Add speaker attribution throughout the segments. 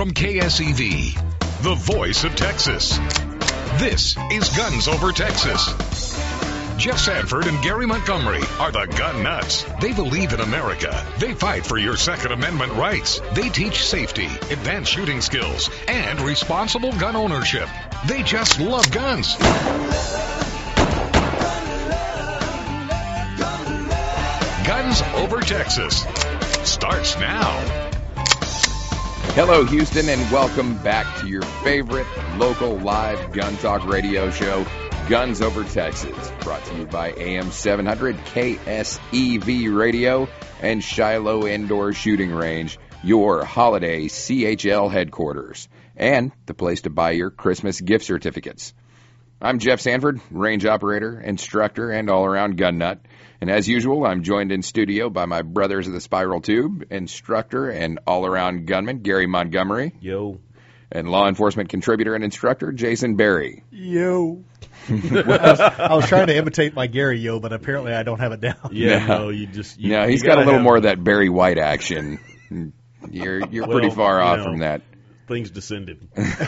Speaker 1: from KSEV, the voice of Texas. This is Guns Over Texas. Jeff Sanford and Gary Montgomery are the gun nuts. They believe in America. They fight for your Second Amendment rights. They teach safety, advanced shooting skills, and responsible gun ownership. They just love guns. Guns Over Texas starts now.
Speaker 2: Hello, Houston, and welcome back to your favorite local live gun talk radio show, Guns Over Texas, brought to you by AM 700 KSEV Radio and Shiloh Indoor Shooting Range, your holiday CHL headquarters, and the place to buy your Christmas gift certificates. I'm Jeff Sanford, range operator, instructor, and all-around gun nut. And as usual, I'm joined in studio by my brothers of the Spiral Tube, instructor and all-around gunman, Gary Montgomery.
Speaker 3: Yo.
Speaker 2: And law enforcement contributor and instructor, Jason Berry.
Speaker 4: Yo. I was trying to imitate my Gary yo, but apparently I don't have it down.
Speaker 3: Yeah,
Speaker 2: No.
Speaker 3: no, you just...
Speaker 2: No, he's got a little more of that Barry White action. You're pretty far off from that.
Speaker 3: Things descended.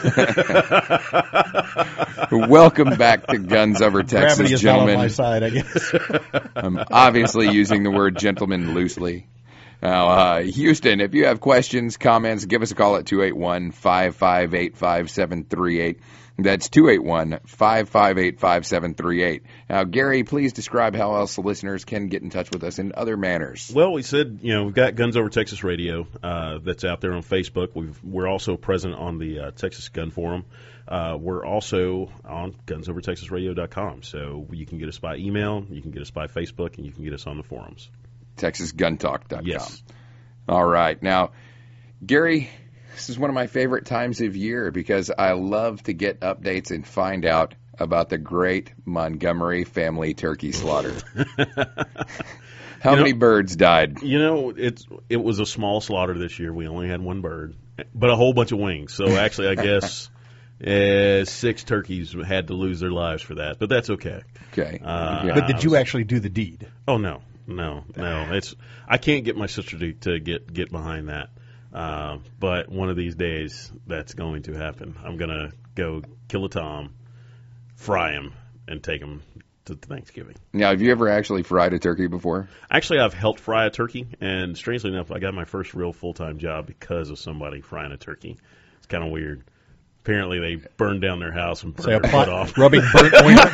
Speaker 2: Welcome back to Guns Over Texas,
Speaker 4: Gravity is
Speaker 2: gentlemen.
Speaker 4: not on my side, I guess.
Speaker 2: I'm obviously using the word gentleman loosely. Now, Houston, if you have questions, comments, give us a call at 281-558-5738. That's 281-558-5738. Now, Gary, please describe how else the listeners can get in touch with us in other manners.
Speaker 3: Well, we said, we've got Guns Over Texas Radio that's out there on Facebook. We're also present on the Texas Gun Forum. We're also on GunsOverTexasRadio.com. So you can get us by email, you can get us by Facebook, and you can get us on the forums.
Speaker 2: TexasGunTalk.com.
Speaker 3: Yes.
Speaker 2: All right. Now, Gary, this is one of my favorite times of year because I love to get updates and find out about the great Montgomery family turkey slaughter. How many birds died?
Speaker 3: It was a small slaughter this year. We only had one bird, but a whole bunch of wings. So actually, I guess 6 turkeys had to lose their lives for that, but that's okay.
Speaker 2: Okay.
Speaker 4: But did you actually do the deed?
Speaker 3: Oh, no. I can't get my sister to get behind that. But one of these days, that's going to happen. I'm going to go kill a tom, fry him, and take him to Thanksgiving.
Speaker 2: Now, have you ever actually fried a turkey before?
Speaker 3: Actually, I've helped fry a turkey, and strangely enough, I got my first real full-time job because of somebody frying a turkey. It's kind of weird. Apparently, they burned down their house and burned their foot off.
Speaker 4: Rubbing burnt ointment.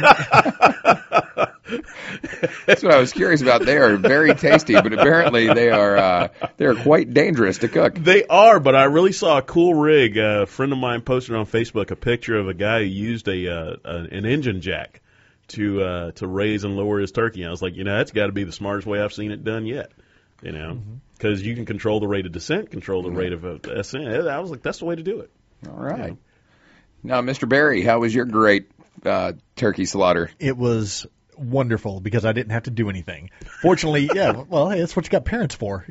Speaker 2: That's what I was curious about. They are very tasty, but apparently they are quite dangerous to cook.
Speaker 3: They are, but I really saw a cool rig. A friend of mine posted on Facebook a picture of a guy who used an engine jack to raise and lower his turkey. And I was like, that's got to be the smartest way I've seen it done yet. Because you can control the rate of descent, control the rate of ascent. I was like, that's the way to do it.
Speaker 2: All right. Now, Mr. Berry, how was your great turkey slaughter?
Speaker 4: It was wonderful because I didn't have to do anything. Fortunately, hey, that's what you got parents for.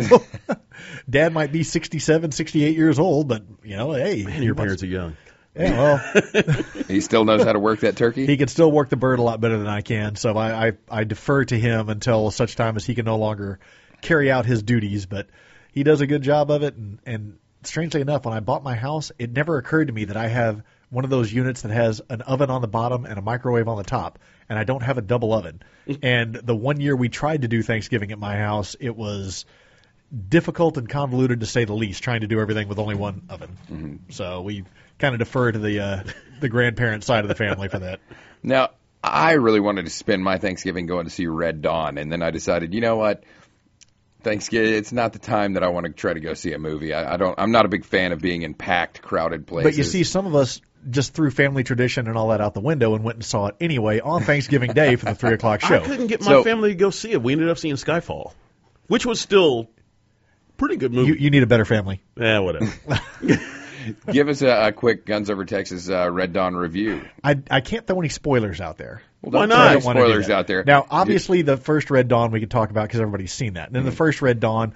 Speaker 4: Dad might be 67, 68 years old, but, hey.
Speaker 3: Man, your parents are young.
Speaker 4: Yeah, well.
Speaker 2: He still knows how to work that turkey?
Speaker 4: He can still work the bird a lot better than I can, so I defer to him until such time as he can no longer carry out his duties, but he does a good job of it, and strangely enough, when I bought my house, it never occurred to me that I have one of those units that has an oven on the bottom and a microwave on the top, and I don't have a double oven. And the one year we tried to do Thanksgiving at my house, it was difficult and convoluted to say the least, trying to do everything with only one oven. Mm-hmm. So we kind of defer to the grandparent side of the family for that. Now,
Speaker 2: I really wanted to spend my Thanksgiving going to see Red Dawn, and then I decided, you know what? Thanksgiving, it's not the time that I want to try to go see a movie. I'm not a big fan of being in packed, crowded places.
Speaker 4: But you see, some of us just threw family tradition and all that out the window and went and saw it anyway on Thanksgiving Day for the 3 o'clock show.
Speaker 3: I couldn't get my family to go see it. We ended up seeing Skyfall, which was still a pretty good movie.
Speaker 4: You need a better family.
Speaker 3: Yeah, whatever.
Speaker 2: Give us a quick Guns Over Texas Red Dawn review.
Speaker 4: I can't throw any spoilers out there.
Speaker 2: Well,
Speaker 3: why not?
Speaker 2: Don't spoilers out there.
Speaker 4: Now, obviously, the first Red Dawn we could talk about because everybody's seen that. And then the first Red Dawn,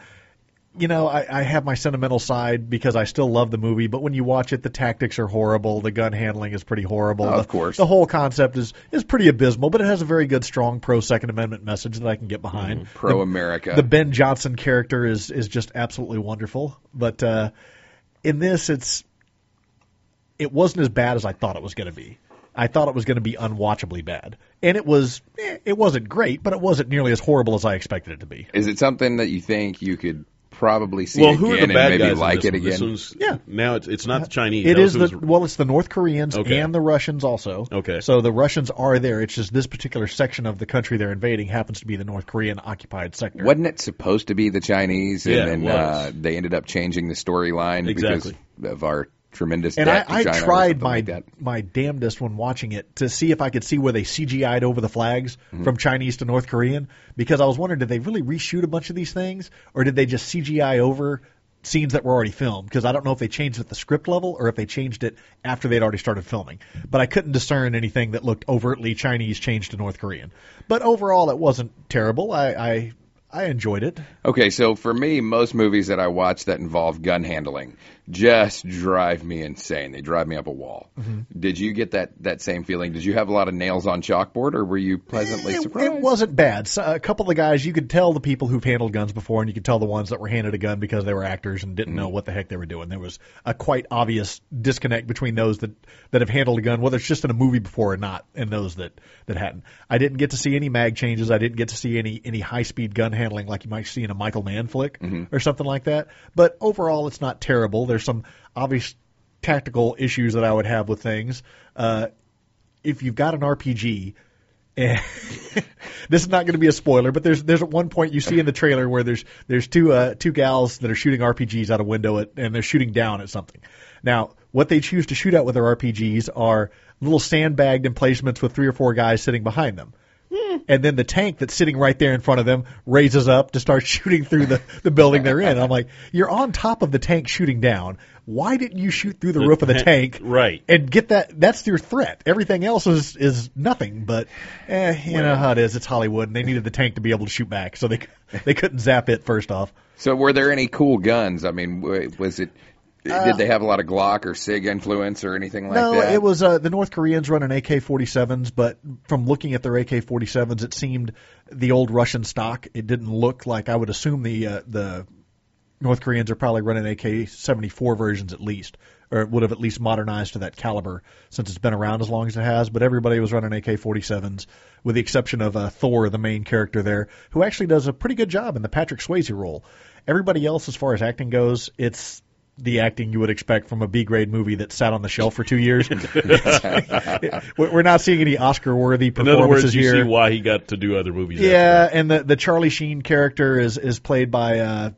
Speaker 4: I have my sentimental side because I still love the movie. But when you watch it, the tactics are horrible. The gun handling is pretty horrible.
Speaker 2: Of course.
Speaker 4: The whole concept is pretty abysmal, but it has a very good, strong pro-Second Amendment message that I can get behind.
Speaker 2: Pro-America.
Speaker 4: The Ben Johnson character is just absolutely wonderful. But in this, it wasn't as bad as I thought it was going to be. I thought it was going to be unwatchably bad. And it wasn't great, but it wasn't nearly as horrible as I expected it to be.
Speaker 2: Is it something that you think you could probably see
Speaker 3: Well,
Speaker 2: again
Speaker 3: who are the bad
Speaker 2: and maybe
Speaker 3: guys
Speaker 2: like
Speaker 3: in
Speaker 2: it
Speaker 3: this
Speaker 2: again?
Speaker 3: one? This one's,
Speaker 4: Yeah.
Speaker 3: Now it's not the Chinese.
Speaker 4: It
Speaker 3: That
Speaker 4: is
Speaker 3: was-
Speaker 4: it's the North Koreans
Speaker 3: Okay.
Speaker 4: and the Russians also.
Speaker 3: Okay.
Speaker 4: So the Russians are there. It's just this particular section of the country they're invading happens to be the North Korean occupied sector.
Speaker 2: Wasn't it supposed to be the Chinese?
Speaker 3: Yeah,
Speaker 2: And
Speaker 3: it
Speaker 2: then
Speaker 3: was.
Speaker 2: they ended up changing the storyline
Speaker 3: Exactly.
Speaker 2: because of our tremendous
Speaker 4: And
Speaker 2: debt to
Speaker 4: I
Speaker 2: China or
Speaker 4: tried
Speaker 2: something like that.
Speaker 4: my damnedest when watching it to see if I could see where they CGI'd over the flags from Chinese to North Korean, because I was wondering, did they really reshoot a bunch of these things, or did they just CGI over scenes that were already filmed? Because I don't know if they changed it at the script level or if they changed it after they'd already started filming. But I couldn't discern anything that looked overtly Chinese changed to North Korean. But overall, it wasn't terrible. I enjoyed it.
Speaker 2: Okay, so for me, most movies that I watch that involve gun handling just drive me insane. They drive me up a wall. Did you get that same feeling? Did you have a lot of nails on chalkboard, or were you pleasantly surprised?
Speaker 4: It wasn't bad. So, a couple of the guys, you could tell the people who've handled guns before, and you could tell the ones that were handed a gun because they were actors and didn't know what the heck they were doing. There was a quite obvious disconnect between those that have handled a gun, whether it's just in a movie before or not, and those that hadn't. I didn't get to see any mag changes. I didn't get to see any high-speed gun handling like you might see in a Michael Mann flick or something like that. But overall, it's not terrible. There's some obvious tactical issues that I would have with things. If you've got an RPG, this is not going to be a spoiler, but there's at one point you see in the trailer where there's two gals that are shooting RPGs out a window and they're shooting down at something. Now, what they choose to shoot at with their RPGs are little sandbagged emplacements with 3 or 4 guys sitting behind them. And then the tank that's sitting right there in front of them raises up to start shooting through the building they're in. I'm like, you're on top of the tank shooting down. Why didn't you shoot through the roof of the tank?
Speaker 3: Right.
Speaker 4: And get that? That's your threat. Everything else is nothing. But you know how it is. It's Hollywood, and they needed the tank to be able to shoot back, so they couldn't zap it first off.
Speaker 2: So were there any cool guns? I mean, was it? Did they have a lot of Glock or SIG influence or anything like that?
Speaker 4: No, it was the North Koreans running AK-47s, but from looking at their AK-47s, it seemed the old Russian stock. It didn't look like, I would assume the North Koreans are probably running AK-74 versions at least, or would have at least modernized to that caliber since it's been around as long as it has. But everybody was running AK-47s, with the exception of Thor, the main character there, who actually does a pretty good job in the Patrick Swayze role. Everybody else, as far as acting goes, it's the acting you would expect from a B-grade movie that sat on the shelf for 2 years. We're not seeing any Oscar-worthy
Speaker 3: In
Speaker 4: performances
Speaker 3: other words, you
Speaker 4: here.
Speaker 3: see why he got to do other movies.
Speaker 4: Yeah,
Speaker 3: after
Speaker 4: and the Charlie Sheen character is played by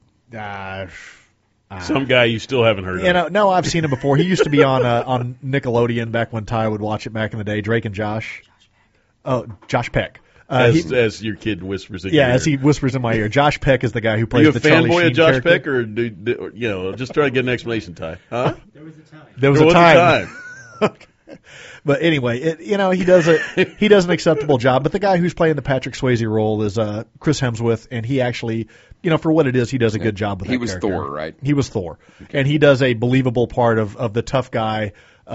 Speaker 3: some guy you still haven't heard of.
Speaker 4: no, I've seen him before. He used to be on Nickelodeon back when Ty would watch it back in the day. Drake and Josh. Oh, Josh Peck.
Speaker 3: As your kid whispers in your ear.
Speaker 4: as he whispers in my ear. Josh Peck is the guy who
Speaker 3: Are
Speaker 4: plays
Speaker 3: you a
Speaker 4: the Charlie
Speaker 3: fanboy
Speaker 4: Sheen
Speaker 3: of Josh
Speaker 4: character.
Speaker 3: Peck, or just try to get an explanation, Ty? Huh?
Speaker 4: There was
Speaker 3: There
Speaker 4: a
Speaker 3: was
Speaker 4: time.
Speaker 3: a time.
Speaker 4: But anyway, he does an acceptable job. But the guy who's playing the Patrick Swayze role is Chris Hemsworth, and he actually, for what it is, he does a good job with that
Speaker 2: He was
Speaker 4: character.
Speaker 2: Thor, right?
Speaker 4: He was Thor, and he does a believable part of the tough guy,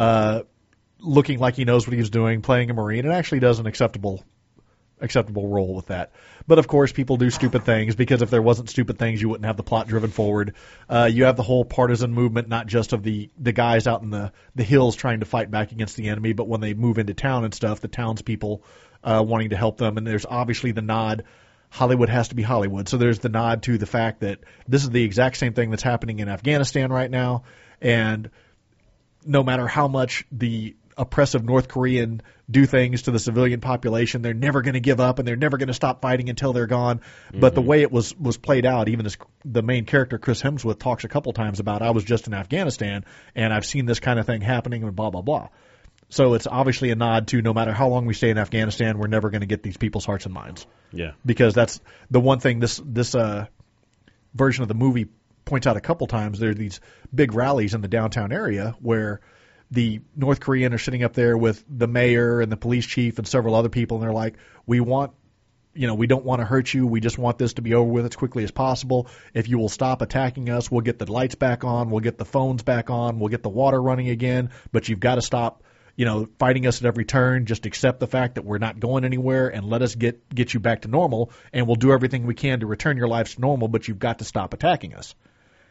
Speaker 4: looking like he knows what he's doing, playing a Marine, and actually does an acceptable role with that. But of course, people do stupid things, because if there wasn't stupid things, you wouldn't have the plot driven forward. You have the whole partisan movement, not just of the guys out in the hills trying to fight back against the enemy, but when they move into town and stuff, the townspeople wanting to help them. And there's obviously the nod. Hollywood has to be Hollywood. So there's the nod to the fact that this is the exact same thing that's happening in Afghanistan right now. And no matter how much the oppressive North Korean do things to the civilian population, they're never going to give up, and they're never going to stop fighting until they're gone. But the way it was played out, even as the main character, Chris Hemsworth, talks a couple times about, I was just in Afghanistan, and I've seen this kind of thing happening, and blah, blah, blah. So it's obviously a nod to, no matter how long we stay in Afghanistan, we're never going to get these people's hearts and minds.
Speaker 3: Yeah.
Speaker 4: Because that's the one thing this version of the movie points out a couple times. There are these big rallies in the downtown area where the North Korean are sitting up there with the mayor and the police chief and several other people, and they're like, we don't want to hurt you. We just want this to be over with as quickly as possible. If you will stop attacking us, we'll get the lights back on, we'll get the phones back on, we'll get the water running again, but you've got to stop, fighting us at every turn. Just accept the fact that we're not going anywhere, and let us get you back to normal, and we'll do everything we can to return your lives to normal, but you've got to stop attacking us.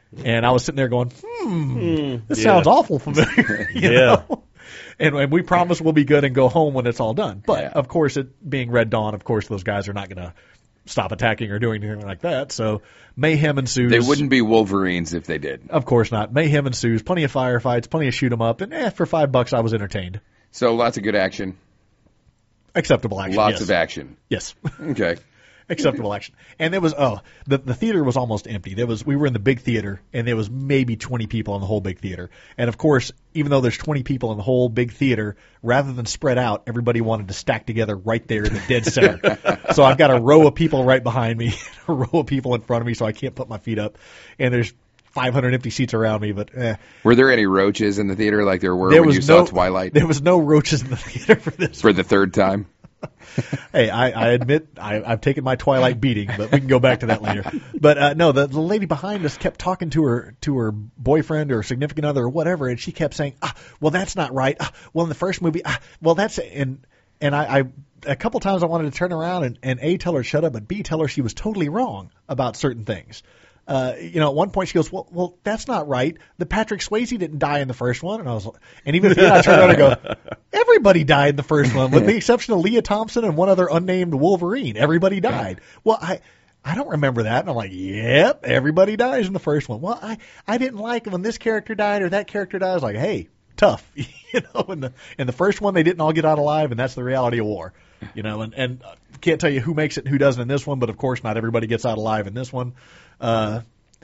Speaker 4: And I was sitting there going, this sounds awful familiar. you know? And we promise we'll be good and go home when it's all done. But, of course, it being Red Dawn, of course, those guys are not going to stop attacking or doing anything like that. So mayhem ensues.
Speaker 2: They wouldn't be Wolverines if they did.
Speaker 4: Of course not. Mayhem ensues. Plenty of firefights, plenty of shoot 'em up. And for $5, I was entertained.
Speaker 2: So lots of good action.
Speaker 4: Acceptable action.
Speaker 2: Lots of action.
Speaker 4: Yes.
Speaker 2: Okay.
Speaker 4: Acceptable action. And there was the theater was almost empty. We were in the big theater, and there was maybe 20 people in the whole big theater. And of course, even though there's 20 people in the whole big theater, rather than spread out, everybody wanted to stack together right there in the dead center. So I've got a row of people right behind me, a row of people in front of me, so I can't put my feet up. And there's 500 empty seats around me, but
Speaker 2: Were there any roaches in the theater like there were when you saw Twilight?
Speaker 4: There was no roaches in the theater for this.
Speaker 2: For the third time?
Speaker 4: Hey, I admit I've taken my Twilight beating, but we can go back to that later. But no, the lady behind us kept talking to her boyfriend or significant other or whatever, and she kept saying, well, that's not right. Well, in the first movie, well, that's and I a couple times I wanted to turn around and A, tell her shut up, but B, tell her she was totally wrong about certain things. At one point she goes, well, that's not right. The Patrick Swayze didn't die in the first one. And even then I turned around and go, everybody died in the first one, with the exception of Leah Thompson and one other unnamed Wolverine. Everybody died. Well, I don't remember that. And I'm like, yep, everybody dies in the first one. Well, I didn't like when this character died or that character died. I was like, hey, tough. In the first one they didn't all get out alive, and that's the reality of war. And can't tell you who makes it and who doesn't in this one, but of course not everybody gets out alive in this one. But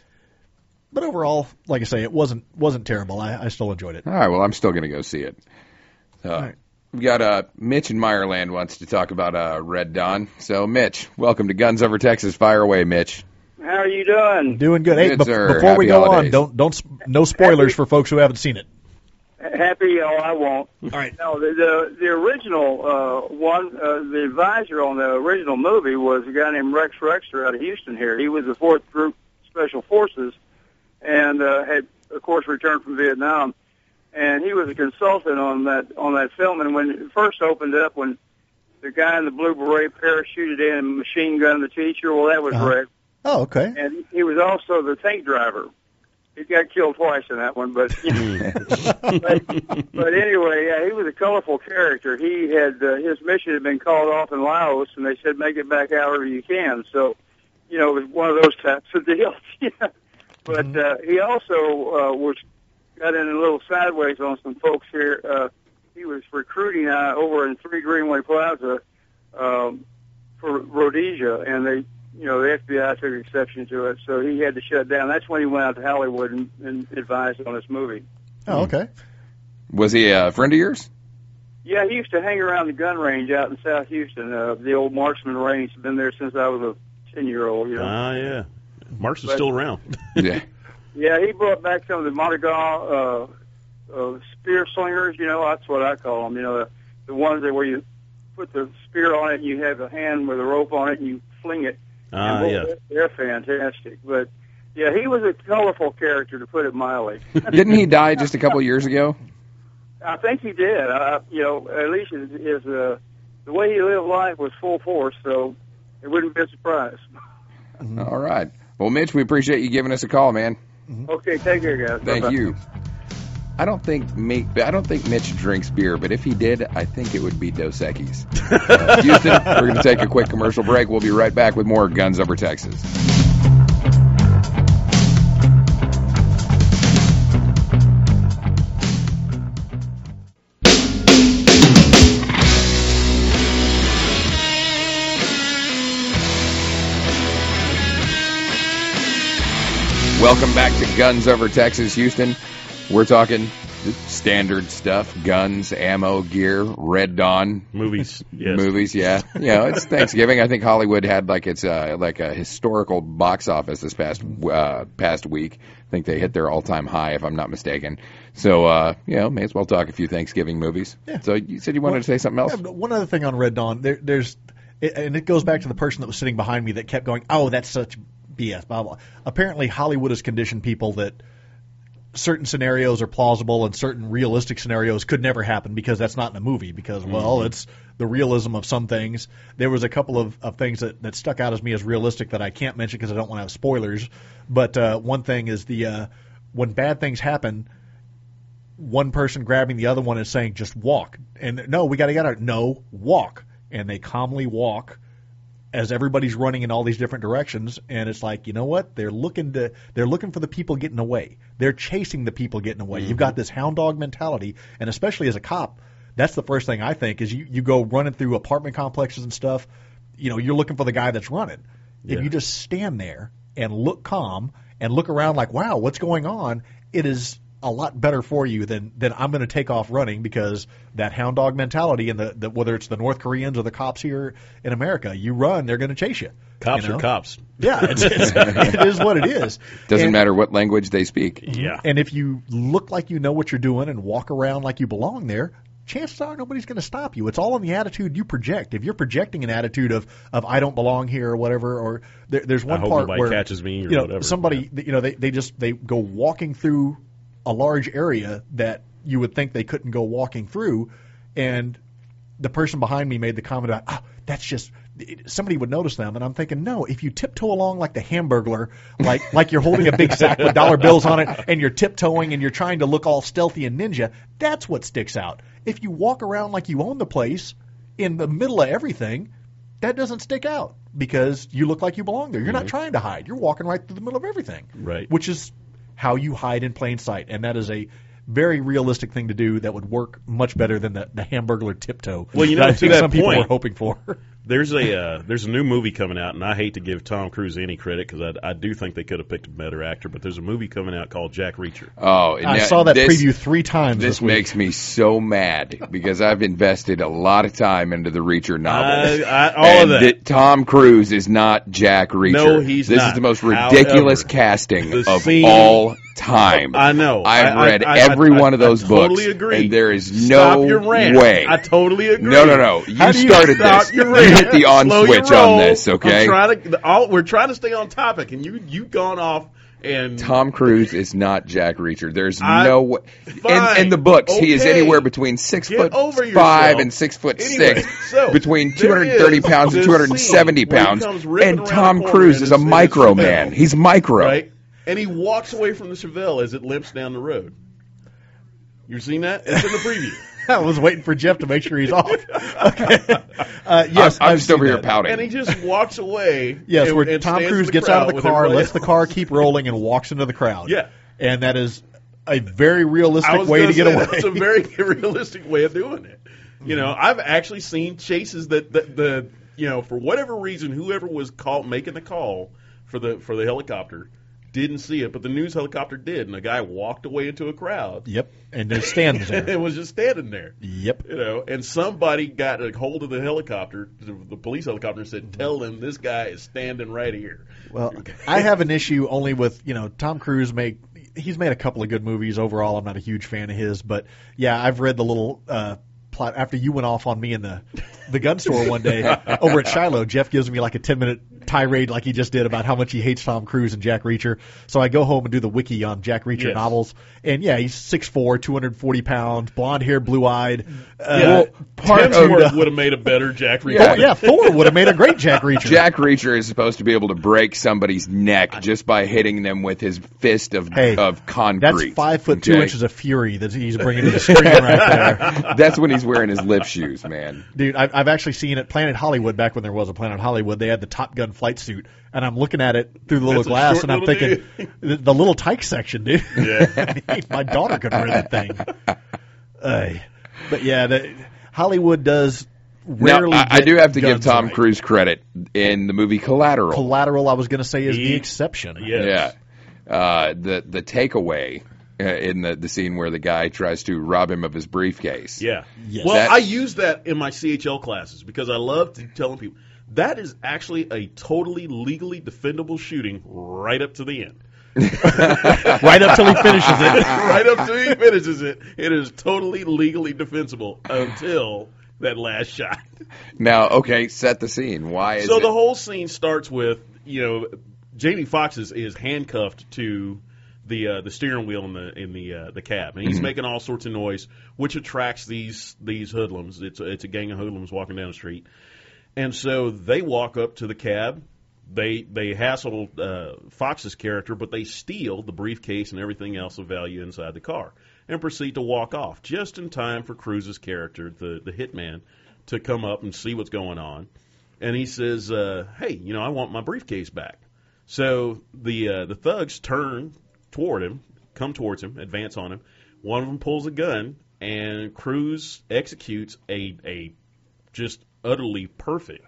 Speaker 4: overall, like I say, it wasn't terrible. I still enjoyed it.
Speaker 2: All right, well, I'm still going to go see it.
Speaker 4: Right.
Speaker 2: We've got Mitch in Meyerland wants to talk about Red Dawn. So, Mitch, welcome to Guns Over Texas. Fire away, Mitch.
Speaker 5: How are you doing?
Speaker 4: Doing good. Hey,
Speaker 2: Good, sir.
Speaker 4: before we
Speaker 2: Happy
Speaker 4: go
Speaker 2: holidays.
Speaker 4: on, no spoilers for folks who haven't seen it.
Speaker 5: Happy? Oh, I won't.
Speaker 4: All right.
Speaker 5: No, the original one, the advisor on the original movie was a guy named Rex Rexter out of Houston here. He was the 4th Group Special Forces and had, of course, returned from Vietnam. And he was a consultant on that film. And when it first opened up, when the guy in the blue beret parachuted in and machine gunned the teacher, well, that was Rex.
Speaker 4: Oh, okay.
Speaker 5: And he was also the tank driver. He got killed twice in that one, but but anyway, he was a colorful character. He had his mission had been called off in Laos, and they said make it back however you can. So, it was one of those types of deals. But he also got in a little sideways on some folks here. He was recruiting over in 3 Greenway Plaza for Rhodesia, and the FBI took exception to it, so he had to shut down. That's when he went out to Hollywood and advised on this movie.
Speaker 4: Oh, okay.
Speaker 2: Was he a friend of yours?
Speaker 5: Yeah, he used to hang around the gun range out in South Houston, the old Marksman Range. Been there since I was a 10-year-old.
Speaker 3: Yeah. Mark's is still around.
Speaker 2: Yeah.
Speaker 5: Yeah, he brought back some of the Montregal spear slingers. That's what I call them. The ones where you put the spear on it and you have a hand with a rope on it and you fling it. They're fantastic. But, yeah, he was a colorful character, to put it mildly.
Speaker 2: Didn't he die just a couple of years ago?
Speaker 5: I think he did. At least the way he lived life was full force, so it wouldn't be a surprise.
Speaker 2: All right. Well, Mitch, we appreciate you giving us a call, man.
Speaker 5: Okay, take care, guys.
Speaker 2: Thank
Speaker 5: Bye-bye.
Speaker 2: you. I don't think Mitch drinks beer, but if he did, I think it would be Dos Equis. Houston, we're going to take a quick commercial break. We'll be right back with more Guns Over Texas. Welcome back to Guns Over Texas, Houston. We're talking standard stuff, guns, ammo, gear, Red Dawn.
Speaker 3: Movies, yes.
Speaker 2: Movies, yeah. It's Thanksgiving. I think Hollywood had it's like a historical box office this past week. I think they hit their all-time high, if I'm not mistaken. So, may as well talk a few Thanksgiving movies. Yeah. So you said you wanted to say something else?
Speaker 4: Yeah, one other thing on Red Dawn. And it goes back to the person that was sitting behind me that kept going, oh, that's such BS, blah, blah. Apparently, Hollywood has conditioned people that certain scenarios are plausible and certain realistic scenarios could never happen because that's not in a movie because, well, it's the realism of some things. There was a couple of things that stuck out as me as realistic that I can't mention because I don't want to have spoilers. But one thing is when bad things happen, one person grabbing the other one and saying, just walk. And no, we got to get out. No, walk. And they calmly walk as everybody's running in all these different directions, and it's like, you know what? They're looking for the people getting away. They're chasing the people getting away. You've got this hound dog mentality, and especially as a cop, that's the first thing I think is you go running through apartment complexes and stuff. You know, you're looking for the guy that's running.
Speaker 3: Yeah.
Speaker 4: If you just stand there and look calm and look around like, wow, what's going on? It is a lot better for you than I'm going to take off running because that hound dog mentality and the whether it's the North Koreans or the cops here in America, you run, they're going to chase you.
Speaker 3: Cops are cops.
Speaker 4: Yeah, it is what it is.
Speaker 2: Doesn't matter what language they speak.
Speaker 3: Yeah.
Speaker 4: And if you look like you know what you're doing and walk around like you belong there, chances are nobody's going to stop you. It's all in the attitude you project. If you're projecting an attitude of I don't belong here or whatever, or there's one
Speaker 3: I hope
Speaker 4: part
Speaker 3: nobody
Speaker 4: where
Speaker 3: catches me or
Speaker 4: you know,
Speaker 3: whatever.
Speaker 4: somebody they go walking through a large area that you would think they couldn't go walking through, and the person behind me made the comment about, that's just somebody would notice them, and I'm thinking, no, if you tiptoe along like the Hamburglar, like you're holding a big sack with dollar bills on it, and you're tiptoeing and you're trying to look all stealthy and ninja, that's what sticks out. If you walk around like you own the place in the middle of everything, that doesn't stick out because you look like you belong there. You're not trying to hide. You're walking right through the middle of everything,
Speaker 3: Right.
Speaker 4: which is how you hide in plain sight, and that is a very realistic thing to do that would work much better than the Hamburglar tiptoe.
Speaker 3: Well, you know,
Speaker 4: that I
Speaker 3: to
Speaker 4: think
Speaker 3: that
Speaker 4: some people
Speaker 3: point-
Speaker 4: were hoping for.
Speaker 3: There's a new movie coming out, and I hate to give Tom Cruise any credit because I do think they could have picked a better actor, but there's a movie coming out called Jack Reacher.
Speaker 2: Oh,
Speaker 4: I saw that preview 3 times
Speaker 2: This
Speaker 4: this week.
Speaker 2: makes me so mad because I've invested a lot of time into the Reacher novels.
Speaker 3: All of that.
Speaker 2: Tom Cruise is not Jack Reacher.
Speaker 3: No, he's
Speaker 2: This
Speaker 3: not.
Speaker 2: is the most ridiculous
Speaker 3: However,
Speaker 2: casting
Speaker 3: the
Speaker 2: of
Speaker 3: scene-
Speaker 2: all time.
Speaker 3: I know.
Speaker 2: I've read
Speaker 3: I
Speaker 2: every one of those books,
Speaker 3: totally agree.
Speaker 2: and there is
Speaker 3: Stop
Speaker 2: no
Speaker 3: your rant.
Speaker 2: way.
Speaker 3: I totally agree.
Speaker 2: No.
Speaker 3: How
Speaker 2: You
Speaker 3: do
Speaker 2: started
Speaker 3: stop
Speaker 2: this.
Speaker 3: your
Speaker 2: You
Speaker 3: rant?
Speaker 2: hit the on
Speaker 3: Slow your
Speaker 2: switch
Speaker 3: roll.
Speaker 2: on this, okay?
Speaker 3: We're trying to stay on topic, and you've gone off. And
Speaker 2: Tom Cruise is not Jack Reacher. There's
Speaker 3: I-
Speaker 2: no way.
Speaker 3: Fine.
Speaker 2: In the books, he is
Speaker 3: Okay.
Speaker 2: anywhere between 6
Speaker 3: Get
Speaker 2: foot
Speaker 3: over
Speaker 2: 5
Speaker 3: yourself.
Speaker 2: and 6 foot
Speaker 3: Anyway,
Speaker 2: 6,
Speaker 3: so,
Speaker 2: between
Speaker 3: there
Speaker 2: 230
Speaker 3: is
Speaker 2: pounds and
Speaker 3: this
Speaker 2: 270
Speaker 3: scene where he
Speaker 2: pounds.
Speaker 3: comes ripping
Speaker 2: And
Speaker 3: around
Speaker 2: Tom
Speaker 3: the corner
Speaker 2: Cruise
Speaker 3: in
Speaker 2: is a
Speaker 3: his
Speaker 2: micro
Speaker 3: Chevelle,
Speaker 2: man. He's micro.
Speaker 3: right? And he walks away from the Chevelle as it limps down the road. You've seen that? It's in the preview.
Speaker 4: I was waiting for Jeff to make sure he's off. Okay. Yes,
Speaker 2: I'm
Speaker 4: I've
Speaker 2: just over
Speaker 4: seen
Speaker 2: here
Speaker 4: that.
Speaker 2: pouting.
Speaker 3: And he just walks away.
Speaker 4: Yes,
Speaker 3: and,
Speaker 4: where
Speaker 3: and
Speaker 4: Tom
Speaker 3: stands
Speaker 4: Cruise
Speaker 3: in
Speaker 4: gets out of
Speaker 3: crowd
Speaker 4: the
Speaker 3: with
Speaker 4: car,
Speaker 3: everybody
Speaker 4: lets the
Speaker 3: else.
Speaker 4: car keep rolling, and walks into the crowd.
Speaker 3: Yeah.
Speaker 4: And that is a very
Speaker 3: I
Speaker 4: realistic
Speaker 3: was
Speaker 4: way
Speaker 3: gonna
Speaker 4: to get
Speaker 3: say,
Speaker 4: away.
Speaker 3: That's a very realistic way of doing it. You know, I've actually seen chases that the you know, for whatever reason, whoever was making the call for the helicopter didn't see it, but the news helicopter did, and the guy walked away into a crowd.
Speaker 4: Yep, and just stands there.
Speaker 3: and was just standing there.
Speaker 4: Yep.
Speaker 3: You know, and somebody got a hold of the helicopter, the police helicopter, and said, "Tell them this guy is standing right here."
Speaker 4: Well, I have an issue only with, Tom Cruise he's made a couple of good movies. Overall, I'm not a huge fan of his, but yeah, I've read the little plot after you went off on me in the gun store one day over at Shiloh. Jeff gives me like a 10-minute tirade like he just did about how much he hates Tom Cruise and Jack Reacher. So I go home and do the wiki on Jack Reacher
Speaker 3: Yes.
Speaker 4: novels, and yeah, he's 6'4", 240 pounds, blonde hair,
Speaker 3: Yeah,
Speaker 4: blue-eyed.
Speaker 3: Hemsworth would have made a better Jack Reacher.
Speaker 4: Oh, yeah, Thor would have made a great Jack Reacher.
Speaker 2: Jack Reacher is supposed to be able to break somebody's neck just by hitting them with his fist of concrete.
Speaker 4: That's 5 foot 2
Speaker 2: okay?
Speaker 4: inches of fury that he's bringing to the screen right there.
Speaker 2: That's when he's wearing his lip shoes, man.
Speaker 4: Dude, I've actually seen at Planet Hollywood, back when there was a Planet Hollywood, they had the Top Gun flight suit, and I'm looking at it through the little
Speaker 3: That's a
Speaker 4: glass,
Speaker 3: short
Speaker 4: and I'm
Speaker 3: little
Speaker 4: thinking, the little tyke section, dude.
Speaker 3: Yeah.
Speaker 4: My daughter could wear that thing. But yeah, Hollywood does rarely
Speaker 2: Now, I
Speaker 4: get
Speaker 2: do have to give
Speaker 4: guns
Speaker 2: Tom
Speaker 4: right.
Speaker 2: Cruise credit in the movie Collateral.
Speaker 4: Collateral, I was going to say, is the exception.
Speaker 3: Yes.
Speaker 2: Yeah. The takeaway in the scene where the guy tries to rob him of his briefcase.
Speaker 3: Yeah.
Speaker 4: Yes.
Speaker 3: Well,
Speaker 2: That-
Speaker 3: I use that in my CHL classes because I love telling people that is actually a totally legally defendable shooting right up to the end.
Speaker 4: Right up till he finishes it.
Speaker 3: Right up till he finishes it. It is totally legally defensible until that last shot.
Speaker 2: Now, okay, set the scene. Why is
Speaker 3: So
Speaker 2: it?
Speaker 3: the whole scene starts with, Jamie Foxx is handcuffed to the steering wheel in the cab, and he's making all sorts of noise, which attracts these hoodlums. It's a gang of hoodlums walking down the street, and so they walk up to the cab. They hassle Fox's character, but they steal the briefcase and everything else of value inside the car and proceed to walk off just in time for Cruz's character, the hitman, to come up and see what's going on. And he says, hey, I want my briefcase back. So the thugs turn toward him, come towards him, advance on him. One of them pulls a gun, and Cruz executes a just utterly perfect,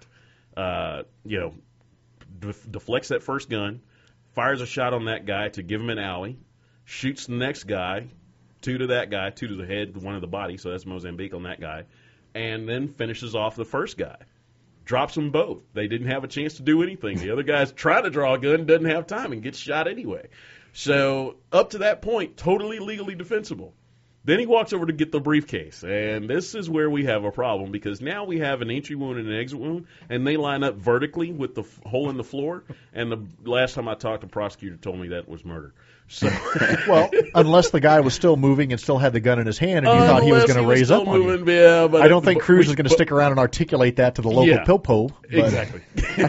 Speaker 3: deflects that first gun, fires a shot on that guy to give him an alley, shoots the next guy, two to that guy, two to the head, one to the body, so that's Mozambique on that guy, and then finishes off the first guy. Drops them both. They didn't have a chance to do anything. The other guy's trying to draw a gun, doesn't have time, and gets shot anyway. So up to that point, totally legally defensible. Then he walks over to get the briefcase, and this is where we have a problem because now we have an entry wound and an exit wound, and they line up vertically with the hole in the floor, and the last time I talked, the prosecutor told me that was murder. So,
Speaker 4: well, unless the guy was still moving and still had the gun in his hand, and you thought he was going to raise up on you.
Speaker 3: Yeah, but
Speaker 4: I don't think Cruz is going to stick around and articulate that to the local pilpo.
Speaker 3: Exactly.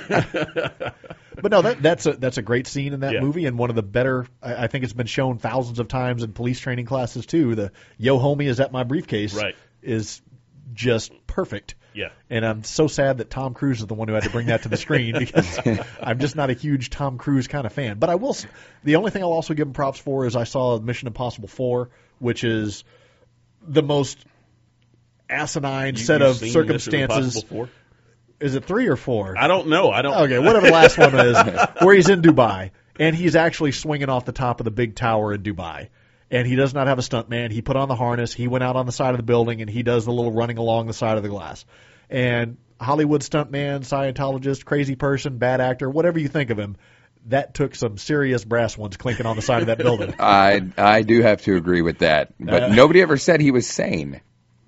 Speaker 4: But no, that's a great scene in that movie, and one of the better. I think it's been shown thousands of times in police training classes too. The "Yo, homie, is that my briefcase?" is just perfect.
Speaker 3: Yeah.
Speaker 4: And I'm so sad that Tom Cruise is the one who had to bring that to the screen because I'm just not a huge Tom Cruise kind of fan. But I will. The only thing I'll also give him props for is I saw Mission Impossible 4, which is the most asinine set of circumstances. Is it 3 or 4?
Speaker 3: I don't know.
Speaker 4: Okay, whatever the last one is, where he's in Dubai, and he's actually swinging off the top of the big tower in Dubai. And he does not have a stuntman. He put on the harness. He went out on the side of the building, and he does the little running along the side of the glass. And Hollywood stuntman, Scientologist, crazy person, bad actor, whatever you think of him, that took some serious brass ones clinking on the side of that building.
Speaker 2: I do have to agree with that. But nobody ever said he was sane.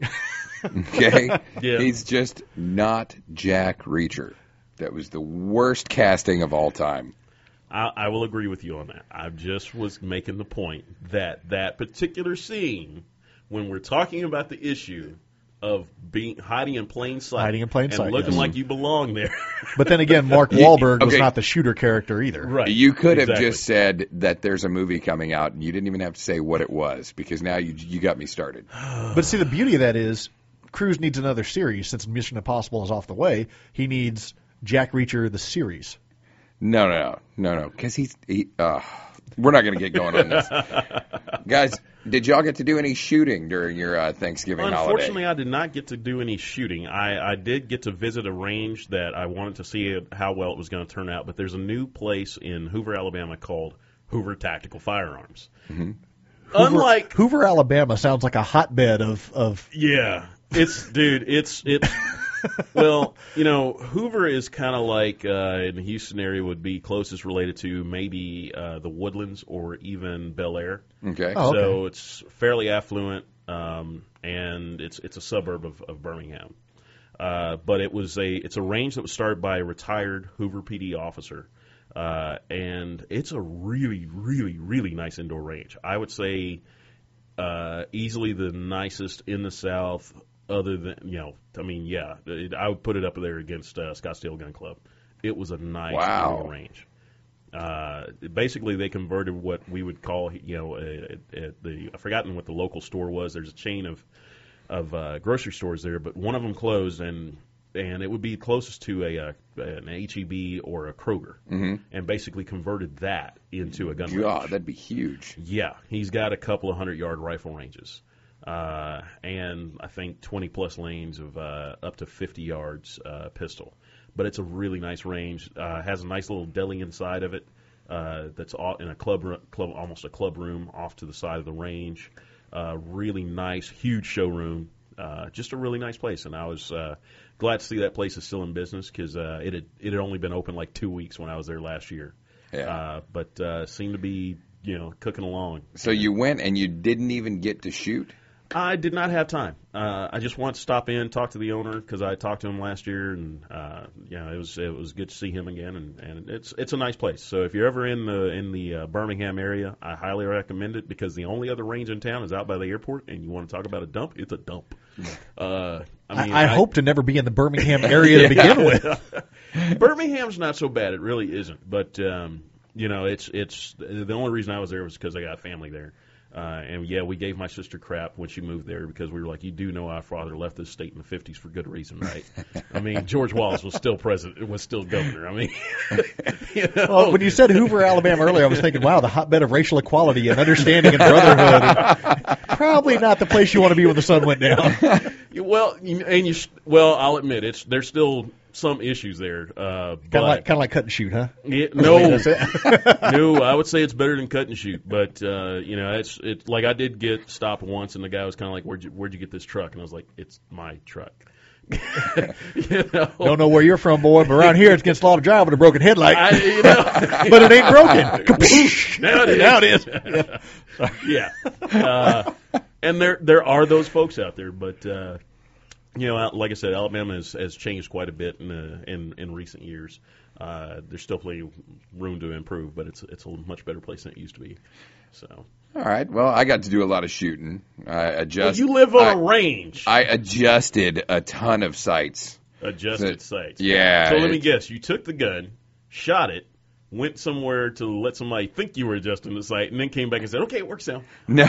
Speaker 2: Okay?
Speaker 3: Yeah.
Speaker 2: He's just not Jack Reacher. That was the worst casting of all time.
Speaker 3: I will agree with you on that. I just was making the point that particular scene, when we're talking about the issue of hiding in plain sight, and looking like you belong there.
Speaker 4: But then again, Mark Wahlberg was not the shooter character either.
Speaker 3: Right.
Speaker 2: You could have just said that there's a movie coming out, and you didn't even have to say what it was, because now you got me started.
Speaker 4: But see, the beauty of that is Cruise needs another series. Since Mission Impossible is off the way, he needs Jack Reacher, the series.
Speaker 2: No, because we're not going to get going on this. Guys, did y'all get to do any shooting during your Thanksgiving holiday?
Speaker 3: Unfortunately, I did not get to do any shooting. I did get to visit a range that I wanted to see how well it was going to turn out, but there's a new place in Hoover, Alabama called Hoover Tactical Firearms.
Speaker 2: Mm-hmm.
Speaker 3: Unlike
Speaker 4: Hoover, Alabama sounds like a hotbed of
Speaker 3: yeah, it's well, Hoover is kind of like in the Houston area would be closest related to maybe the Woodlands or even Bel Air.
Speaker 2: Okay.
Speaker 4: Oh, okay.
Speaker 3: So it's fairly affluent, and it's a suburb of Birmingham. But it's a range that was started by a retired Hoover PD officer, and it's a really, really, really nice indoor range. I would say easily the nicest in the South. Other than, I would put it up there against Scottsdale Gun Club. It was a nice range. Basically, they converted what we would call, I've forgotten what the local store was. There's a chain of grocery stores there, but one of them closed, and it would be closest to an H-E-B or a Kroger, and basically converted that into a gun range.
Speaker 2: God, that'd be huge.
Speaker 3: Yeah, he's got a couple of 100-yard rifle ranges. And I think 20-plus lanes of up to 50 yards pistol. But it's a really nice range. Has a nice little deli inside of it that's all in a club, almost a club room off to the side of the range. Really nice, huge showroom. Just a really nice place. And I was glad to see that place is still in business because it had only been open like 2 weeks when I was there last year.
Speaker 2: Yeah.
Speaker 3: But seemed to be cooking along.
Speaker 2: So you went and you didn't even get to shoot?
Speaker 3: I did not have time. I just wanted to stop in, talk to the owner because I talked to him last year, and it was good to see him again. And it's a nice place. So if you're ever in the Birmingham area, I highly recommend it because the only other range in town is out by the airport. And you want to talk about a dump? It's a dump.
Speaker 4: I hope to never be in the Birmingham area to begin with.
Speaker 3: Birmingham's not so bad. It really isn't. But it's the only reason I was there was because I got family there. And we gave my sister crap when she moved there because we were like, you do know our father left this state in the 50s for good reason, right? I mean, George Wallace was still president, was still governor. I mean,
Speaker 4: Well, when you said Hoover, Alabama earlier, I was thinking, wow, the hotbed of racial equality and understanding and brotherhood. Probably not the place you want to be when the sun went down.
Speaker 3: I'll admit there's still some issues there.
Speaker 4: Kind of like cut and shoot, huh?
Speaker 3: Yeah, no, no. I would say it's better than cut and shoot, but it's like I did get stopped once, and the guy was kind of like, "Where'd you get this truck?" And I was like, "It's my truck."
Speaker 4: Don't know where you're from, boy, but around here it's against law to drive with a broken headlight. But it ain't broken. Now it is. Yeah.
Speaker 3: And there are those folks out there, but like I said, Alabama has changed quite a bit in recent years. There's still plenty of room to improve, but it's a much better place than it used to be. So.
Speaker 2: All right. Well, I got to do a lot of shooting.
Speaker 3: You live on a range.
Speaker 2: I adjusted a ton of sights.
Speaker 3: Sights.
Speaker 2: Yeah.
Speaker 3: So let me guess. You took the gun, shot it, went somewhere to let somebody think you were adjusting the sight, and then came back and said, "Okay, it works now."
Speaker 2: No.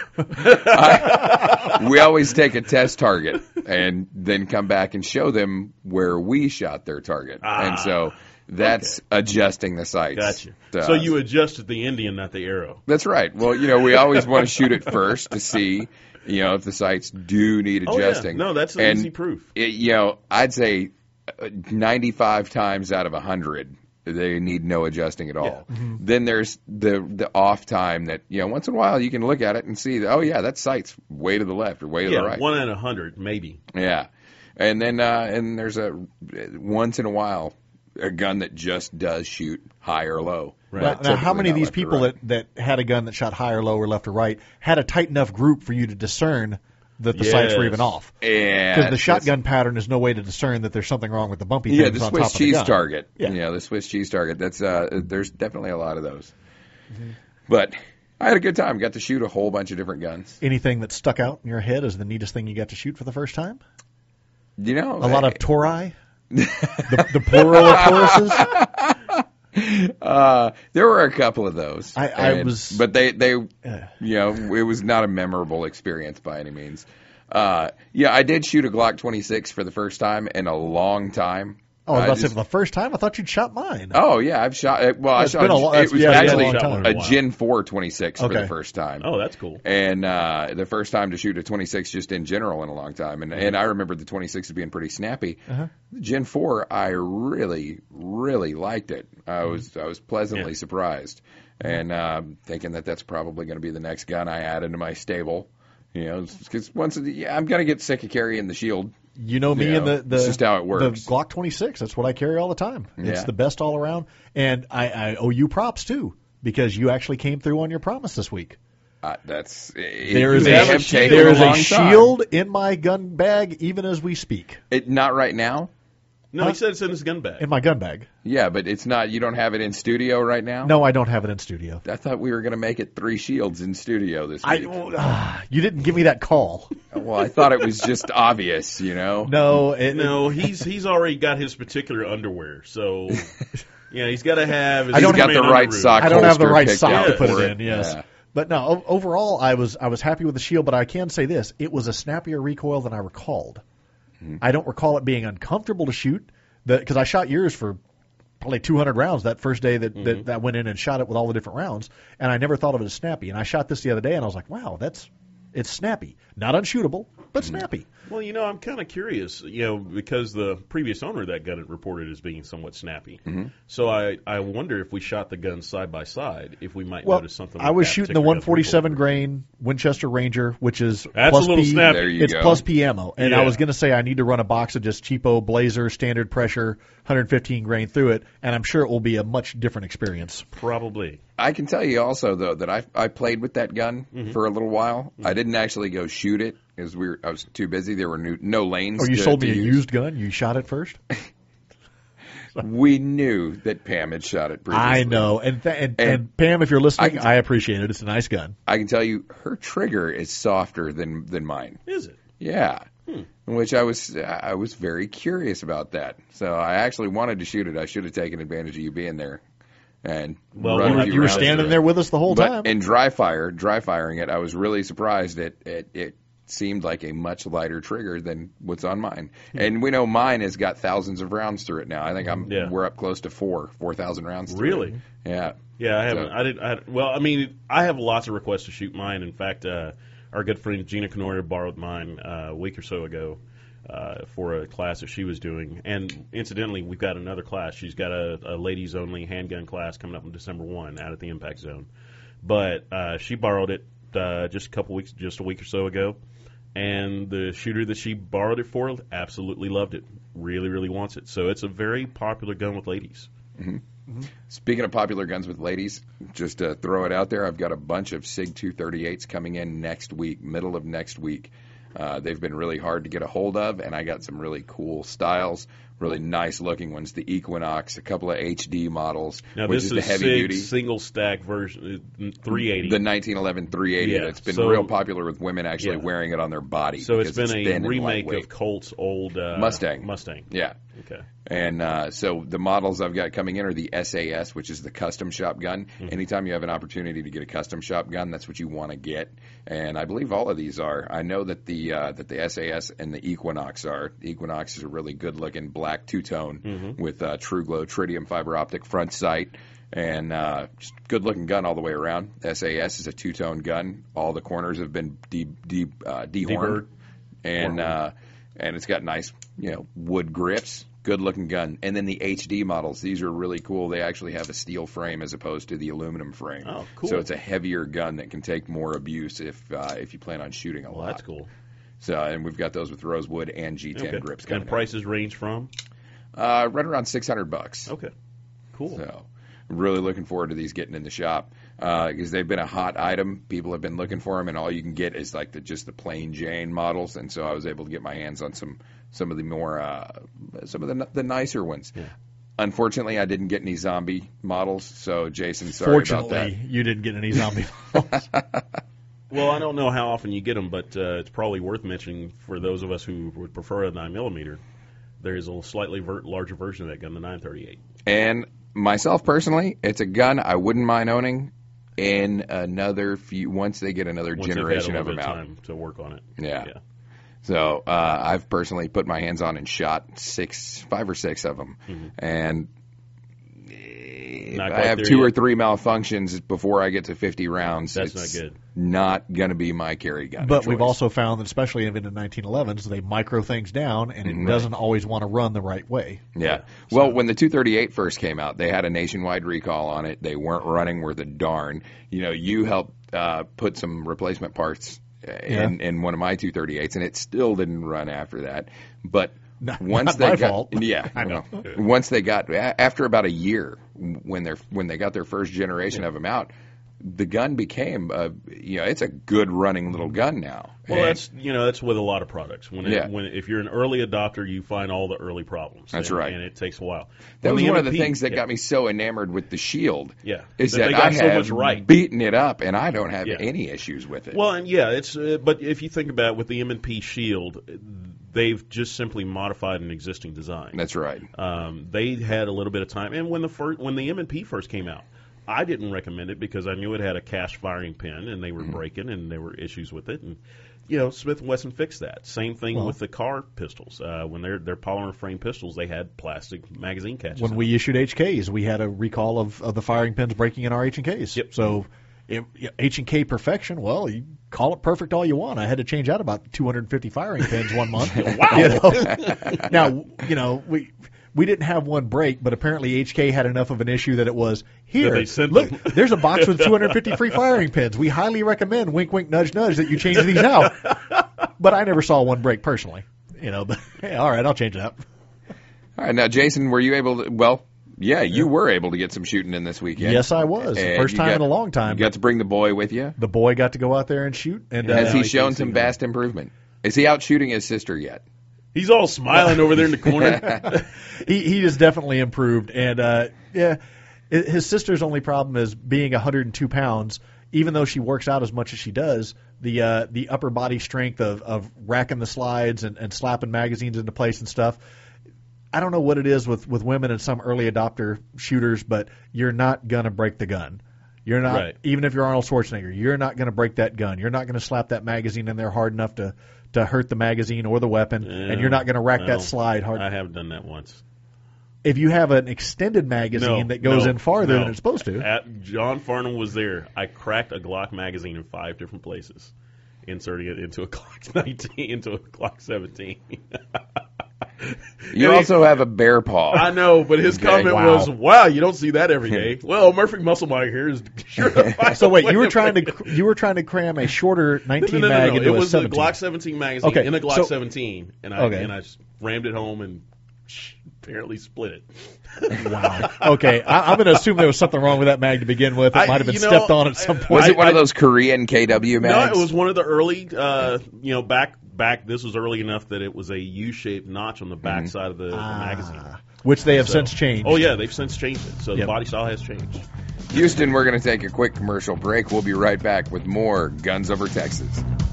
Speaker 2: We always take a test target and then come back and show them where we shot their target. And so that's adjusting the sights.
Speaker 3: Gotcha. So you adjusted the Indian, not the arrow.
Speaker 2: That's right. Well, we always want to shoot it first to see, if the sights do need adjusting.
Speaker 3: Oh, yeah. No, that's an easy proof.
Speaker 2: I'd say 95 times out of 100, they need no adjusting at all.
Speaker 3: Yeah.
Speaker 4: Mm-hmm.
Speaker 2: Then there's the off time that, once in a while you can look at it and see, that sight's way to the left or way to the right.
Speaker 3: 1 in 100, maybe.
Speaker 2: Yeah. And then and there's once in a while a gun that just does shoot high or low.
Speaker 3: Right.
Speaker 4: Now, how many of these people that had a gun that shot high or low or left or right had a tight enough group for you to discern that the sights were even off?
Speaker 2: Yeah.
Speaker 4: Because the shotgun pattern is no way to discern that there's something wrong with the bumpy things
Speaker 2: the
Speaker 4: on top
Speaker 2: Swiss
Speaker 4: of the
Speaker 2: cheese
Speaker 4: gun.
Speaker 2: target.
Speaker 4: Yeah.
Speaker 2: The Swiss cheese target. That's there's definitely a lot of those. Mm-hmm. But I had a good time. Got to shoot a whole bunch of different guns.
Speaker 4: Anything that stuck out in your head as the neatest thing you got to shoot for the first time?
Speaker 2: A
Speaker 4: lot of tori? the plural of Tauruses?
Speaker 2: There were a couple of those. But they it was not a memorable experience by any means. I did shoot a Glock 26 for the first time in a long time.
Speaker 4: Oh, I was about to say for the first time? I thought you'd shot mine.
Speaker 2: Oh, yeah, I've shot. Well,
Speaker 4: It's
Speaker 2: I
Speaker 4: been
Speaker 2: shot. It was
Speaker 4: yeah,
Speaker 2: actually
Speaker 4: a long time.
Speaker 2: a Gen 4 26 for the first time.
Speaker 3: Oh, that's cool.
Speaker 2: And the first time to shoot a 26 just in general in a long time. And I remember the 26 as being pretty snappy.
Speaker 4: Uh-huh.
Speaker 2: The Gen 4, I really, really liked it. I was pleasantly surprised. And thinking that's probably going to be the next gun I add into my stable. Because I'm going to get sick of carrying the shield.
Speaker 4: You know me and the
Speaker 2: it's just how it works.
Speaker 4: The Glock 26, that's what I carry all the time. It's the best all around. And I owe you props, too, because you actually came through on your promise this week.
Speaker 2: There is
Speaker 4: a shield in my gun bag even as we speak.
Speaker 2: Not right now?
Speaker 3: No, he said it's in his gun bag.
Speaker 4: In my gun bag.
Speaker 2: Yeah, but it's not. You don't have it in studio right now?
Speaker 4: No, I don't have it in studio.
Speaker 2: I thought we were going to make it 3 shields in studio this week.
Speaker 4: You didn't give me that call.
Speaker 2: Well, I thought it was just obvious,
Speaker 4: No,
Speaker 3: he's already got his particular underwear, so he's got to have.
Speaker 2: He's got the right sock.
Speaker 4: I don't have the right
Speaker 2: sock
Speaker 4: sock to put
Speaker 2: for
Speaker 4: it in. Yes.
Speaker 2: Yeah.
Speaker 4: But no, overall, I was happy with the shield. But I can say this: it was a snappier recoil than I recalled. Mm-hmm. I don't recall it being uncomfortable to shoot because I shot yours for probably 200 rounds that first day that went in and shot it with all the different rounds, and I never thought of it as snappy. And I shot this the other day, and I was like, wow, it's snappy, not unshootable, but snappy.
Speaker 3: Well, I'm kind of curious, because the previous owner of that gun had reported as being somewhat snappy. Mm-hmm. So I wonder if we shot the guns side by side, if we might notice something.
Speaker 4: I was shooting the 147 grain Winchester Ranger, which is
Speaker 3: that's
Speaker 4: plus
Speaker 3: a little
Speaker 4: P.
Speaker 3: snappy.
Speaker 2: There you
Speaker 4: it's
Speaker 2: go.
Speaker 4: plus P ammo, and
Speaker 3: Yeah.
Speaker 4: I was going to say I need to run a box of just cheapo Blazer standard pressure 115 grain through it, and I'm sure it will be a much different experience.
Speaker 3: Probably.
Speaker 2: I can tell you also, though, that I played with that gun for a little while. I didn't actually go shoot it because I was too busy. There were no lanes.
Speaker 4: Oh, you sold me a used gun? You shot it first?
Speaker 2: We knew that Pam had shot it previously.
Speaker 4: I know. And Pam, if you're listening, I appreciate it. It's a nice gun.
Speaker 2: I can tell you her trigger is softer than mine.
Speaker 3: Is it?
Speaker 2: Yeah. Which I was very curious about that. So I actually wanted to shoot it. I should have taken advantage of you being there. And
Speaker 4: you were standing there with us the whole time.
Speaker 2: In dry firing it, I was really surprised it seemed like a much lighter trigger than what's on mine. And we know mine has got thousands of rounds through it now. I think we're up close to 4,000 rounds through
Speaker 3: really?
Speaker 2: it. Yeah.
Speaker 3: Yeah, I haven't. I have lots of requests to shoot mine. In fact, our good friend Gina Canoyer borrowed mine a week or so ago for a class that she was doing. And incidentally, we've got another class. She's got a ladies-only handgun class coming up on December 1 out at the Impact Zone. But she borrowed it just a week or so ago. And the shooter that she borrowed it for absolutely loved it. Really, really wants it. So it's a very popular gun with ladies.
Speaker 2: Mm-hmm. Mm-hmm. Speaking of popular guns with ladies, just to throw it out there, I've got a bunch of SIG 238s coming in next week, middle of next week. They've been really hard to get a hold of, and I got some really cool styles, really nice looking ones. The Equinox, a couple of HD models,
Speaker 3: now,
Speaker 2: which is the heavy duty
Speaker 3: single stack version 380.
Speaker 2: The 1911 380 that's been real popular with women actually wearing it on their body.
Speaker 3: So it's been a remake of Colt's old
Speaker 2: Mustang.
Speaker 3: Yeah.
Speaker 2: Okay. And so the models I've got coming in are the SAS, which is the custom shop gun. Mm-hmm. Anytime you have an opportunity to get a custom shop gun, that's what you want to get. And I believe all of these are. I know that the SAS and the Equinox are. The Equinox is a really good-looking black two-tone with True Glow tritium fiber optic front sight. And just good-looking gun all the way around. SAS is a two-tone gun. All the corners have been dehorned. And it's got nice, wood grips. Good-looking gun. And then the HD models, these are really cool. They actually have a steel frame as opposed to the aluminum frame.
Speaker 3: Oh, cool.
Speaker 2: So it's a heavier gun that can take more abuse if you plan on shooting a lot.
Speaker 3: That's cool.
Speaker 2: So, and we've got those with rosewood and G10 grips coming
Speaker 3: And prices range from?
Speaker 2: Right around $600.
Speaker 3: Okay. Cool.
Speaker 2: So, really looking forward to these getting in the shop because they've been a hot item. People have been looking for them, and all you can get is like just the plain Jane models. And so I was able to get my hands on some of the more the nicer ones. Yeah. Unfortunately, I didn't get any zombie models. So Jason, sorry about that.
Speaker 4: Fortunately, you didn't get any zombie models.
Speaker 3: Well, I don't know how often you get them, but it's probably worth mentioning for those of us who would prefer a 9mm. There is a slightly larger version of that gun, the 938.
Speaker 2: And myself personally, it's a gun I wouldn't mind owning in another once they get another generation of them out.
Speaker 3: Time to work on it.
Speaker 2: Yeah. So I've personally put my hands on and shot 5 or 6 of them, and I have 2 or 3 malfunctions before I get to 50 rounds.
Speaker 3: That's not good.
Speaker 2: Not going to be my carry gun.
Speaker 4: But we've also found that, especially in the 1911s, they micro things down, and it doesn't always want to run the right way.
Speaker 2: Yeah. Well, when the 238 first came out, they had a nationwide recall on it. They weren't running worth a darn. You helped put some replacement parts in one of my 238s, and it still didn't run after that. But once they got, I know. Once they got after about a year, when they got their first generation of them out, the gun became it's a good running little gun now.
Speaker 3: Well, that's with a lot of products. If you're an early adopter, you find all the early problems.
Speaker 2: That's right,
Speaker 3: and it takes a while.
Speaker 2: That was one of the things that got me so enamored with the Shield.
Speaker 3: Yeah,
Speaker 2: is that I have beaten it up, and I don't have any issues with it.
Speaker 3: Well, and it's but if you think about it, with the M&P Shield, they've just simply modified an existing design.
Speaker 2: That's right.
Speaker 3: They had a little bit of time, and when the M&P first came out, I didn't recommend it because I knew it had a cast firing pin, and they were breaking, and there were issues with it. And Smith & Wesson fixed that. Same thing with the car pistols. When they're polymer frame pistols, they had plastic magazine catches.
Speaker 4: When we issued HKs, we had a recall of the firing pins breaking in our H&Ks.
Speaker 3: Yep.
Speaker 4: So H&K perfection, well, you call it perfect all you want. I had to change out about 250 firing pins one month.
Speaker 3: Wow.
Speaker 4: Now, we didn't have one break, but apparently HK had enough of an issue that it was, here, look, there's a box with 250 free firing pins. We highly recommend, wink, wink, nudge, nudge, that you change these out. But I never saw one break personally. But hey, all right, I'll change it up.
Speaker 2: All right, now, Jason, were you able to, Yeah, you were able to get some shooting in this weekend.
Speaker 4: Yes, I was.
Speaker 2: And
Speaker 4: First
Speaker 2: you
Speaker 4: time
Speaker 2: got-
Speaker 4: in a long time.
Speaker 2: You got to bring the boy with you.
Speaker 4: The boy got to go out there and shoot. And
Speaker 2: Has he
Speaker 3: he
Speaker 2: shown
Speaker 3: can't
Speaker 2: some
Speaker 3: see
Speaker 2: vast improvement? Is he out shooting his sister yet?
Speaker 3: He's all smiling over there in the corner.
Speaker 4: he has definitely improved. And, his sister's only problem is being 102 pounds. Even though she works out as much as she does, the upper body strength of racking the slides and slapping magazines into place and stuff, I don't know what it is with women and some early adopter shooters, but you're not going to break the gun. You're not,
Speaker 3: Right.
Speaker 4: even if you're Arnold Schwarzenegger, you're not going to break that gun. You're not going to slap that magazine in there hard enough to hurt the magazine or the weapon, and you're not going to rack that slide hard.
Speaker 3: I have done that once.
Speaker 4: If you have an extended magazine that goes in farther than it's supposed to.
Speaker 3: John Farnham was there. I cracked a Glock magazine in 5 different places, inserting it into a Glock 19, into a Glock 17.
Speaker 2: You also have a bear paw.
Speaker 3: I know, but his
Speaker 2: Okay.
Speaker 3: comment
Speaker 4: Wow.
Speaker 3: was, "Wow, you don't see that every day." Well, Murphy Musclemeyer here is sure to find
Speaker 4: So wait,
Speaker 3: a
Speaker 4: you
Speaker 3: way
Speaker 4: were trying to cram a shorter 19 mag into
Speaker 3: It
Speaker 4: a
Speaker 3: was
Speaker 4: 17.
Speaker 3: a Glock 17 magazine
Speaker 4: Okay,
Speaker 3: in a Glock
Speaker 4: so-
Speaker 3: 17, and I just rammed it home and apparently split it.
Speaker 4: Wow. Okay, I'm going to assume there was something wrong with that mag to begin with. It might have been stepped on at some point.
Speaker 2: Was it one of those Korean KW mags?
Speaker 3: No, it was one of the early, back. This was early enough that it was a U-shaped notch on the back side of the magazine.
Speaker 4: Which they have since changed.
Speaker 3: Oh yeah, they've since changed it, so the
Speaker 4: Yep.
Speaker 3: body style has changed.
Speaker 2: Houston, we're going to take a quick commercial break. We'll be right back with more Guns Over Texas.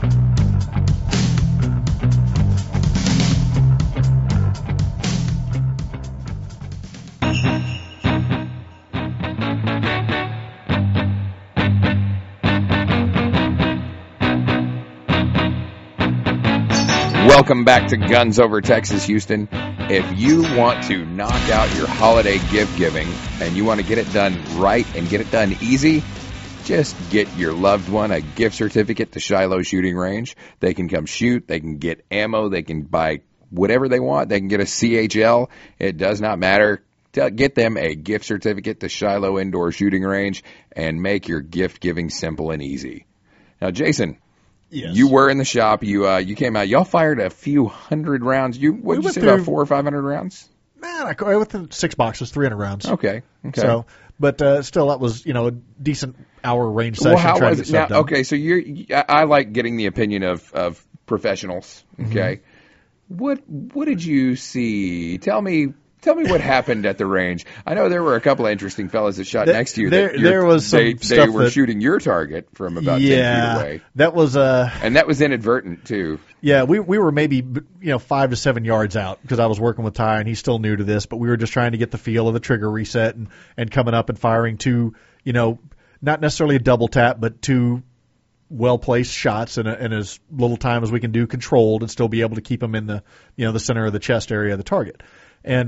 Speaker 2: Welcome back to Guns Over Texas, Houston. If you want to knock out your holiday gift giving and you want to get it done right and get it done easy, just get your loved one a gift certificate to Shiloh Shooting Range. They can come shoot. They can get ammo. They can buy whatever they want. They can get a CHL. It does not matter. Get them a gift certificate to Shiloh Indoor Shooting Range and make your gift giving simple and easy. Now, Jason,
Speaker 4: Yes.
Speaker 2: you were in the shop. You came out. Y'all fired a few hundred rounds. What did you
Speaker 4: went
Speaker 2: say,
Speaker 4: through-
Speaker 2: about 400 or 500 rounds?
Speaker 4: Man, I went through 6 boxes, 300 rounds.
Speaker 2: Okay.
Speaker 4: So, but still, that was a decent hour range session.
Speaker 2: Well, how
Speaker 4: trying
Speaker 2: was
Speaker 4: to
Speaker 2: it?
Speaker 4: get
Speaker 2: Now,
Speaker 4: stuff done.
Speaker 2: okay, so I like getting the opinion of professionals. Okay, what did you see? Tell me what happened at the range. I know there were a couple of interesting fellas that shot next to you.
Speaker 4: There was some
Speaker 2: they
Speaker 4: stuff
Speaker 2: were
Speaker 4: that-
Speaker 2: shooting your target from about 10 feet away,
Speaker 4: that was
Speaker 2: and that was inadvertent too.
Speaker 4: Yeah, we were maybe 5 to 7 yards out because I was working with Ty and he's still new to this, but we were just trying to get the feel of the trigger reset and coming up and firing two, not necessarily a double tap, but two well placed shots in as little time as we can do, controlled, and still be able to keep them in the the center of the chest area of the target. And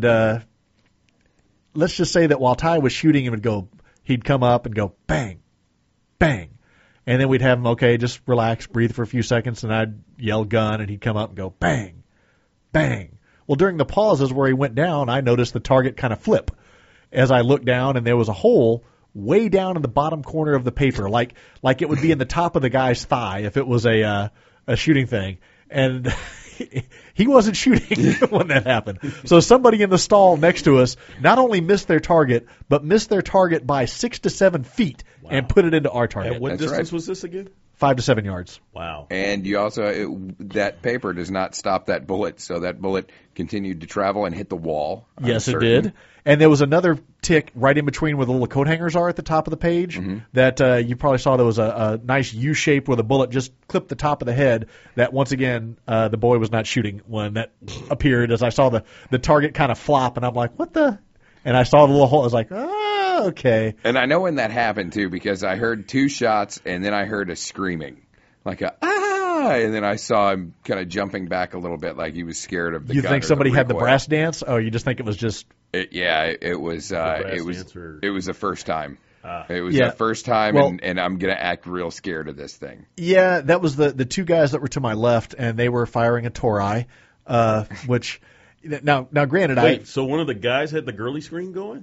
Speaker 4: let's just say that while Ty was shooting, he'd come up and go bang, bang. And then we'd have him, okay, just relax, breathe for a few seconds, and I'd yell gun, and he'd come up and go bang, bang. Well, during the pauses where he went down, I noticed the target kind of flip as I looked down, and there was a hole way down in the bottom corner of the paper, like it would be in the top of the guy's thigh if it was a shooting thing. And he wasn't shooting when that happened. So somebody in the stall next to us not only missed their target, but missed their target by 6 to 7 feet and put it into our target.
Speaker 3: At what
Speaker 2: That's
Speaker 3: distance
Speaker 2: right.
Speaker 3: was this again?
Speaker 4: 5 to 7 yards.
Speaker 3: Wow.
Speaker 2: And you also that paper does not stop that bullet, so that bullet continued to travel and hit the wall. I'm
Speaker 4: Yes, it
Speaker 2: certain.
Speaker 4: did. And there was another tick right in between where the little coat hangers are at the top of the page that you probably saw there was a nice U shape where the bullet just clipped the top of the head. That, once again, the boy was not shooting when that appeared, as I saw the target kind of flop, and I'm like, what the? And I saw the little hole. I was like, oh, okay.
Speaker 2: And I know when that happened, too, because I heard 2 shots, and then I heard a screaming. Like a, ah! And then I saw him kind of jumping back a little bit like he was scared of the
Speaker 4: You
Speaker 2: gun
Speaker 4: think
Speaker 2: or
Speaker 4: somebody had the
Speaker 2: recoil.
Speaker 4: brass dance? Oh, you just think it was just...
Speaker 2: It was
Speaker 3: dancer.
Speaker 2: it was the first time. It was
Speaker 4: Yeah.
Speaker 2: the first time,
Speaker 4: Well-
Speaker 2: and I'm going to act real scared of this thing.
Speaker 4: Yeah, that was the 2 guys that were to my left, and they were firing a Torai, which... Now, granted,
Speaker 3: Wait, so one of the guys had the girly screen going?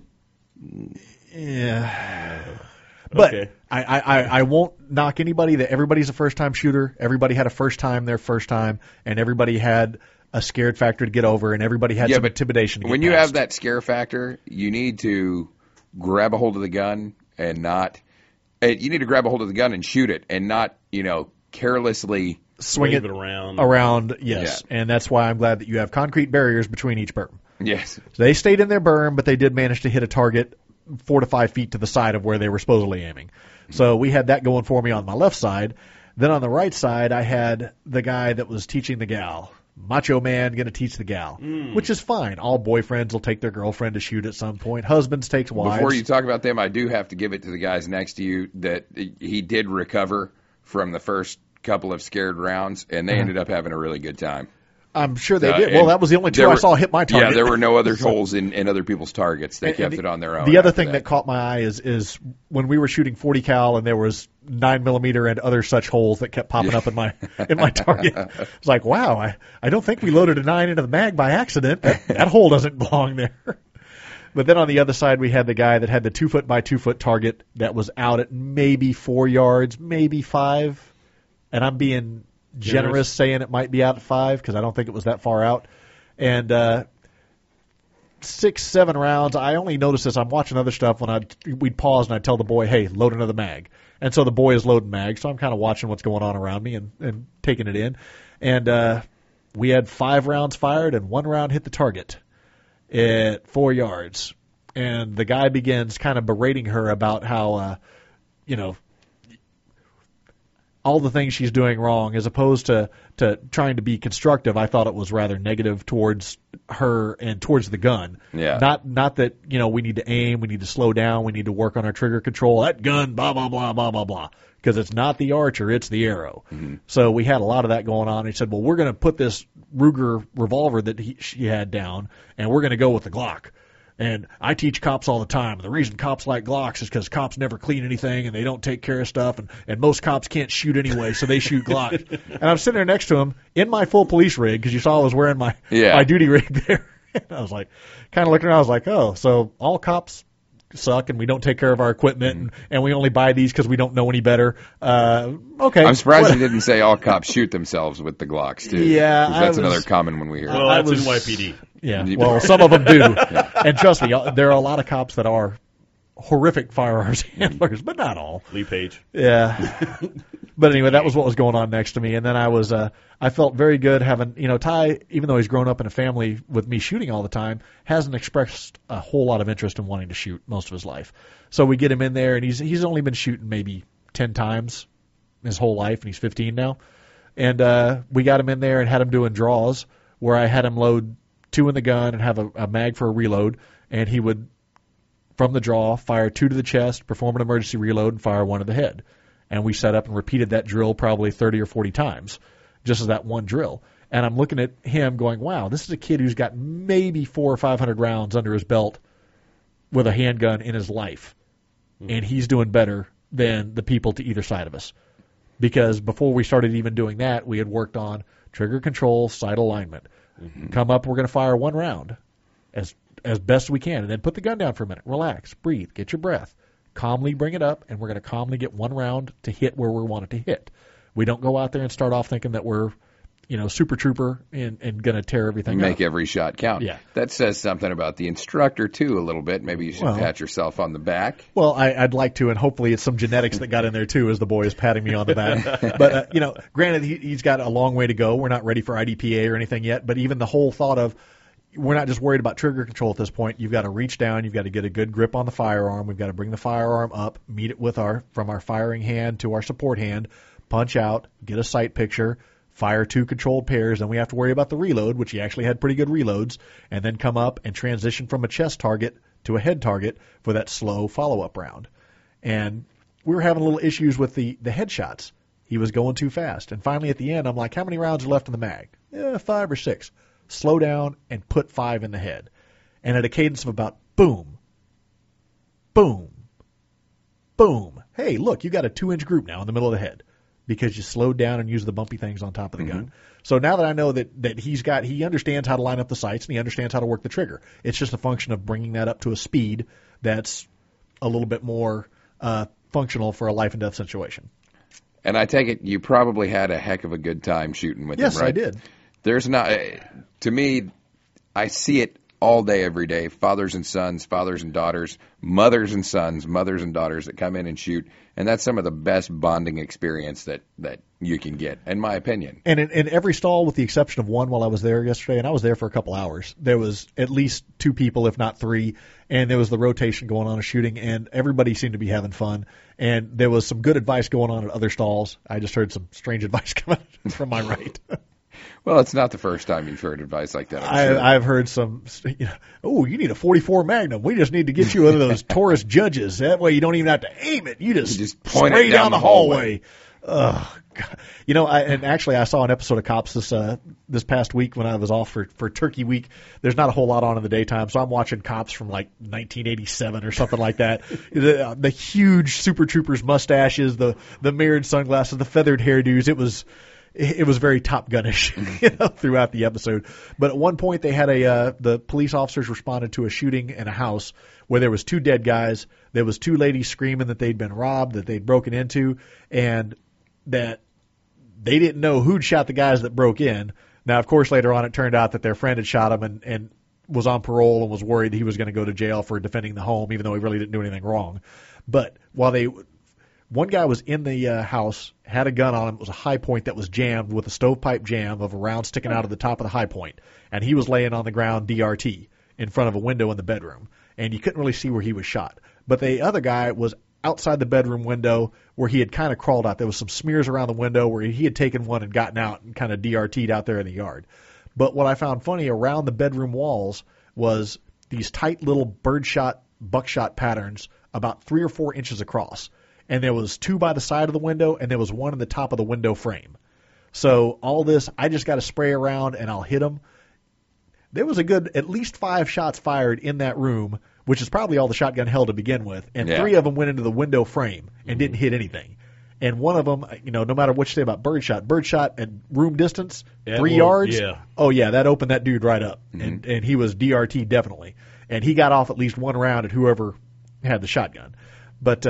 Speaker 4: Yeah. But
Speaker 3: Okay.
Speaker 4: I won't knock anybody that everybody's a first-time shooter. Everybody had a first time their first time, and everybody had a scared factor to get over, and everybody had some intimidation to get
Speaker 2: when you
Speaker 4: past.
Speaker 2: have that scare factor, you need to grab a hold of the gun and not. You need to grab a hold of the gun and shoot it, and not carelessly
Speaker 4: swing
Speaker 3: Wave
Speaker 4: it
Speaker 3: around.
Speaker 4: Yes, and that's why I'm glad that you have concrete barriers between each berm.
Speaker 2: Yes.
Speaker 4: So they stayed in their berm, but they did manage to hit a target 4 to 5 feet to the side of where they were supposedly aiming. So we had that going for me on my left side. Then on the right side, I had the guy that was teaching the gal. Macho man going to teach the gal, which is fine. All boyfriends will take their girlfriend to shoot at some point. Husbands take wives.
Speaker 2: Before you talk about them, I do have to give it to the guys next to you that he did recover from the first couple of scared rounds, and they ended up having a really good time.
Speaker 4: I'm sure they did. Well, that was the only two I saw hit my target.
Speaker 2: Yeah, there were no other holes in other people's targets. They kept it on their own.
Speaker 4: The other thing that caught my eye is when we were shooting 40 cal and there was 9mm and other such holes that kept popping up in my target. It's like, wow, I don't think we loaded a 9 into the mag by accident. That hole doesn't belong there. But then on the other side, we had the guy that had the 2 foot by 2 foot target that was out at maybe 4 yards, maybe 5. And I'm being generous saying it might be out at 5 because I don't think it was that far out. And 6, 7 rounds, I only noticed this. I'm watching other stuff when we'd pause and I'd tell the boy, hey, load another mag. And so the boy is loading mag, so I'm kind of watching what's going on around me and taking it in. And we had 5 rounds fired and 1 round hit the target at 4 yards. And the guy begins kind of berating her about how, all the things she's doing wrong, as opposed to trying to be constructive. I thought it was rather negative towards her and towards the gun.
Speaker 2: Yeah.
Speaker 4: Not that, we need to aim, we need to slow down, we need to work on our trigger control. That gun, blah, blah, blah, blah, blah, blah. Because it's not the Archer, it's the Arrow. Mm-hmm. So we had a lot of that going on. He said, well, we're going to put this Ruger revolver that she had down, and we're going to go with the Glock. And I teach cops all the time. The reason cops like Glocks is because cops never clean anything and they don't take care of stuff, and most cops can't shoot anyway, so they shoot Glocks. And I'm sitting there next to him in my full police rig, because you saw I was wearing my duty rig there. And I was like, kind of looking around, I was like, oh, so all cops suck and we don't take care of our equipment and we only buy these because we don't know any better. Okay.
Speaker 2: I'm surprised he didn't say all cops shoot themselves with the Glocks, too.
Speaker 4: Yeah.
Speaker 2: That's another common one we hear.
Speaker 3: Well, that's NYPD.
Speaker 4: Yeah, well, some of them do. And trust me, there are a lot of cops that are horrific firearms handlers, but not all.
Speaker 3: Lee Page.
Speaker 4: Yeah. But anyway, that was what was going on next to me. And then I felt very good having, Ty, even though he's grown up in a family with me shooting all the time, hasn't expressed a whole lot of interest in wanting to shoot most of his life. So we get him in there, and he's only been shooting maybe 10 times his whole life, and he's 15 now. And we got him in there and had him doing draws where I had him load 2 in the gun and have a mag for a reload, and he would, from the draw, fire 2 to the chest, perform an emergency reload, and fire 1 to the head. And we set up and repeated that drill probably 30 or 40 times, just as that one drill. And I'm looking at him going, wow, this is a kid who's got maybe 400 or 500 rounds under his belt with a handgun in his life. And he's doing better than the people to either side of us. Because before we started even doing that, we had worked on trigger control, sight alignment. Come up, we're going to fire 1 round as best we can, and then put the gun down for a minute. Relax, breathe, get your breath. Calmly bring it up, and we're going to calmly get 1 round to hit where we want it to hit. We don't go out there and start off thinking that we're, super trooper and going to tear everything
Speaker 2: Make
Speaker 4: up.
Speaker 2: every shot count.
Speaker 4: Yeah.
Speaker 2: That says something about the instructor, too, a little bit. Maybe you should pat yourself on the back.
Speaker 4: Well, I'd like to, and hopefully it's some genetics that got in there, too, as the boy is patting me on the back. But, granted, he's got a long way to go. We're not ready for IDPA or anything yet, but even the whole thought of, we're not just worried about trigger control at this point. You've got to reach down. You've got to get a good grip on the firearm. We've got to bring the firearm up, meet it with from our firing hand to our support hand, punch out, get a sight picture, fire 2 controlled pairs. Then we have to worry about the reload, which he actually had pretty good reloads, and then come up and transition from a chest target to a head target for that slow follow-up round. And we were having little issues with the headshots. He was going too fast. And finally at the end, I'm like, how many rounds are left in the mag? 5 or 6. Slow down and put 5 in the head. And at a cadence of about boom, boom, boom. Hey, look, you got a 2-inch group now in the middle of the head because you slowed down and used the bumpy things on top of the gun. So now that I know that he understands how to line up the sights and he understands how to work the trigger. It's just a function of bringing that up to a speed that's a little bit more functional for a life and death situation.
Speaker 2: And I take it you probably had a heck of a good time shooting with him, right?
Speaker 4: Yes, I did.
Speaker 2: there's not, to me, I see it all day, every day. Fathers and sons, fathers and daughters, mothers and sons, mothers and daughters that come in and shoot. And that's some of the best bonding experience that you can get, in my opinion.
Speaker 4: And in every stall, with the exception of one while I was there yesterday, and I was there for a couple hours, there was at least 2 people, if not 3, and there was the rotation going on of shooting, and everybody seemed to be having fun. And there was some good advice going on at other stalls. I just heard some strange advice coming from my right.
Speaker 2: Well, it's not the first time you've heard advice like that. Sure.
Speaker 4: I've heard some, oh, you need a 44 Magnum. We just need to get you one of those Taurus Judges. That way you don't even have to aim it. You just
Speaker 2: point
Speaker 4: spray
Speaker 2: it
Speaker 4: down the hallway. Oh, God. And actually I saw an episode of Cops this past week when I was off for Turkey Week. There's not a whole lot on in the daytime, so I'm watching Cops from like 1987 or something like that. The huge Super Troopers mustaches, the mirrored sunglasses, the feathered hairdos. It was very Top Gun-ish throughout the episode. But at one point they had the police officers responded to a shooting in a house where there was 2 dead guys. There was 2 ladies screaming that they'd been robbed, that they'd broken into, and that they didn't know who'd shot the guys that broke in. Now, of course, later on it turned out that their friend had shot him and was on parole and was worried he was going to go to jail for defending the home, even though he really didn't do anything wrong. But one guy was in the house, had a gun on him. It was a high point that was jammed with a stovepipe jam of a round sticking out of the top of the high point. And he was laying on the ground DRT in front of a window in the bedroom. And you couldn't really see where he was shot. But the other guy was outside the bedroom window where he had kind of crawled out. There was some smears around the window where he had taken one and gotten out and kind of DRT'd out there in the yard. But what I found funny, around the bedroom walls was these tight little birdshot, buckshot patterns about 3 or 4 inches across. And there was 2 by the side of the window, and there was 1 in the top of the window frame. So all this, I just got to spray around, and I'll hit them. There was a good at least 5 shots fired in that room, which is probably all the shotgun held to begin with, and 3 of them went into the window frame and didn't hit anything. And one of them, no matter what you say about birdshot at room distance, 3 yards, oh yeah, that opened that dude right up, and he was DRT definitely. And he got off at least 1 round at whoever had the shotgun. But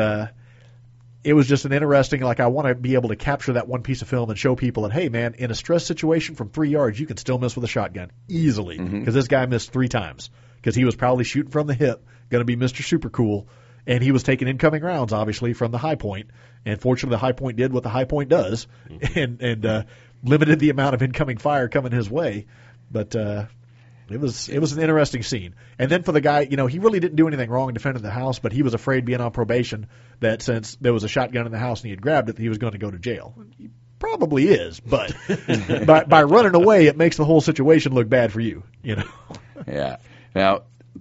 Speaker 4: it was just an interesting, I want to be able to capture that one piece of film and show people that, hey, man, in a stress situation from 3 yards, you can still miss with a shotgun easily. Because this guy missed 3 times. Because he was probably shooting from the hip, going to be Mr. Super Cool. And he was taking incoming rounds, obviously, from the high point. And fortunately, the high point did what the high point does and limited the amount of incoming fire coming his way. But it was an interesting scene. And then for the guy, he really didn't do anything wrong in defending the house, but he was afraid, being on probation, that since there was a shotgun in the house and he had grabbed it, he was going to go to jail. He probably is, but by running away, it makes the whole situation look bad for you.
Speaker 2: Yeah. Now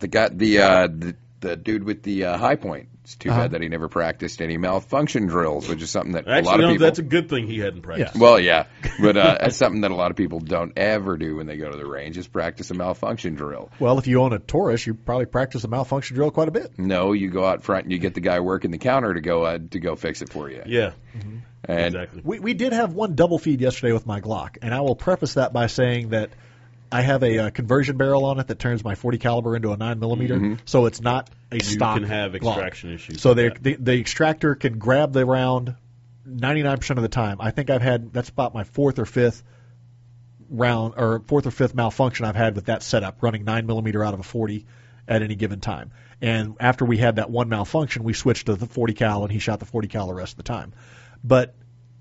Speaker 2: the dude with the high point. It's too bad that he never practiced any malfunction drills, which is something that a lot of people.
Speaker 3: That's a good thing he hadn't practiced.
Speaker 2: Yeah. Well, yeah, but that's something that a lot of people don't ever do when they go to the range, is practice a malfunction drill.
Speaker 4: Well, if you own a Taurus, you probably practice a malfunction drill quite a bit.
Speaker 2: No, you go out front and you get the guy working the counter to go fix it for you.
Speaker 3: Yeah.
Speaker 2: And
Speaker 3: exactly.
Speaker 4: We did have one double feed yesterday with my Glock, and I will preface that by saying that I have a conversion barrel on it that turns my 40 caliber into a 9mm, so it's not a stock.
Speaker 3: You can have extraction
Speaker 4: Glock.
Speaker 3: issues.
Speaker 4: So the extractor can grab the round 99% of the time. I think that's about my 4th or 5th round, or 4th or 5th malfunction I've had with that setup, running 9mm out of a 40 at any given time. And after we had that one malfunction, we switched to the 40 cal, and he shot the 40 cal the rest of the time. But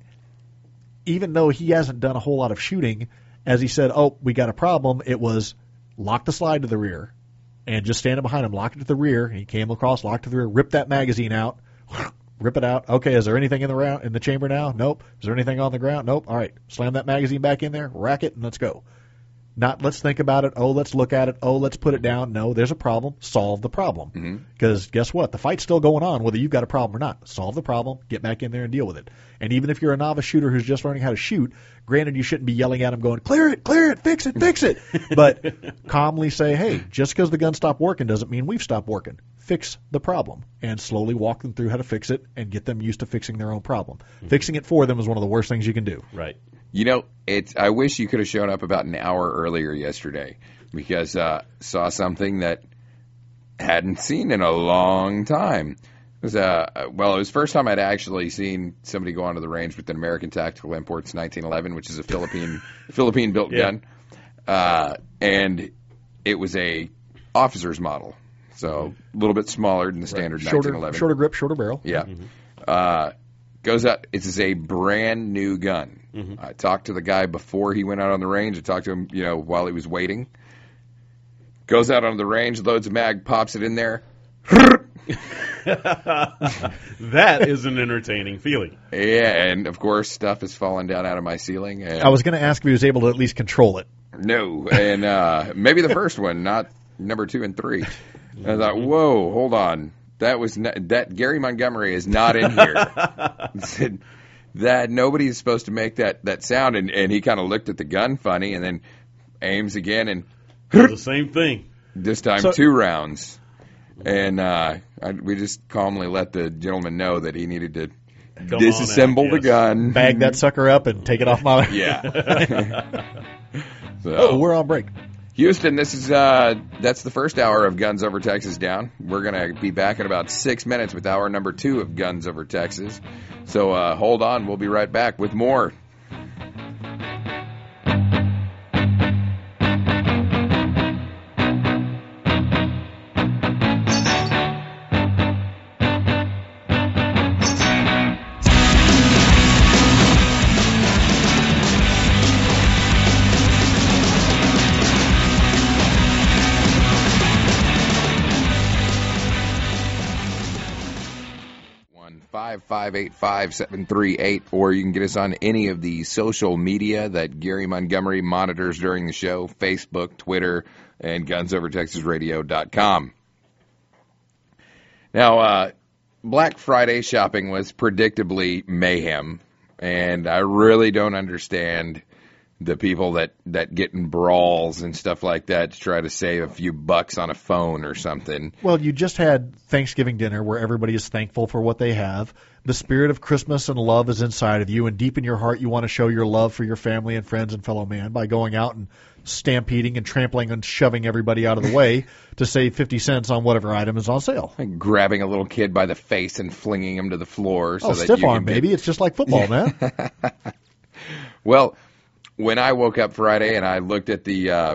Speaker 4: even though he hasn't done a whole lot of shooting, as he said, oh, we got a problem, it was lock the slide to the rear and just standing behind him, lock it to the rear. And he came across, locked to the rear, rip that magazine out, rip it out. Okay, is there anything in the chamber now? Nope. Is there anything on the ground? Nope. All right, slam that magazine back in there, rack it, and let's go. Not let's think about it. Oh, let's look at it. Oh, let's put it down. No, there's a problem. Solve the problem. Because guess what? The fight's still going on, whether you've got a problem or not. Solve the problem. Get back in there and deal with it. And even if you're a novice shooter who's just learning how to shoot, granted, you shouldn't be yelling at him going, clear it, fix it. But calmly say, hey, just because the gun stopped working doesn't mean we've stopped working. Fix the problem. And slowly walk them through how to fix it and get them used to fixing their own problem. Fixing it for them is one of the worst things you can do.
Speaker 3: Right.
Speaker 2: I wish you could have shown up about an hour earlier yesterday, because saw something that hadn't seen in a long time. It was it was the first time I'd actually seen somebody go onto the range with an American Tactical Imports 1911, which is a Philippine built gun. and it was a officer's model, so a little bit smaller than the standard 1911.
Speaker 4: Shorter grip, shorter barrel.
Speaker 2: Yeah. Goes out. It's a brand new gun. I talked to the guy before he went out on the range. I talked to him, while he was waiting. Goes out on the range, loads a mag, pops it in there.
Speaker 3: That is an entertaining feeling.
Speaker 2: Yeah, and of course, stuff is falling down out of my ceiling. And
Speaker 4: I was going to ask if he was able to at least control it.
Speaker 2: no, and maybe the first one, not number 2 and 3. And I thought, whoa, hold on. That Gary Montgomery is not in here. That nobody's supposed to make that sound, and he kind of looked at the gun funny, and then aims again, and
Speaker 3: The same thing.
Speaker 2: this time 2 rounds, and we just calmly let the gentleman know that he needed to
Speaker 3: Come
Speaker 2: disassemble
Speaker 3: on out,
Speaker 2: the gun,
Speaker 4: Bag that sucker up and take it off my...
Speaker 2: yeah. So,
Speaker 4: Oh, we're on break.
Speaker 2: Houston, this is that's the first hour of Guns Over Texas down. We're going to be back in about 6 minutes with hour number 2 of Guns Over Texas. So hold on. We'll be right back with more. One 5585738, or you can get us on any of the social media that Gary Montgomery monitors during the show, Facebook, Twitter, and GunsOverTexasRadio.com. Now, Black Friday shopping was predictably mayhem, and I really don't understand the people that get in brawls and stuff like that to try to save a few bucks on a phone or something.
Speaker 4: Well, you just had Thanksgiving dinner where everybody is thankful for what they have. The spirit of Christmas and love is inside of you, and deep in your heart you want to show your love for your family and friends and fellow man by going out and stampeding and trampling and shoving everybody out of the way to save 50 cents on whatever item is on sale.
Speaker 2: Like grabbing a little kid by the face and flinging him to the floor. So that
Speaker 4: stiff
Speaker 2: you
Speaker 4: arm,
Speaker 2: can
Speaker 4: baby. It's just like football, man.
Speaker 2: Well, when I woke up Friday and I looked at the,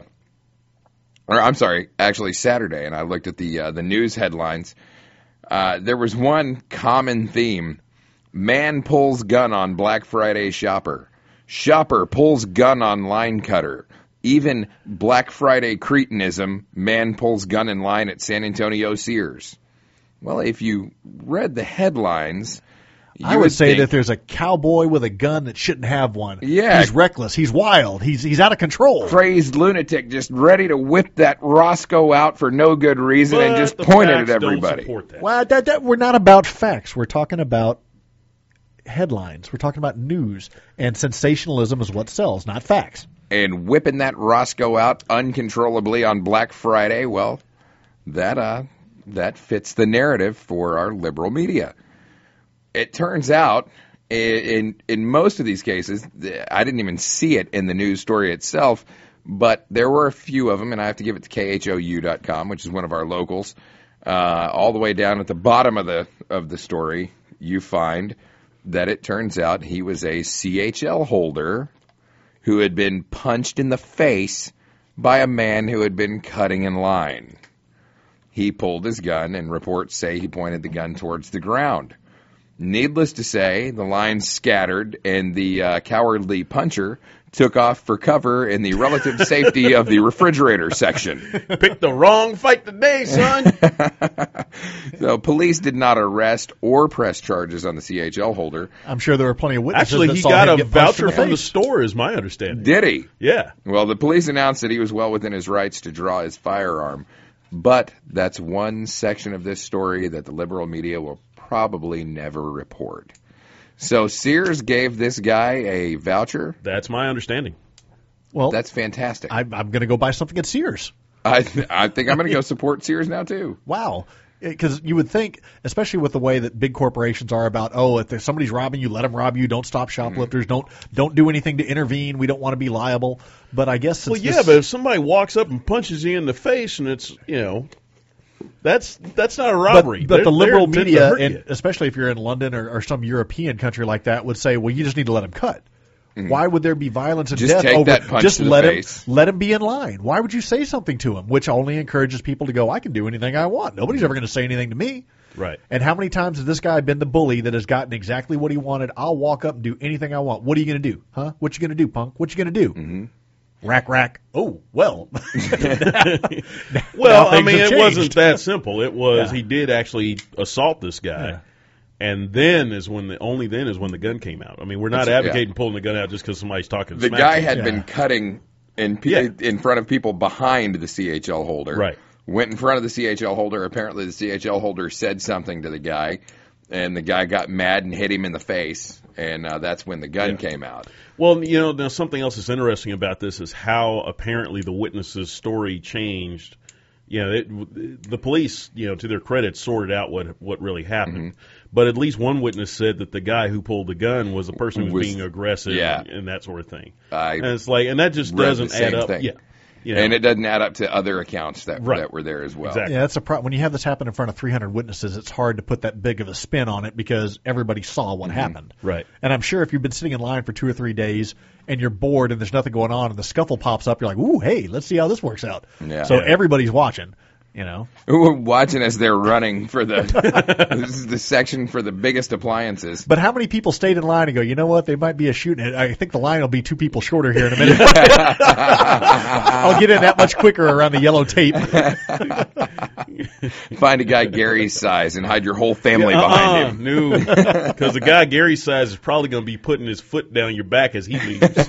Speaker 2: Saturday, and I looked at the news headlines, there was one common theme. Man pulls gun on Black Friday shopper. Shopper pulls gun on line cutter. Even Black Friday cretinism. Man pulls gun in line at San Antonio Sears. Well, if you read the headlines,
Speaker 4: I would say that there's a cowboy with a gun that shouldn't have one.
Speaker 2: Yeah.
Speaker 4: He's reckless. He's wild. He's out of control.
Speaker 2: Crazed lunatic just ready to whip that Roscoe out for no good reason and just point it at everybody.
Speaker 4: Well, that we're not about facts. We're talking about headlines. We're talking about news. And sensationalism is what sells, not facts.
Speaker 2: And whipping that Roscoe out uncontrollably on Black Friday, well, that fits the narrative for our liberal media. It turns out, in most of these cases, I didn't even see it in the news story itself, but there were a few of them, and I have to give it to KHOU.com, which is one of our locals. All the way down at the bottom of the story, you find that it turns out he was a CHL holder who had been punched in the face by a man who had been cutting in line. He pulled his gun, and reports say he pointed the gun towards the ground. Needless to say, the line scattered, and the cowardly puncher took off for cover in the relative safety of the refrigerator section.
Speaker 3: Picked the wrong fight today, son.
Speaker 2: So police did not arrest or press charges on the CHL holder.
Speaker 4: I'm sure there were plenty of witnesses.
Speaker 3: Actually,
Speaker 4: that
Speaker 3: he
Speaker 4: saw
Speaker 3: got
Speaker 4: him
Speaker 3: a
Speaker 4: get punched in
Speaker 3: voucher from the
Speaker 4: face.
Speaker 3: store, is my understanding.
Speaker 2: Did he?
Speaker 3: Yeah.
Speaker 2: Well, the police announced that he was well within his rights to draw his firearm, but that's one section of this story that the liberal media will probably never report. So Sears gave this guy a voucher?
Speaker 3: That's my understanding.
Speaker 4: Well,
Speaker 2: That's fantastic.
Speaker 4: I'm going to go buy something at Sears.
Speaker 2: I think I'm going to go support Sears now, too.
Speaker 4: Wow. Because you would think, especially with the way that big corporations are about, if somebody's robbing you, let them rob you. Don't stop shoplifters. Don't do anything to intervene. We don't want to be liable. But I guess
Speaker 3: Well, yeah, but if somebody walks up and punches you in the face and it's, that's not a robbery.
Speaker 4: But the liberal
Speaker 3: intent
Speaker 4: media,
Speaker 3: to hurt
Speaker 4: and
Speaker 3: you.
Speaker 4: especially if you're in London or some European country like that, would say, well, you just need to let him cut. Why would there be violence and
Speaker 2: Just
Speaker 4: death
Speaker 2: take
Speaker 4: over?
Speaker 2: that punch
Speaker 4: Just
Speaker 2: to the
Speaker 4: let
Speaker 2: face.
Speaker 4: let him be in line. Why would you say something to him? Which only encourages people to go, I can do anything I want. Nobody's ever going to say anything to me.
Speaker 3: Right.
Speaker 4: And how many times has this guy been the bully that has gotten exactly what he wanted? I'll walk up and do anything I want. What are you going to do? Huh? What you going to do, punk? What you going to do?
Speaker 2: Mm-hmm.
Speaker 4: Rack. Oh, well.
Speaker 3: Well,
Speaker 4: Now
Speaker 3: I
Speaker 4: things
Speaker 3: mean,
Speaker 4: have
Speaker 3: it wasn't
Speaker 4: changed.
Speaker 3: that simple. It was
Speaker 4: Yeah.
Speaker 3: he did actually assault this guy.
Speaker 4: Yeah.
Speaker 3: And then is when the gun came out. I mean, we're not
Speaker 2: That's-
Speaker 3: advocating pulling the gun out just because somebody's talking
Speaker 2: The
Speaker 3: smack
Speaker 2: guy
Speaker 3: to you.
Speaker 2: had
Speaker 4: Yeah.
Speaker 2: been cutting in front of people behind the CHL holder.
Speaker 3: Right.
Speaker 2: Went in front of the CHL holder. Apparently, the CHL holder said something to the guy, and the guy got mad and hit him in the face, and that's when the gun came out.
Speaker 3: Well, now something else that's interesting about this is how apparently the witness's story changed. The police, to their credit, sorted out what really happened. But at least one witness said that the guy who pulled the gun was the person who was being aggressive and that sort of thing. And it's like, and that just
Speaker 2: read
Speaker 3: doesn't
Speaker 2: the same
Speaker 3: add up.
Speaker 2: thing.
Speaker 3: Yeah.
Speaker 2: And it doesn't add up to other accounts that
Speaker 3: Right.
Speaker 2: were there as well.
Speaker 3: Exactly.
Speaker 4: Yeah, that's a problem. When you have this happen in front of 300 witnesses, it's hard to put that big of a spin on it because everybody saw what happened.
Speaker 3: Right.
Speaker 4: And I'm sure if you've been sitting in line for 2 or 3 days and you're bored and there's nothing going on and the scuffle pops up, you're like, ooh, hey, let's see how this works out.
Speaker 2: Yeah.
Speaker 4: So
Speaker 2: Yeah.
Speaker 4: everybody's watching,
Speaker 2: We're watching as they're running for the this is the section for the biggest appliances.
Speaker 4: But how many people stayed in line and go, you know what, they might be a shooting. I think the line will be 2 people shorter here in a minute. I'll get in that much quicker around the yellow tape.
Speaker 2: Find a guy Gary's size and hide your whole family behind him.
Speaker 3: No, because the guy Gary's size is probably going to be putting his foot down your back as he leaves.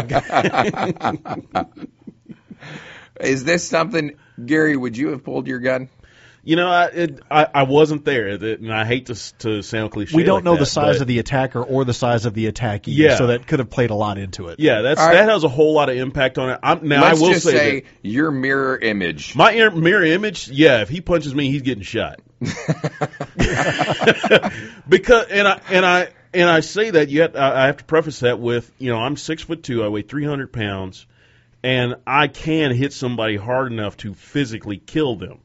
Speaker 2: Is this something, Gary, would you have pulled your gun?
Speaker 3: I wasn't there, and I hate to sound cliche.
Speaker 4: We don't
Speaker 3: like
Speaker 4: know
Speaker 3: that,
Speaker 4: the size
Speaker 3: but-
Speaker 4: of the attacker or the size of the attackee,
Speaker 3: Yeah.
Speaker 4: so that could have played a lot into it.
Speaker 3: Yeah,
Speaker 2: All right.
Speaker 3: that has a whole lot of impact on it.
Speaker 2: Let's
Speaker 3: I will
Speaker 2: just
Speaker 3: say that
Speaker 2: your mirror image.
Speaker 3: my mirror image, if he punches me, he's getting shot. Because I say that I have to preface that with I'm 6'2", I weigh 300 pounds, and I can hit somebody hard enough to physically kill them.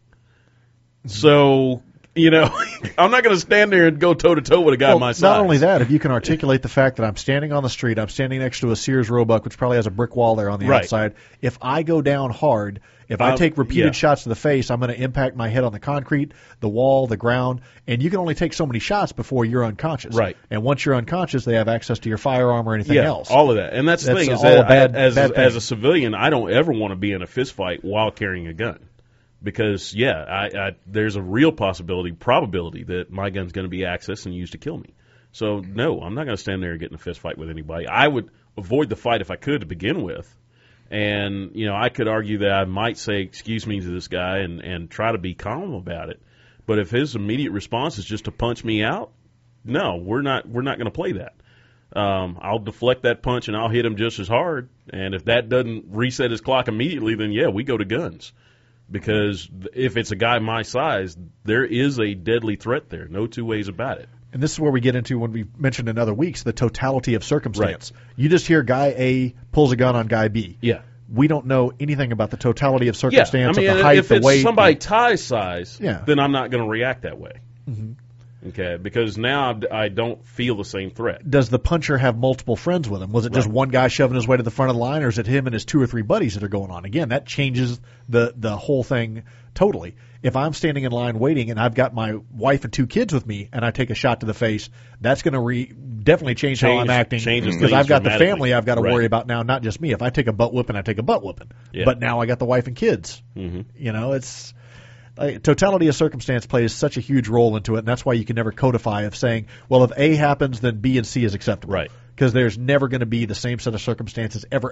Speaker 3: So I'm not going to stand there and go toe to toe with a guy my size.
Speaker 4: Not only that, if you can articulate the fact that I'm standing on the street, I'm standing next to a Sears Roebuck, which probably has a brick wall there on the
Speaker 3: Right.
Speaker 4: outside. If I go down hard, if I take repeated shots to the face, I'm going to impact my head on the concrete, the wall, the ground, and you can only take so many shots before you're unconscious.
Speaker 3: Right.
Speaker 4: And once you're unconscious, they have access to your firearm or anything else.
Speaker 3: all of that. And that's the
Speaker 4: That's
Speaker 3: thing is
Speaker 4: all
Speaker 3: that
Speaker 4: a bad
Speaker 3: as
Speaker 4: thing.
Speaker 3: a civilian, I don't ever want to be in a fist fight while carrying a gun. Because, there's a real probability that my gun's going to be accessed and used to kill me. So, no, I'm not going to stand there and get in a fist fight with anybody. I would avoid the fight if I could to begin with. And, I could argue that I might say, excuse me to this guy and try to be calm about it. But if his immediate response is just to punch me out, no, we're not going to play that. I'll deflect that punch and I'll hit him just as hard. And if that doesn't reset his clock immediately, then, we go to guns. Because if it's a guy my size, there is a deadly threat there. No two ways about it.
Speaker 4: And this is where we get into, when we mentioned in other weeks, the totality of circumstance.
Speaker 3: Right.
Speaker 4: You just hear guy A pulls a gun on guy B.
Speaker 3: Yeah.
Speaker 4: We don't know anything about the totality of circumstance,
Speaker 3: of
Speaker 4: of the height,
Speaker 3: if
Speaker 4: the
Speaker 3: it's
Speaker 4: weight.
Speaker 3: somebody Ty's size,
Speaker 4: Yeah.
Speaker 3: then I'm not going to react that way. Mm-hmm. Okay, because now I don't feel the same threat.
Speaker 4: Does the puncher have multiple friends with him? Was it just one guy shoving his way to the front of the line, or is it him and his 2 or 3 buddies that are going on? Again, that changes the whole thing totally. If I'm standing in line waiting and I've got my wife and 2 kids with me and I take a shot to the face, that's going to definitely change how I'm acting.
Speaker 3: Changes
Speaker 4: Because
Speaker 3: things
Speaker 4: I've got the
Speaker 3: dramatically.
Speaker 4: family I've got to
Speaker 3: Right.
Speaker 4: worry about now, not just me. If I take a butt whooping, I take a butt whooping.
Speaker 3: Yeah.
Speaker 4: But now I got the wife and kids. Mm-hmm. It's... totality of circumstance plays such a huge role into it, and that's why you can never codify of saying, well, if A happens, then B and C is acceptable.
Speaker 3: Right.
Speaker 4: Because there's never going to be the same set of circumstances ever.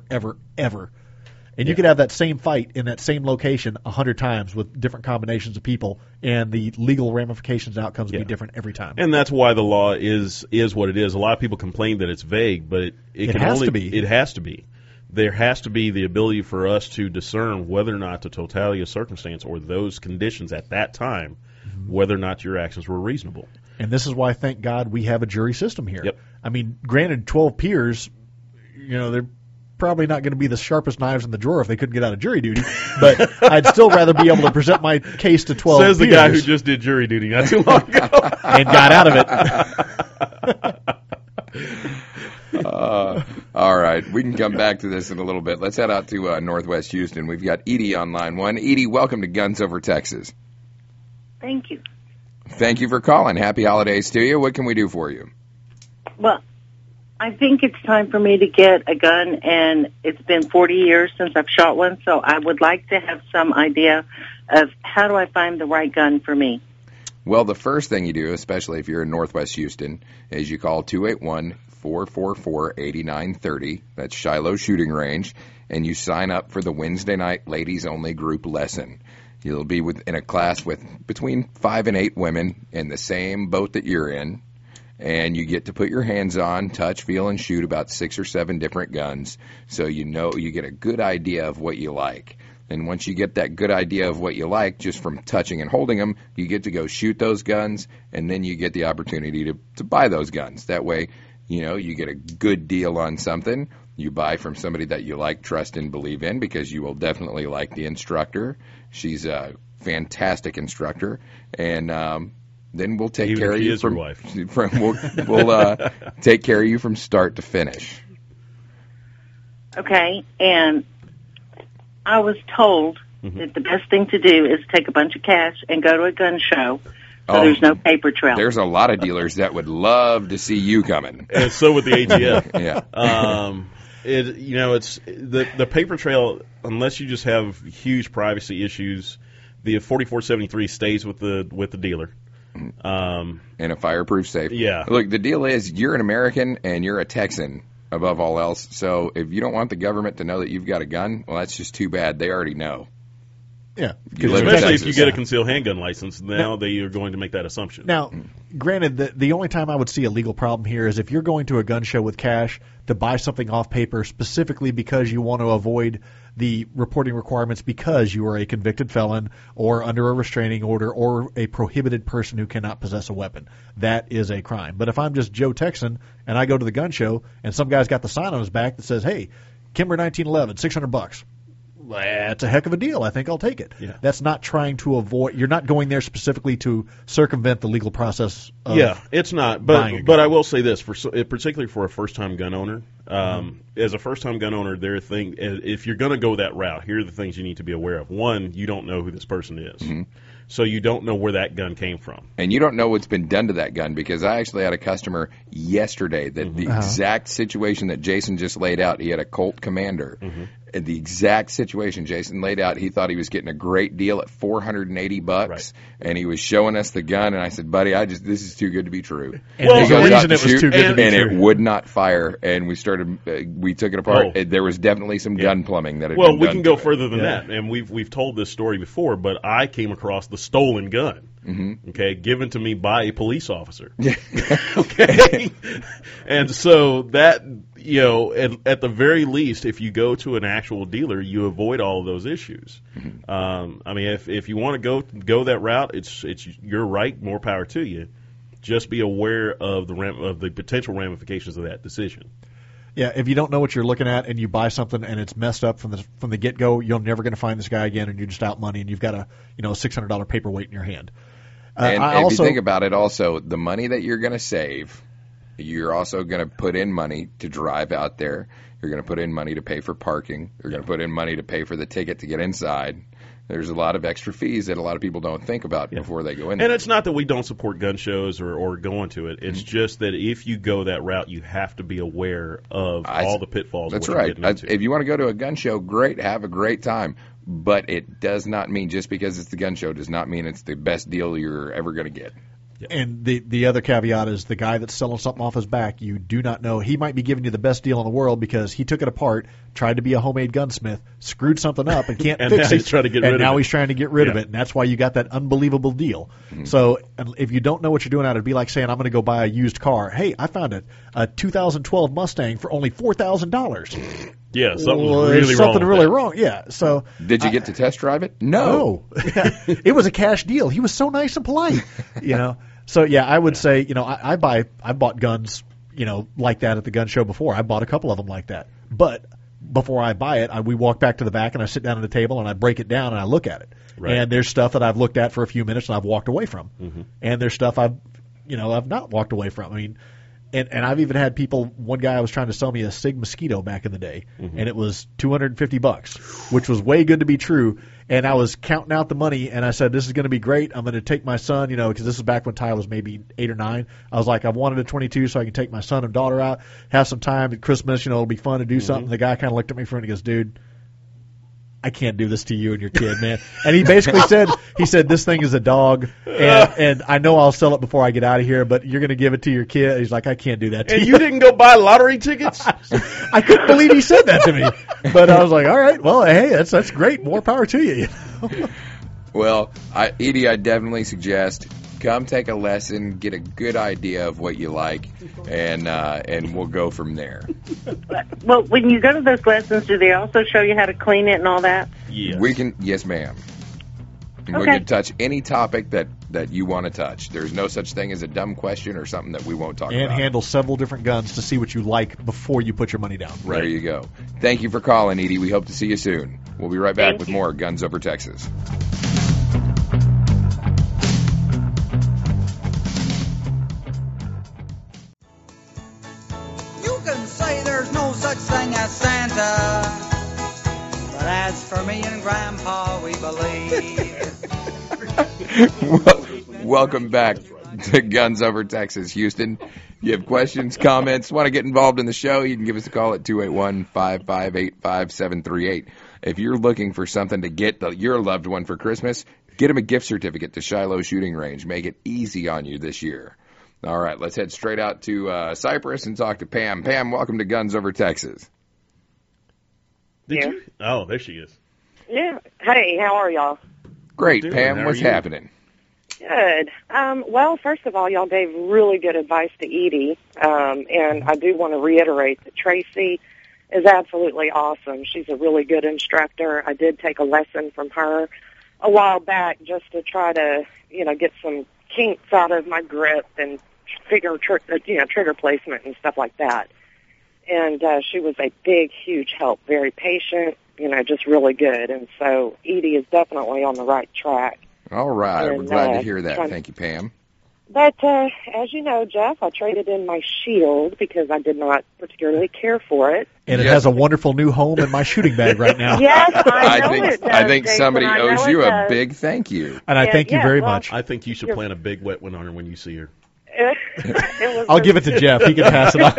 Speaker 4: And you could have that same fight in that same location 100 times with different combinations of people, and the legal ramifications and outcomes will be different every time.
Speaker 3: And that's why the law is what it is. A lot of people complain that it's vague, but it can
Speaker 4: has
Speaker 3: only
Speaker 4: to be.
Speaker 3: It has to be. There has to be the ability for us to discern whether or not the totality of circumstance or those conditions at that time, whether or not your actions were reasonable.
Speaker 4: And this is why, thank God, we have a jury system here.
Speaker 3: Yep.
Speaker 4: I mean, granted, 12 peers, they're probably not going to be the sharpest knives in the drawer if they couldn't get out of jury duty, but I'd still rather be able to present my case to 12
Speaker 3: Says the
Speaker 4: peers
Speaker 3: guy who just did jury duty not too long ago.
Speaker 4: and got out of it.
Speaker 2: right. We can come back to this in a little bit. Let's head out to Northwest Houston. We've got Edie on line one. Edie, welcome to Guns Over Texas.
Speaker 6: Thank you.
Speaker 2: Thank you for calling. Happy holidays to you. What can we do for you?
Speaker 6: Well, I think it's time for me to get a gun, and it's been 40 years since I've shot one, so I would like to have some idea of how do I find the right gun for me.
Speaker 2: Well, the first thing you do, especially if you're in Northwest Houston, is you call 281-444-8930. That's Shiloh Shooting Range, and you sign up for the Wednesday night ladies-only group lesson. You'll be in a class with between 5 and 8 women in the same boat that you're in, and you get to put your hands on, touch, feel, and shoot about 6 or 7 different guns, so you get a good idea of what you like. And once you get that good idea of what you like, just from touching and holding them, you get to go shoot those guns, and then you get the opportunity to buy those guns. That way, you get a good deal on something. You buy from somebody that you like, trust, and believe in, because you will definitely like the instructor. She's a fantastic instructor, and then we'll take care of you we'll take care of you from start to finish.
Speaker 6: Okay, and I was told that the best thing to do is take a bunch of cash and go to a gun show, so there's no paper trail.
Speaker 2: There's a lot of dealers that would love to see you coming.
Speaker 3: And so would the ATF.
Speaker 2: Yeah.
Speaker 3: It's the paper trail, unless you just have huge privacy issues, the 4473 stays with the dealer.
Speaker 2: In a fireproof safe.
Speaker 3: Yeah.
Speaker 2: Look, the deal is you're an American and you're a Texan above all else. So if you don't want the government to know that you've got a gun, well, that's just too bad. They already know.
Speaker 4: Yeah.
Speaker 3: Especially if you get a concealed handgun license, now they are going to make that assumption.
Speaker 4: Now, granted, the only time I would see a legal problem here is if you're going to a gun show with cash to buy something off paper specifically because you want to avoid the reporting requirements because you are a convicted felon or under a restraining order or a prohibited person who cannot possess a weapon. That is a crime. But if I'm just Joe Texan and I go to the gun show and some guy's got the sign on his back that says, hey, Kimber 1911, $600. That's a heck of a deal. I think I'll take it.
Speaker 3: Yeah.
Speaker 4: That's not trying to avoid. You're not going there specifically to circumvent the legal process.
Speaker 3: It's not. But I will say this, particularly for a first-time gun owner, as a first-time gun owner, if you're going to go that route, here are the things you need to be aware of. One, you don't know who this person is. Mm-hmm. So you don't know where that gun came from.
Speaker 2: And you don't know what's been done to that gun, because I actually had a customer yesterday that the exact situation that Jason just laid out. He had a Colt Commander. Mm-hmm. And the exact situation Jason laid out, he thought he was getting a great deal at $480,
Speaker 3: right.
Speaker 2: And he was showing us the gun, and I said, buddy, this is too good to be true.
Speaker 4: And there's a reason it was too good to be true.
Speaker 2: And it would not fire, and we took it apart. There was definitely some gun plumbing that had been done.
Speaker 3: Well, we can go further than that, and we've told this story before, but I came across the stolen gun. Mm-hmm. Okay, given to me by a police officer. Okay, and so that, at the very least, if you go to an actual dealer, you avoid all of those issues. Mm-hmm. If you want to go that route, it's you're right. More power to you. Just be aware of the potential ramifications of that decision.
Speaker 4: Yeah, if you don't know what you're looking at and you buy something and it's messed up from the get-go, you're never going to find this guy again, and you're just out money, and you've got a $600 paperweight in your hand.
Speaker 2: And if you think about it, also, the money that you're going to save, you're also going to put in money to drive out there. You're going to put in money to pay for parking. You're going to put in money to pay for the ticket to get inside. There's a lot of extra fees that a lot of people don't think about before they go in there.
Speaker 3: And it's not that we don't support gun shows or going to it. It's just that if you go that route, you have to be aware of all the pitfalls.
Speaker 2: That's
Speaker 3: of what
Speaker 2: right.
Speaker 3: You're getting into.
Speaker 2: If you want to go to a gun show, great, have a great time. But it does not mean, just because it's the gun show, does not mean it's the best deal you're ever going to get.
Speaker 4: Yeah. And the other caveat is the guy that's selling something off his back, you do not know. He might be giving you the best deal in the world because he took it apart, tried to be a homemade gunsmith, screwed something up, and can't
Speaker 3: and
Speaker 4: fix
Speaker 3: now
Speaker 4: it.
Speaker 3: He's trying to get rid of
Speaker 4: now
Speaker 3: it.
Speaker 4: He's trying to get rid of it, and that's why you got that unbelievable deal. Mm-hmm. So if you don't know what you're doing, it'd be like saying, I'm going to go buy a used car. Hey, I found a 2012 Mustang for only $4,000.
Speaker 3: Yeah, something
Speaker 4: really wrong. Yeah. So
Speaker 2: did you get to test drive it? No.
Speaker 4: It was a cash deal. He was so nice and polite. So yeah, I would say I bought guns like that at the gun show before. I bought a couple of them like that. But before I buy it, we walk back to the back and I sit down at the table and I break it down and I look at it. Right. And there's stuff that I've looked at for a few minutes and I've walked away from. Mm-hmm. And there's stuff I've not walked away from. I mean, And I've even had people. One guy was trying to sell me a Sig Mosquito back in the day, and it was $250, which was way good to be true. And I was counting out the money, and I said, "This is going to be great. I'm going to take my son, because this is back when Ty was maybe 8 or 9. I was like, I wanted a 22 so I can take my son and daughter out, have some time at Christmas. It'll be fun to do something." The guy kind of looked at me for a minute and goes, "Dude, I can't do this to you and your kid, man." And he basically said, "This thing is a dog, and I know I'll sell it before I get out of here, but you're going to give it to your kid." He's like, "I can't do that to
Speaker 3: And
Speaker 4: you."
Speaker 3: you didn't go buy lottery tickets?
Speaker 4: I couldn't believe he said that to me. But I was like, all right, well, hey, that's great. More power to you.
Speaker 2: Well, Edie, I definitely suggest come take a lesson, get a good idea of what you like, and we'll go from there.
Speaker 6: Well, when you go to those lessons, do they also show you how to clean it and all that?
Speaker 3: Yes.
Speaker 2: Yes, ma'am. And we
Speaker 6: Okay.
Speaker 2: can touch any topic that you want to touch. There's no such thing as a dumb question or something that we won't talk
Speaker 4: And
Speaker 2: about.
Speaker 4: handle several different guns to see what you like before you put your money down.
Speaker 2: There you go. Thank you for calling, Edie. We hope to see you soon. We'll be right back
Speaker 6: Thank
Speaker 2: with
Speaker 6: you.
Speaker 2: more Guns Over Texas.
Speaker 7: You can say there's no such thing as Santa, but as for me and Grandpa, we believe.
Speaker 2: Welcome back to Guns Over Texas, Houston. You have questions, comments, want to get involved in the show, you can give us a call at 281-558-5738. If you're looking for something to get your loved one for Christmas, get them a gift certificate to Shiloh Shooting Range. Make it easy on you this year. All right, let's head straight out to Cypress and talk to Pam. Pam, welcome to Guns Over Texas.
Speaker 3: Did
Speaker 8: Yeah.
Speaker 3: you? Oh, there she is.
Speaker 8: Yeah. Hey, how are y'all?
Speaker 2: Great,
Speaker 3: Doing,
Speaker 2: Pam.
Speaker 3: how are
Speaker 2: What's
Speaker 3: you?
Speaker 2: happening?
Speaker 8: Good. Well, first of all, y'all gave really good advice to Edie, and I do want to reiterate that Tracy is absolutely awesome. She's a really good instructor. I did take a lesson from her a while back just to try to, get some kinks out of my grip and trigger placement and stuff like that. And she was a big, huge help. Very patient, just really good. And so Edie is definitely on the right track.
Speaker 2: All right, we're
Speaker 8: And,
Speaker 2: glad to hear that. Thank you, Pam.
Speaker 8: But as you know, Jeff, I traded in my Shield because I did not particularly care for it.
Speaker 4: And it
Speaker 2: Yes.
Speaker 4: has a wonderful new home in my shooting bag right now.
Speaker 8: Yes, I know it does,
Speaker 2: I think
Speaker 8: Jason.
Speaker 2: somebody
Speaker 8: I know
Speaker 2: owes
Speaker 8: it
Speaker 2: you a
Speaker 8: does.
Speaker 2: big thank you.
Speaker 4: And I thank you
Speaker 8: Yeah,
Speaker 4: very
Speaker 8: well,
Speaker 4: much.
Speaker 3: I think you should plan a big wet one on her when you see her.
Speaker 8: It was
Speaker 4: I'll give it to Jeff. He can pass it on.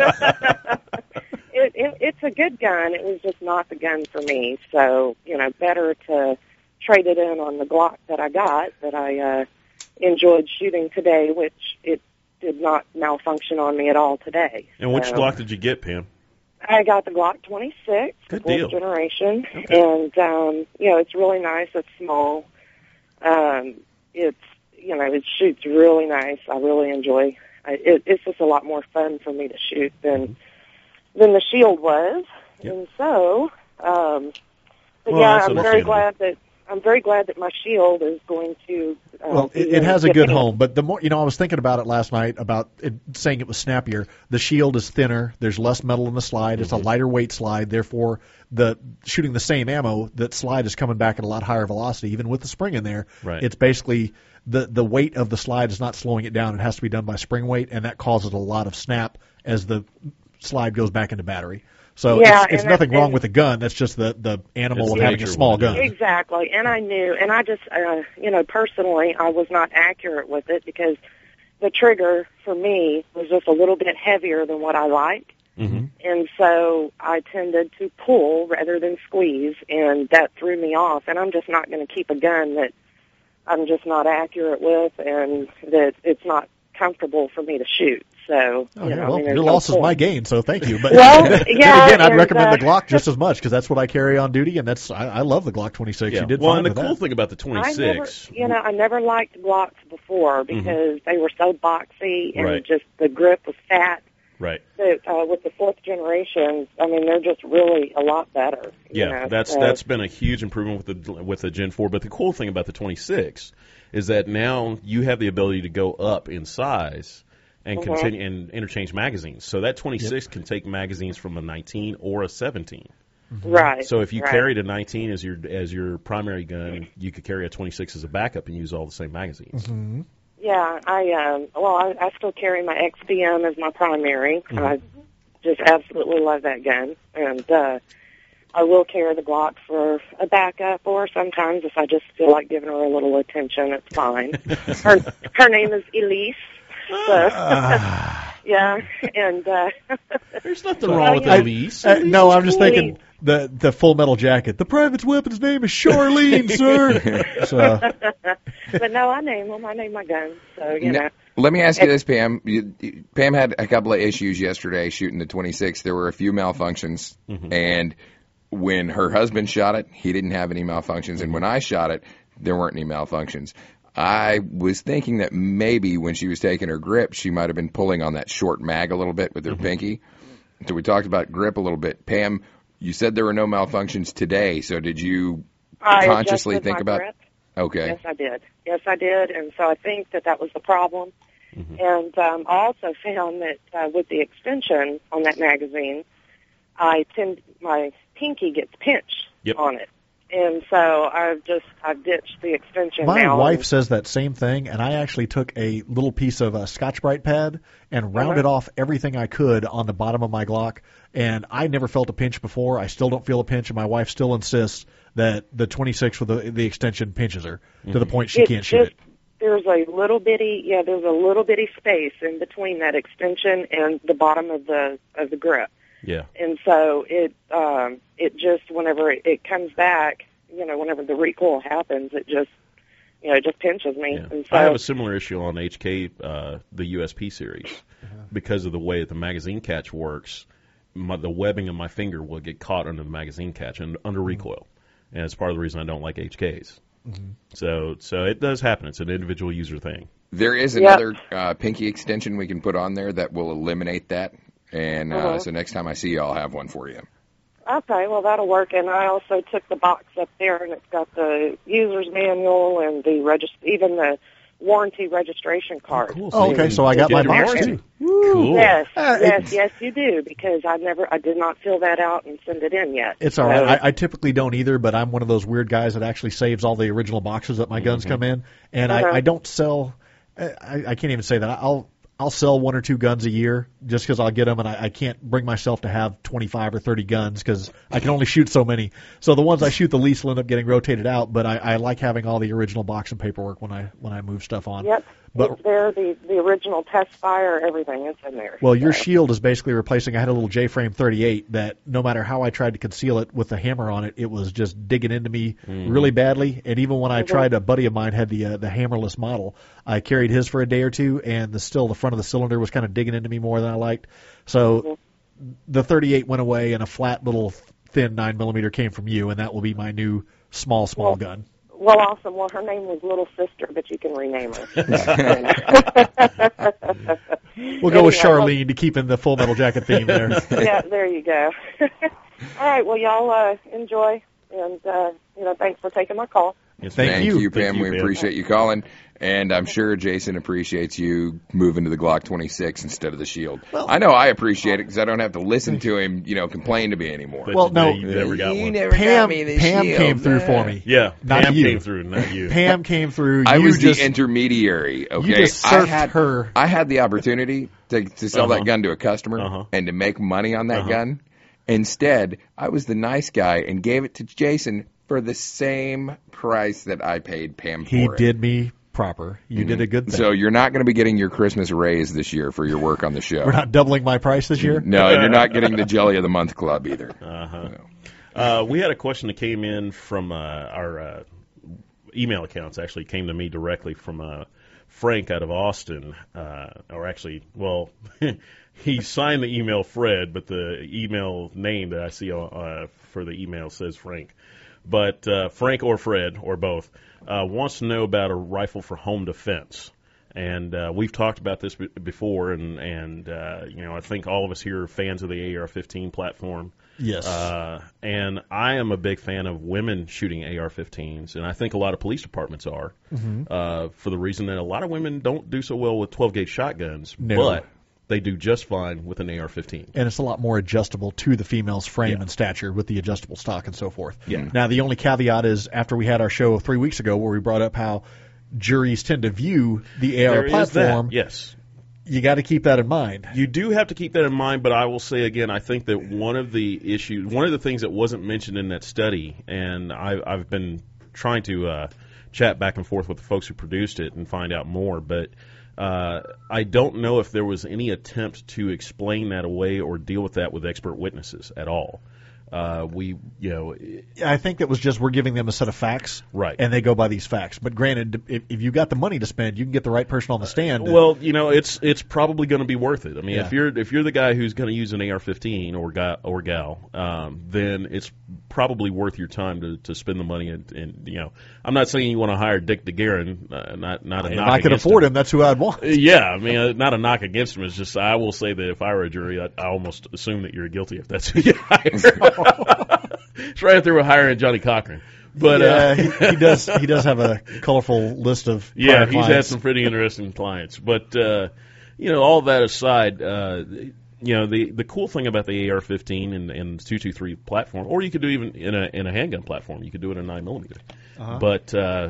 Speaker 8: It's a good gun. It was just not the gun for me. So, better to trade it in on the Glock that I got, that I enjoyed shooting today, which it did not malfunction on me at all today.
Speaker 3: And which
Speaker 8: So,
Speaker 3: Glock did you get, Pam?
Speaker 8: I got the Glock 26,
Speaker 3: Good
Speaker 8: fourth
Speaker 3: deal.
Speaker 8: generation,
Speaker 3: Okay.
Speaker 8: and it's really nice. It's small. It shoots really nice. I really enjoy. It's just a lot more fun for me to shoot than the Shield was,
Speaker 3: Yep.
Speaker 8: and so. But
Speaker 3: Well,
Speaker 8: yeah,
Speaker 3: that's
Speaker 8: I'm very
Speaker 3: understandable.
Speaker 8: glad that my Shield is going to.
Speaker 4: Well, it has a good home, but the more, I was thinking about it last night about it, saying it was snappier. The Shield is thinner. There's less metal in the slide. It's a lighter weight slide. Therefore, the shooting the same ammo, that slide is coming back at a lot higher velocity, even with the spring in there.
Speaker 3: Right.
Speaker 4: It's basically the weight of the slide is not slowing it down. It has to be done by spring weight, and that causes a lot of snap as the slide goes back into battery. So
Speaker 8: Yeah,
Speaker 4: it's
Speaker 8: and
Speaker 4: nothing
Speaker 8: that-
Speaker 4: wrong
Speaker 8: and-
Speaker 4: with the gun. That's just the animal
Speaker 3: It's
Speaker 4: of
Speaker 3: the
Speaker 4: having a
Speaker 3: nature of
Speaker 4: small
Speaker 3: what it
Speaker 4: gun.
Speaker 3: is.
Speaker 8: Exactly, and I knew, and I just, personally, I was not accurate with it because the trigger for me was just a little bit heavier than what I like,
Speaker 3: Mm-hmm.
Speaker 8: and so I tended to pull rather than squeeze, and that threw me off. And I'm just not going to keep a gun that I'm just not accurate with, and that it's not comfortable for me to shoot. So,
Speaker 4: Oh, yeah, well,
Speaker 8: there's
Speaker 4: your
Speaker 8: no
Speaker 4: loss is
Speaker 8: point.
Speaker 4: my gain, so thank you. But
Speaker 8: Well,
Speaker 4: then
Speaker 8: yeah,
Speaker 4: again, I'd
Speaker 8: and,
Speaker 4: recommend the Glock just as much because that's what I carry on duty, and I love the Glock 26.
Speaker 3: Yeah.
Speaker 4: You did
Speaker 3: Well,
Speaker 4: fine
Speaker 3: and the
Speaker 4: with
Speaker 3: cool
Speaker 4: that.
Speaker 3: thing about the 26,
Speaker 8: I never liked Glocks before because they were so boxy and
Speaker 3: Right.
Speaker 8: just the grip was fat.
Speaker 3: right?
Speaker 8: But with the fourth generation, they're just really a lot better.
Speaker 3: Yeah, that's been a huge improvement with the Gen 4. But the cool thing about the 26 is that now you have the ability to go up in size and continue and interchange magazines. So that 26 can take magazines from a 19 or a 17.
Speaker 8: right.
Speaker 3: So if you
Speaker 8: right.
Speaker 3: carried a 19 as your primary gun, you could carry a 26 as a backup and use all the same magazines.
Speaker 8: Yeah, I still carry my XPM as my primary.
Speaker 3: Mm-hmm.
Speaker 8: I just absolutely love that gun, and I will carry the Glock for a backup, or sometimes if I just feel like giving her a little attention, it's fine. Her name is Elise. So, yeah, and
Speaker 3: there's nothing wrong with Elise.
Speaker 4: No, I'm just thinking the Full Metal Jacket. The private's weapon's name is Charlene, sir. So.
Speaker 8: But no, I name them. I name my guns. So you know.
Speaker 2: Let me ask you this, Pam. Pam had a couple of issues yesterday shooting the 26. There were a few malfunctions, and when her husband shot it, he didn't have any malfunctions, and when I shot it, there weren't any malfunctions. I was thinking that maybe when she was taking her grip, she might have been pulling on that short mag a little bit with her pinky. So we talked about grip a little bit. Pam, you said there were no malfunctions today, so did you consciously think about
Speaker 8: grip.
Speaker 2: Okay.
Speaker 8: Yes, I did. And so I think that was the problem. And I also found that with the extension on that magazine, my pinky gets pinched on it. And so I've ditched the extension now.
Speaker 4: My wife says that same thing, and I actually took a little piece of a Scotch-Brite pad and rounded off everything I could on the bottom of my Glock, and I never felt a pinch before. I still don't feel a pinch, and my wife still insists that the 26 with the extension pinches her to the point she can't shoot it.
Speaker 8: There's a little bitty space in between that extension and the bottom of the grip.
Speaker 3: Yeah.
Speaker 8: And so it just, whenever it comes back, whenever the recoil happens, it just pinches me.
Speaker 3: Yeah.
Speaker 8: And so,
Speaker 3: I have a similar issue on HK, the USP series, because of the way that the magazine catch works. The webbing of my finger will get caught under the magazine catch and under recoil, and it's part of the reason I don't like HKs. So it does happen. It's an individual user thing.
Speaker 2: There is another pinky extension we can put on there that will eliminate that. And so next time I see you, I'll have one for you.
Speaker 8: Okay, well, that'll work. And I also took the box up there, and it's got the user's manual and even the warranty registration card.
Speaker 3: Oh, cool.
Speaker 4: Oh, okay, so I got my box, too.
Speaker 3: Cool.
Speaker 8: Yes, you do, because I did not fill that out and send it in yet.
Speaker 4: It's all right. I typically don't either, but I'm one of those weird guys that actually saves all the original boxes that my guns come in. And I don't sell, I can't even say that. I'll sell one or two guns a year just because I'll get them, and I can't bring myself to have 25 or 30 guns because I can only shoot so many. So the ones I shoot the least will end up getting rotated out, but I like having all the original box and paperwork when I move stuff on.
Speaker 8: Yep,
Speaker 4: but,
Speaker 8: it's there, the original test fire, everything is in there.
Speaker 4: Well, your shield is basically replacing, I had a little J-frame 38 that no matter how I tried to conceal it with the hammer on it, it was just digging into me really badly. And even when I tried, a buddy of mine had the hammerless model. I carried his for a day or two, and the front of the cylinder was kind of digging into me more than I liked. So the 38 went away, and a flat little thin 9mm came from you, and that will be my new small gun.
Speaker 8: Well, awesome. Well, her name was Little Sister, but you can rename her.
Speaker 4: We'll go with Charlene to keep in the Full Metal Jacket theme there.
Speaker 8: Yeah, there you go. All right, well, y'all enjoy, and thanks for taking my call.
Speaker 3: Yes,
Speaker 2: Thank you, Pam.
Speaker 3: Thank you,
Speaker 2: we appreciate you calling. And I'm sure Jason appreciates you moving to the Glock 26 instead of the Shield. Well, I know I appreciate it because I don't have to listen to him, complain to me anymore.
Speaker 3: But
Speaker 4: well, no,
Speaker 3: you never got one.
Speaker 4: Pam came through for me.
Speaker 3: Yeah,
Speaker 4: not
Speaker 3: Pam
Speaker 4: you.
Speaker 3: Came through, not you.
Speaker 4: Pam came through.
Speaker 2: I was the intermediary. Okay,
Speaker 4: you just surfed her.
Speaker 2: I had the opportunity to sell that gun to a customer and to make money on that gun. Instead, I was the nice guy and gave it to Jason for the same price that I paid Pam for it.
Speaker 4: He did me proper. You did a good thing.
Speaker 2: So you're not going to be getting your Christmas raise this year for your work on the show.
Speaker 4: We're not doubling my price this year?
Speaker 2: No, and you're not getting the Jelly of the Month Club either.
Speaker 3: We had a question that came in from our email accounts. Actually came to me directly from Frank out of Austin. He signed the email Fred, but the email name that I see for the email says Frank. But Frank or Fred, or both, wants to know about a rifle for home defense. And we've talked about this before, and I think all of us here are fans of the AR-15 platform.
Speaker 4: Yes.
Speaker 3: And I am a big fan of women shooting AR-15s, and I think a lot of police departments are, for the reason that a lot of women don't do so well with 12-gauge shotguns, but they do just fine with an AR-15.
Speaker 4: And it's a lot more adjustable to the female's frame and stature with the adjustable stock and so forth.
Speaker 3: Yeah.
Speaker 4: Now, the only caveat is after we had our show 3 weeks ago where we brought up how juries tend to view the AR
Speaker 3: There is
Speaker 4: platform.
Speaker 3: that, yes.
Speaker 4: You got to keep that in mind.
Speaker 3: You do have to keep that in mind, but I will say again, I think that one of the things that wasn't mentioned in that study, and I've been trying to chat back and forth with the folks who produced it and find out more, but I don't know if there was any attempt to explain that away or deal with that with expert witnesses at all.
Speaker 4: I think that was just we're giving them a set of facts,
Speaker 3: right?
Speaker 4: And they go by these facts. But granted, if you got the money to spend, you can get the right person on the stand.
Speaker 3: Well, it's probably going to be worth it. I mean,
Speaker 4: Yeah.
Speaker 3: if you're the guy who's going to use an AR-15 or gal, then it's probably worth your time to spend the money. And I'm not saying you want to hire Dick DeGuerin, not a
Speaker 4: if
Speaker 3: knock
Speaker 4: I could
Speaker 3: against
Speaker 4: afford
Speaker 3: him.
Speaker 4: Hmm. That's who I'd want.
Speaker 3: Yeah, I mean, not a knock against him. It's just I will say that if I were a jury, I almost assume that you're guilty if that's who you hire. It's right up there with hiring Johnny Cochran. But
Speaker 4: yeah, he does. He does have a colorful list of
Speaker 3: yeah,
Speaker 4: prior
Speaker 3: he's had
Speaker 4: clients.
Speaker 3: some pretty interesting clients. But all that aside, the cool thing about the AR-15 and the 223 platform, or you could do even in a handgun platform, you could do it in 9mm.
Speaker 4: Uh-huh.
Speaker 3: But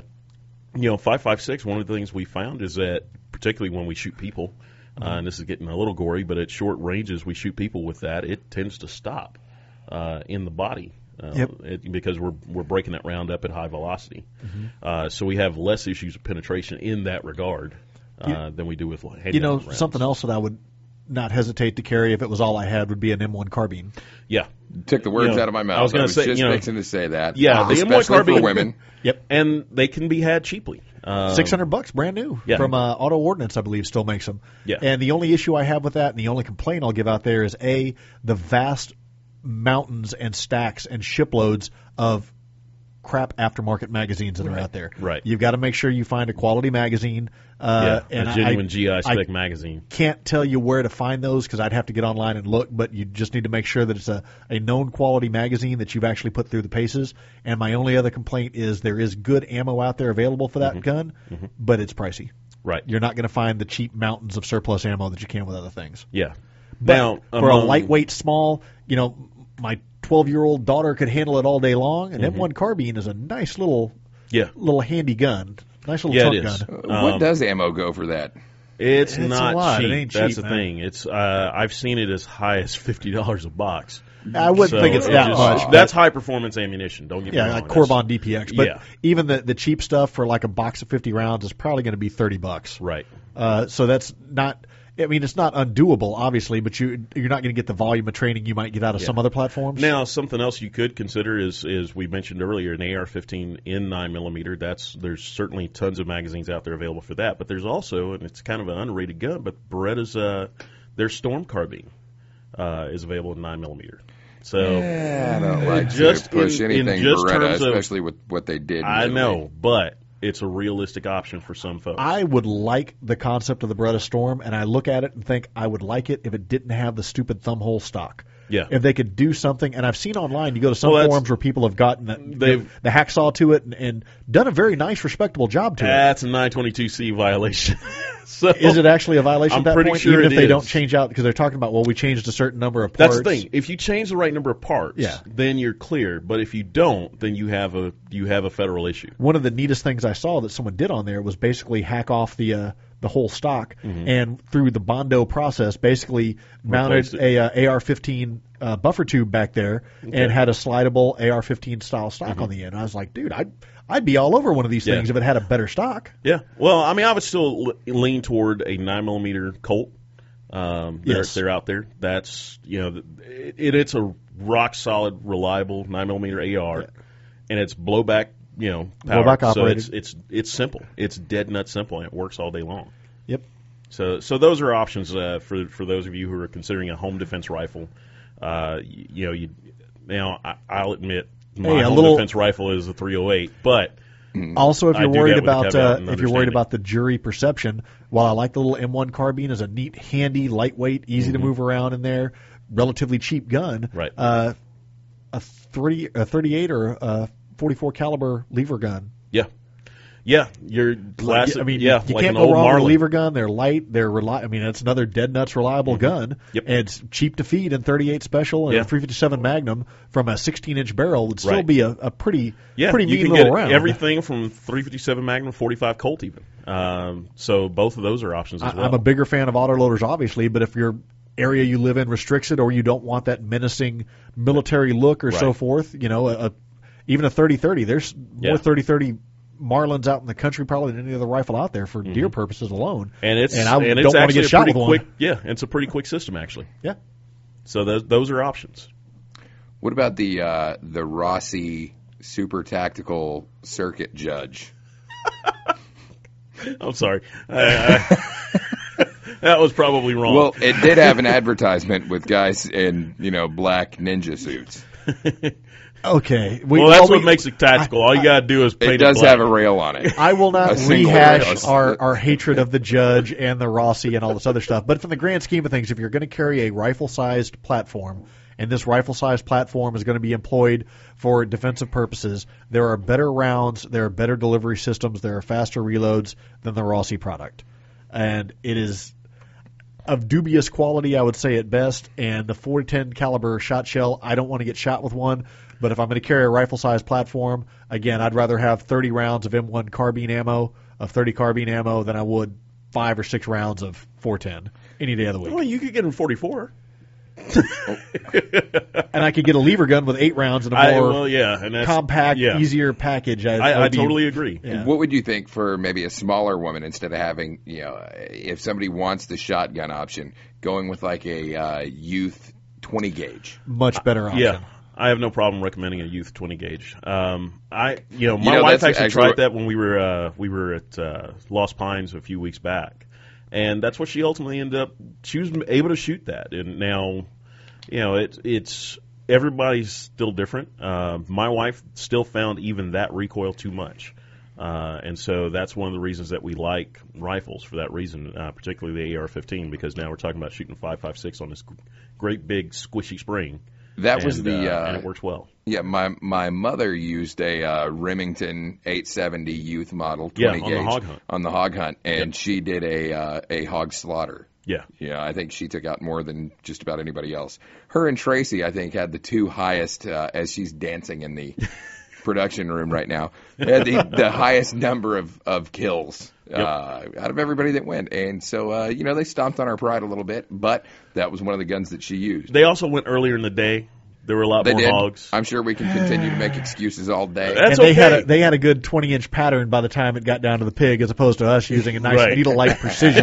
Speaker 3: 5.56. One of the things we found is that particularly when we shoot people, and this is getting a little gory, but at short ranges we shoot people with that, it tends to stop in the body. Because we're breaking that round up at high velocity, so we have less issues of penetration in that regard than we do with handgun rounds.
Speaker 4: Something else that I would not hesitate to carry if it was all I had would be an M1 carbine.
Speaker 3: Yeah,
Speaker 2: took the words out of my mouth.
Speaker 3: I was going to say,
Speaker 2: just fixing to say that.
Speaker 3: Yeah, the M1
Speaker 2: especially
Speaker 3: carbine
Speaker 2: for women.
Speaker 4: Yep,
Speaker 3: and they can be had cheaply.
Speaker 4: $600, brand new, from Auto Ordnance, I believe, still makes them.
Speaker 3: Yeah.
Speaker 4: And the only issue I have with that, and the only complaint I'll give out there is the vast mountains and stacks and shiploads of crap aftermarket magazines that are out there.
Speaker 3: Right.
Speaker 4: You've got to make sure you find a quality magazine.
Speaker 3: And
Speaker 4: a
Speaker 3: genuine GI spec magazine.
Speaker 4: Can't tell you where to find those because I'd have to get online and look, but you just need to make sure that it's a known quality magazine that you've actually put through the paces. And my only other complaint is there is good ammo out there available for that gun, but it's pricey.
Speaker 3: Right.
Speaker 4: You're not going to find the cheap mountains of surplus ammo that you can with other things.
Speaker 3: Yeah.
Speaker 4: But
Speaker 3: Now,
Speaker 4: for a lightweight, small, my 12-year-old daughter could handle it all day long. An M1 carbine is a nice little handy gun. Nice little chunk
Speaker 3: it is.
Speaker 4: gun.
Speaker 2: What does ammo go for that?
Speaker 3: It's
Speaker 4: a
Speaker 3: not
Speaker 4: lot.
Speaker 3: cheap.
Speaker 4: It ain't
Speaker 3: That's
Speaker 4: cheap,
Speaker 3: the
Speaker 4: man.
Speaker 3: thing. It's I've seen it as high as $50 a box.
Speaker 4: I wouldn't think it's that much. but-
Speaker 3: That's high performance ammunition. Don't get me wrong.
Speaker 4: like Corbon DPX. But
Speaker 3: yeah.
Speaker 4: even the cheap stuff for like a box of 50 rounds is probably going to be $30.
Speaker 3: Right.
Speaker 4: So that's not. I mean, it's not undoable, obviously, but you're not going to get the volume of training you might get out of some other platforms.
Speaker 3: Now, something else you could consider is we mentioned earlier, an AR-15 in 9mm. There's certainly tons of magazines out there available for that. But there's also, and it's kind of an underrated gun, but Beretta's their Storm carbine is available in 9mm. So
Speaker 2: I don't like
Speaker 3: just
Speaker 2: to push
Speaker 3: in
Speaker 2: anything
Speaker 3: just
Speaker 2: Beretta,
Speaker 3: terms of-
Speaker 2: especially with what they did.
Speaker 3: I
Speaker 2: recently.
Speaker 3: know, but it's a realistic option for some folks.
Speaker 4: I would like the concept of the Beretta Storm, and I look at it and think I would like it if it didn't have the stupid thumbhole stock.
Speaker 3: Yeah.
Speaker 4: If they could do something, and I've seen online, you go to some
Speaker 3: Well, that's-
Speaker 4: forums where people have gotten the hacksaw to it and done a very nice, respectable job to it.
Speaker 3: That's a 922C violation. So
Speaker 4: Is it actually a violation
Speaker 3: I'm
Speaker 4: at that
Speaker 3: pretty
Speaker 4: point,
Speaker 3: sure
Speaker 4: even
Speaker 3: it
Speaker 4: if they
Speaker 3: is.
Speaker 4: don't change out, because they're talking about, well, we changed a certain number of parts.
Speaker 3: That's the thing. If you change the right number of parts, then you're clear. But if you don't, then you have a federal issue.
Speaker 4: One of the neatest things I saw that someone did on there was basically hack off the whole stock and through the Bondo process basically mounted a AR-15 buffer tube back there and had a slidable AR-15 style stock on the end. I was like, dude, I'd be all over one of these things if it had a better stock.
Speaker 3: Yeah. Well, I mean, I would still lean toward a 9mm Colt. They're out there. That's it's a rock solid, reliable 9mm AR, and it's blowback. Power.
Speaker 4: Blowback
Speaker 3: So
Speaker 4: operated.
Speaker 3: it's simple. It's dead nut simple, and it works all day long.
Speaker 4: Yep.
Speaker 3: So those are options for those of you who are considering a home defense rifle. I'll admit my home defense rifle is a .308, but
Speaker 4: also if
Speaker 3: I
Speaker 4: you're
Speaker 3: do
Speaker 4: worried
Speaker 3: that with a
Speaker 4: about
Speaker 3: caveat and
Speaker 4: if you're worried
Speaker 3: understanding.
Speaker 4: about the jury perception, while I like the little M1 carbine as a neat, handy, lightweight, easy to move around in there, relatively cheap gun,
Speaker 3: Right.
Speaker 4: A 38 or a 44 caliber lever gun.
Speaker 3: Yeah. Yeah, your classic.
Speaker 4: I mean,
Speaker 3: yeah,
Speaker 4: you
Speaker 3: like
Speaker 4: can't
Speaker 3: an
Speaker 4: go
Speaker 3: old
Speaker 4: wrong with a
Speaker 3: Marlin.
Speaker 4: lever gun. They're light. They're I mean, it's another dead nuts reliable gun.
Speaker 3: Yep.
Speaker 4: And it's cheap to feed in 38 special and
Speaker 3: Yeah.
Speaker 4: a 357 Magnum from a 16-inch barrel would still
Speaker 3: Right.
Speaker 4: be a pretty
Speaker 3: Yeah,
Speaker 4: pretty
Speaker 3: you
Speaker 4: mean
Speaker 3: can
Speaker 4: little
Speaker 3: get
Speaker 4: round.
Speaker 3: everything from 357 Magnum, 45 Colt even. So both of those are options as well.
Speaker 4: I'm a bigger fan of autoloaders, obviously, but if your area you live in restricts it or you don't want that menacing military look or so
Speaker 3: Right.
Speaker 4: forth, even a 30-30, there's more
Speaker 3: Yeah.
Speaker 4: 30-30 Marlins out in the country probably than any other rifle out there for deer purposes alone.
Speaker 3: and it's
Speaker 4: I
Speaker 3: and
Speaker 4: don't
Speaker 3: it's
Speaker 4: want to
Speaker 3: actually
Speaker 4: get
Speaker 3: a
Speaker 4: shot
Speaker 3: pretty
Speaker 4: with
Speaker 3: quick.
Speaker 4: one.
Speaker 3: Yeah, it's a pretty quick system actually.
Speaker 4: Yeah.
Speaker 3: So those are options.
Speaker 2: What about the Rossi Super Tactical Circuit Judge?
Speaker 3: I'm sorry. That was probably wrong.
Speaker 2: Well, it did have an advertisement with guys in black ninja suits.
Speaker 4: Okay.
Speaker 3: That's what makes it tactical. All you got to do is paint
Speaker 2: It does
Speaker 3: black.
Speaker 2: have a rail on it.
Speaker 4: I will not
Speaker 2: A single
Speaker 4: rehash
Speaker 2: rail.
Speaker 4: our hatred of the Judge and the Rossi and all this other stuff. But from the grand scheme of things, if you're going to carry a rifle-sized platform, and this rifle-sized platform is going to be employed for defensive purposes, there are better rounds, there are better delivery systems, there are faster reloads than the Rossi product. And it is of dubious quality, I would say at best, and the .410 caliber shot shell, I don't want to get shot with one, but if I'm going to carry a rifle-sized platform, again, I'd rather have 30 rounds of M1 carbine ammo, of 30 carbine ammo, than I would 5 or 6 rounds of .410 any day of the week.
Speaker 3: Well, you could get in 44.
Speaker 4: And I could get a lever gun with 8 rounds and a more
Speaker 3: and that's,
Speaker 4: compact,
Speaker 3: yeah.
Speaker 4: easier package.
Speaker 3: I totally agree.
Speaker 4: Yeah.
Speaker 2: What would you think for maybe a smaller woman instead of having, if somebody wants the shotgun option, going with like a youth 20 gauge?
Speaker 4: Much better option.
Speaker 3: Yeah. I have no problem recommending a youth 20 gauge. My
Speaker 2: know,
Speaker 3: wife
Speaker 2: that's
Speaker 3: actually
Speaker 2: actually
Speaker 3: tried that when we were at Lost Pines a few weeks back, and that's what she ultimately ended up. She was able to shoot that, and now, it's everybody's still different. My wife still found even that recoil too much, and so that's one of the reasons that we like rifles for that reason, particularly the AR-15, because now we're talking about shooting 5.56 on this great big squishy spring.
Speaker 2: That was
Speaker 3: and it works well.
Speaker 2: Yeah, my mother used a Remington 870 youth model 20
Speaker 3: on
Speaker 2: gauge
Speaker 3: the hog hunt.
Speaker 2: on the hog hunt, and she did a hog slaughter.
Speaker 3: Yeah.
Speaker 2: Yeah, I think she took out more than just about anybody else. Her and Tracy, I think, had the two highest, as she's dancing in the production room right now, had the highest number of kills out of everybody that went. And so, they stomped on our pride a little bit, but that was one of the guns that she used.
Speaker 3: They also went earlier in the day. There were a lot
Speaker 2: They
Speaker 3: more
Speaker 2: did.
Speaker 3: hogs.
Speaker 2: I'm sure we can continue to make excuses all day.
Speaker 3: That's
Speaker 4: And
Speaker 3: okay.
Speaker 4: they had a good 20-inch pattern by the time it got down to the pig, as opposed to us using a nice
Speaker 3: Right.
Speaker 4: needle-like precision.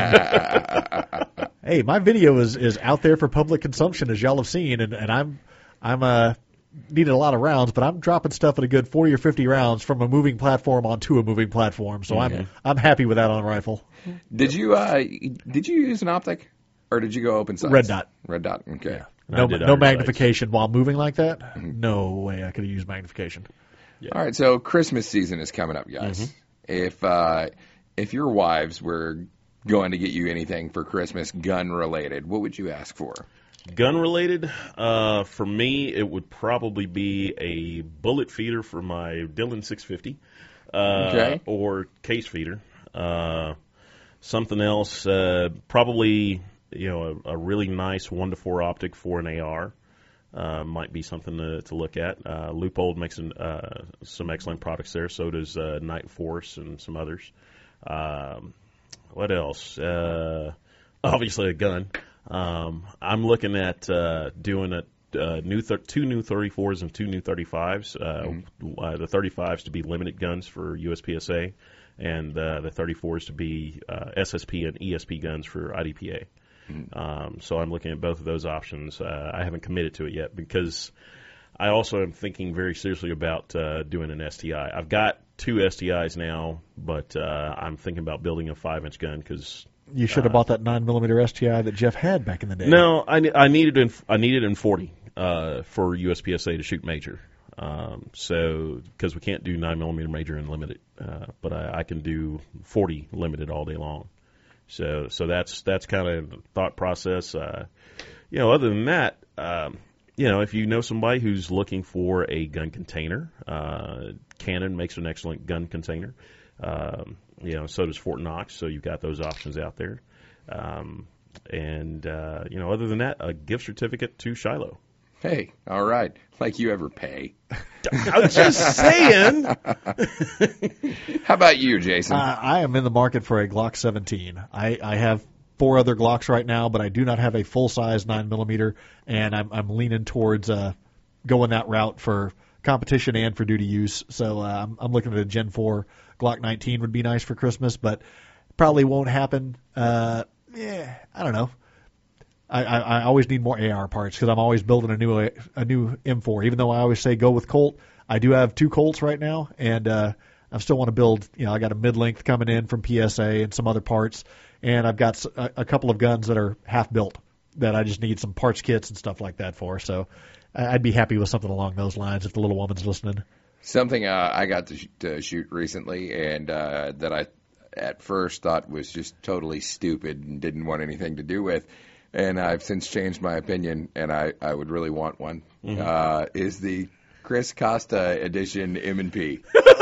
Speaker 4: Hey, my video is out there for public consumption, as y'all have seen, and I'm needed a lot of rounds, but I'm dropping stuff at a good 40 or 50 rounds from a moving platform onto a moving platform. So I'm happy with that on a rifle.
Speaker 2: Did you use an optic, or did you go open sights?
Speaker 4: Red dot.
Speaker 2: Red dot. Okay.
Speaker 3: I
Speaker 4: No
Speaker 3: did
Speaker 4: no
Speaker 3: undersights.
Speaker 4: magnification while moving like that. No way I could have used magnification.
Speaker 2: All right. So Christmas season is coming up, guys. If your wives were going to get you anything for Christmas gun related, what would you ask for?
Speaker 3: Gun related, for me, it would probably be a bullet feeder for my Dillon 650,
Speaker 2: Okay.
Speaker 3: or case feeder. Something else, probably a really nice 1-4 optic for an AR. Might be something to look at. Leupold makes some excellent products there. So does Night Force and some others. What else? Obviously a gun. I'm looking at doing two new 34s and 2 new 35s. The 35s to be limited guns for USPSA, and the 34s to be SSP and ESP guns for IDPA. So I'm looking at both of those options. I haven't committed to it yet because I also am thinking very seriously about doing an STI. I've got 2 STIs now, but I'm thinking about building a 5-inch gun because
Speaker 4: You should have bought that 9mm STI that Jeff had back in the day.
Speaker 3: no, I need it in 40 for USPSA to shoot major. So because we can't do 9mm major and limited, but I can do 40 limited all day long. So that's kind of the thought process. Other than that, if you know somebody who's looking for a gun container, Canon makes an excellent gun container. So does Fort Knox. So you've got those options out there. Other than that, a gift certificate to Shiloh.
Speaker 2: Hey, all right. Like you ever pay.
Speaker 3: I was just saying.
Speaker 2: How about you, Jason?
Speaker 4: I am in the market for a Glock 17. I have 4 other Glocks right now, but I do not have a full-size 9mm, and I'm leaning towards going that route for competition and for duty use. So I'm looking at a Gen 4 Glock 19 would be nice for Christmas, but probably won't happen. I don't know. I always need more AR parts because I'm always building a new M4. Even though I always say go with Colt, I do have 2 Colts right now, and I still want to build. I got a mid-length coming in from PSA and some other parts, and I've got a couple of guns that are half built that I just need some parts kits and stuff like that for. So I'd be happy with something along those lines if the little woman's listening. Something
Speaker 2: I got to shoot recently, and that I at first thought was just totally stupid and didn't want anything to do with. And I've since changed my opinion, and I would really want one, is the Chris Costa edition M&P.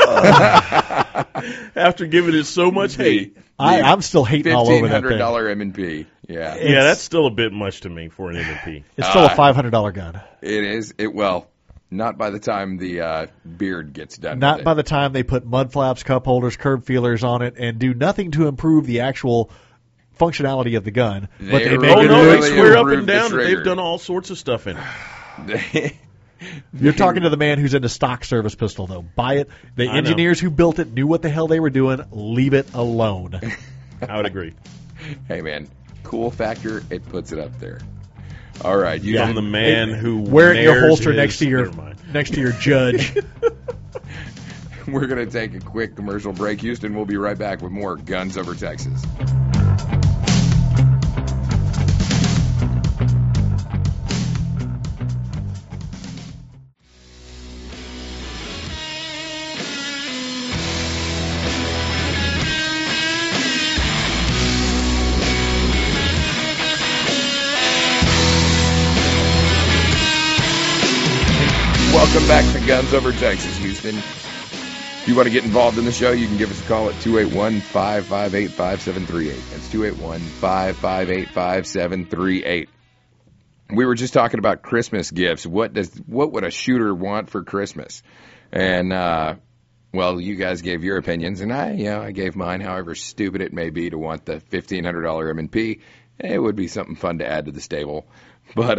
Speaker 3: After giving it so much hate.
Speaker 4: I'm still hating all over that thing.
Speaker 2: $1,500 M&P, yeah.
Speaker 3: Yeah, that's still a bit much to me for an M&P.
Speaker 4: It's still a $500 gun.
Speaker 2: It is. Not by the time the beard gets done.
Speaker 4: Not by the time they put mud flaps, cup holders, curb feelers on it, and do nothing to improve the actual functionality of the gun.
Speaker 2: But
Speaker 3: they swear up and down that they've done all sorts of stuff in it.
Speaker 4: You're talking to the man who's into stock service pistol, though. Buy it. The engineers who built it knew what the hell they were doing. Leave it alone.
Speaker 3: I would agree.
Speaker 2: Hey, man. Cool factor, it puts it up there. All right.
Speaker 3: From the man who
Speaker 4: wear it in your holster next to your judge.
Speaker 2: We're going to take a quick commercial break. Houston, we'll be right back with more Guns Over Texas. Welcome back to Guns Over Texas, Houston. If you want to get involved in the show, you can give us a call at 281-558-5738. That's 281-558-5738. We were just talking about Christmas gifts. What would a shooter want for Christmas? And, you guys gave your opinions, and I gave mine, however stupid it may be to want the $1,500 M&P. It would be something fun to add to the stable. But,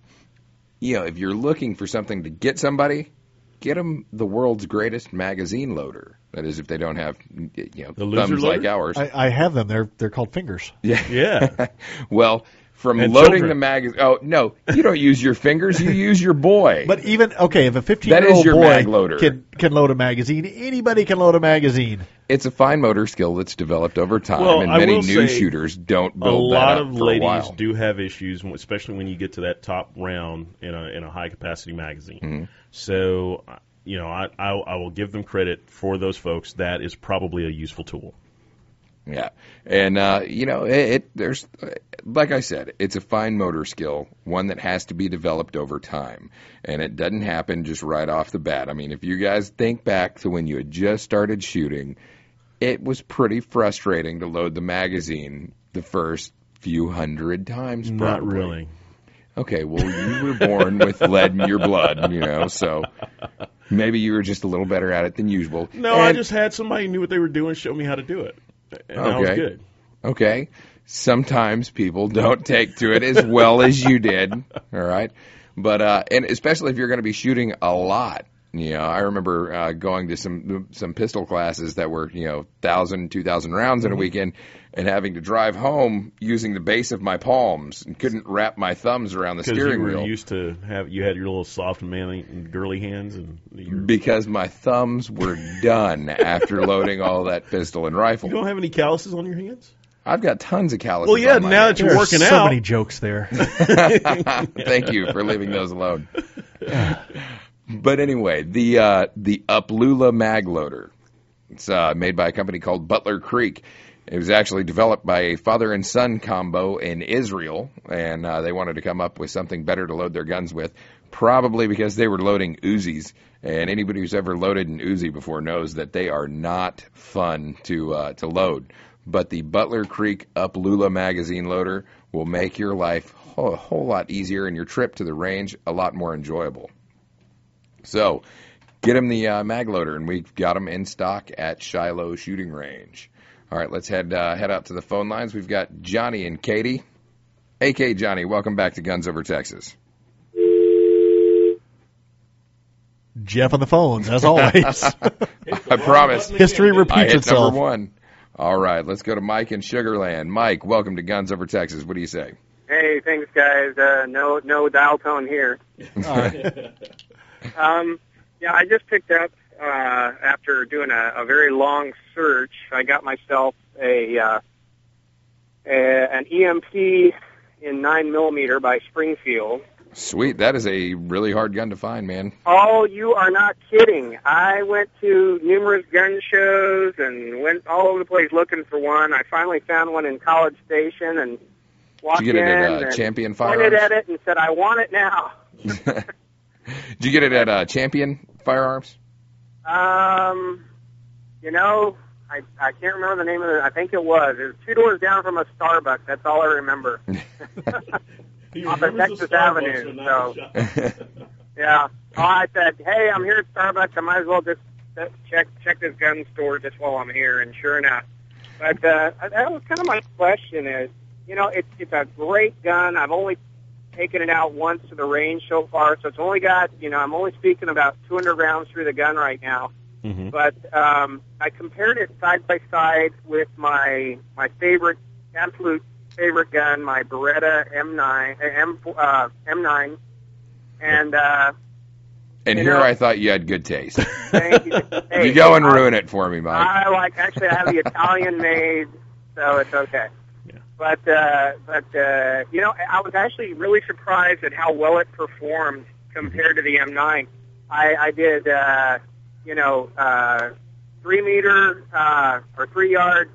Speaker 2: if you're looking for something to get somebody, get them the world's greatest magazine loader. That is, if they don't have, thumbs like ours.
Speaker 4: I have them. They're called fingers.
Speaker 2: Yeah. Well, from and loading the magazine. Oh no, you don't use your fingers. You use your boy.
Speaker 4: But if a 15-year-old boy can load a magazine, anybody can load a magazine.
Speaker 2: It's a fine motor skill that's developed over time, and many new shooters don't build that up for a while.
Speaker 3: A lot of ladies do have issues, especially when you get to that top round in a high-capacity magazine. Mm-hmm. So, I will give them credit for those folks. That is probably a useful tool.
Speaker 2: Yeah, and there's, like I said, it's a fine motor skill, one that has to be developed over time, and it doesn't happen just right off the bat. I mean, if you guys think back to when you had just started shooting, it was pretty frustrating to load the magazine the first few hundred times. Probably.
Speaker 3: Not really.
Speaker 2: Okay, well, you were born with lead in your blood, so maybe you were just a little better at it than usual.
Speaker 3: No, I just had somebody who knew what they were doing show me how to do it. And that was good.
Speaker 2: Okay. Sometimes people don't take to it as well as you did. All right. But and especially if you're going to be shooting a lot. I remember going to some pistol classes that were 1,000, 2,000 rounds in a weekend, and having to drive home using the base of my palms and couldn't wrap my thumbs around the steering wheel.
Speaker 3: Because you had your little soft, manly, girly hands,
Speaker 2: because my thumbs were done after loading all that pistol and rifle.
Speaker 3: You don't have any calluses on your hands?
Speaker 2: I've got tons of calluses.
Speaker 3: Well, yeah,
Speaker 2: on my
Speaker 3: now
Speaker 2: hands.
Speaker 3: that you're working out.
Speaker 4: So many jokes there.
Speaker 2: Thank you for leaving those alone. But anyway, the Uplula mag loader. It's made by a company called Butler Creek. It was actually developed by a father and son combo in Israel, and they wanted to come up with something better to load their guns with, probably because they were loading Uzis. And anybody who's ever loaded an Uzi before knows that they are not fun to load. But the Butler Creek Up-Lula magazine loader will make your life a whole lot easier and your trip to the range a lot more enjoyable. So get them the mag loader, and we've got them in stock at Shiloh Shooting Range. All right, let's head out to the phone lines. We've got Johnny and Katie. AK Johnny, welcome back to Guns Over Texas.
Speaker 4: Jeff on the phones, as always.
Speaker 2: I promise.
Speaker 4: History repeats itself.
Speaker 2: Number one. All right, let's go to Mike in Sugar Land. Mike, welcome to Guns Over Texas. What do you say?
Speaker 9: Hey, thanks, guys. No dial tone here.
Speaker 4: All right.
Speaker 9: Yeah, I just picked up after doing a very long search. I got myself an EMP in 9mm by Springfield.
Speaker 2: Sweet. That is a really hard gun to find, man.
Speaker 9: Oh, you are not kidding. I went to numerous gun shows and went all over the place looking for one. I finally found one in College Station and walked in.
Speaker 2: Did you get it at Champion Firearms?
Speaker 9: Pointed at it and said, I want it now.
Speaker 2: Did you get it at Champion Firearms?
Speaker 9: You know, I can't remember the name of it. I think it was. It was 2 doors down from a Starbucks. That's all I remember. Off of Texas Avenue. So, yeah. Oh, I said, hey, I'm here at Starbucks. I might as well just check this gun store just while I'm here. And sure enough. But that was kind of my question is, you know, it's a great gun. I've only taken it out once to the range so far, so it's only got, you know, I'm only speaking about 200 rounds through the gun right now.
Speaker 3: Mm-hmm.
Speaker 9: But I compared it side by side with my absolute favorite gun, my Beretta M9, and
Speaker 2: here
Speaker 9: know,
Speaker 2: I thought you had good taste.
Speaker 9: Thank you. Hey,
Speaker 2: you go and ruin it for me, Mike.
Speaker 9: Actually, I have the Italian made, so it's okay.
Speaker 3: Yeah.
Speaker 9: But you know, I was actually really surprised at how well it performed compared to the M9. I did, 3 meter or 3 yard,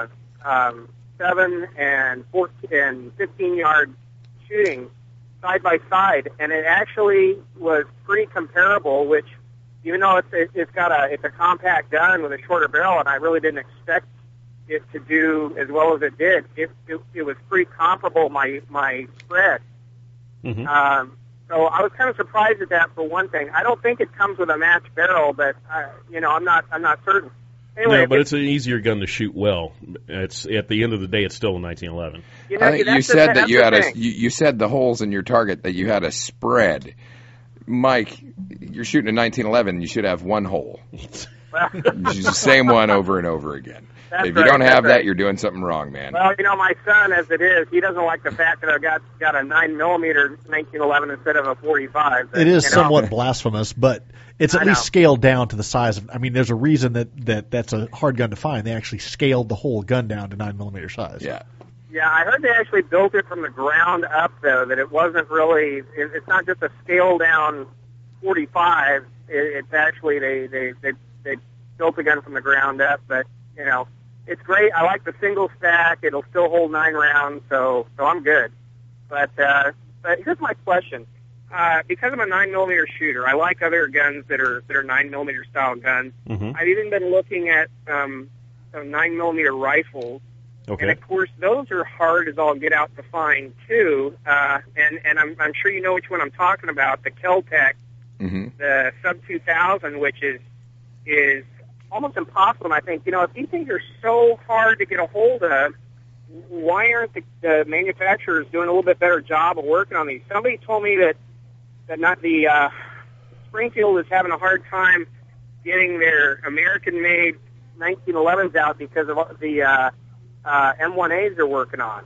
Speaker 9: 7 and 14 and 15 yard shooting side by side, and it actually was pretty comparable. Which, even though it's a compact gun with a shorter barrel, and I really didn't expect it to do as well as it did, it was pretty comparable. My spread.
Speaker 3: Mm-hmm.
Speaker 9: So I was kind of surprised at that for one thing. I don't think it comes with a matched barrel, but I'm not certain. Anyway,
Speaker 3: No, but it's an easier gun to shoot well. It's at the end of the day, it's still a 1911.
Speaker 2: I think you said that you had you said the holes in your target that you had a spread. Mike, you're shooting a 1911. You should have one hole. It's the same one over and over again. If you don't have that, you're doing something wrong, man.
Speaker 9: Well, my son, as it is, he doesn't like the fact that I've got a 9mm 1911 instead of a 45.
Speaker 4: It is somewhat blasphemous, but it's at least scaled down to the size of. I mean, there's a reason that's a hard gun to find. They actually scaled the whole gun down to 9mm size.
Speaker 2: Yeah.
Speaker 9: Yeah, I heard they actually built it from the ground up, though. That it wasn't really. It's not just a scaled down 45. It's actually they built the gun from the ground up, but it's great. I like the single stack. It'll still hold 9 rounds, so I'm good. But here's my question: because I'm a 9mm shooter, I like other guns that are 9mm style guns.
Speaker 3: Mm-hmm.
Speaker 9: I've even been looking at some 9mm rifles,
Speaker 3: Okay.
Speaker 9: and of course those are hard as all get out to find too. And I'm sure you know which one I'm talking about, the Kel-Tec,
Speaker 2: Mm-hmm.
Speaker 9: the Sub 2000, which is almost impossible. And I think, if these things are so hard to get a hold of, why aren't the manufacturers doing a little bit better job of working on these? Somebody told me that not the Springfield is having a hard time getting their American-made 1911s out because of the M1As they're working on.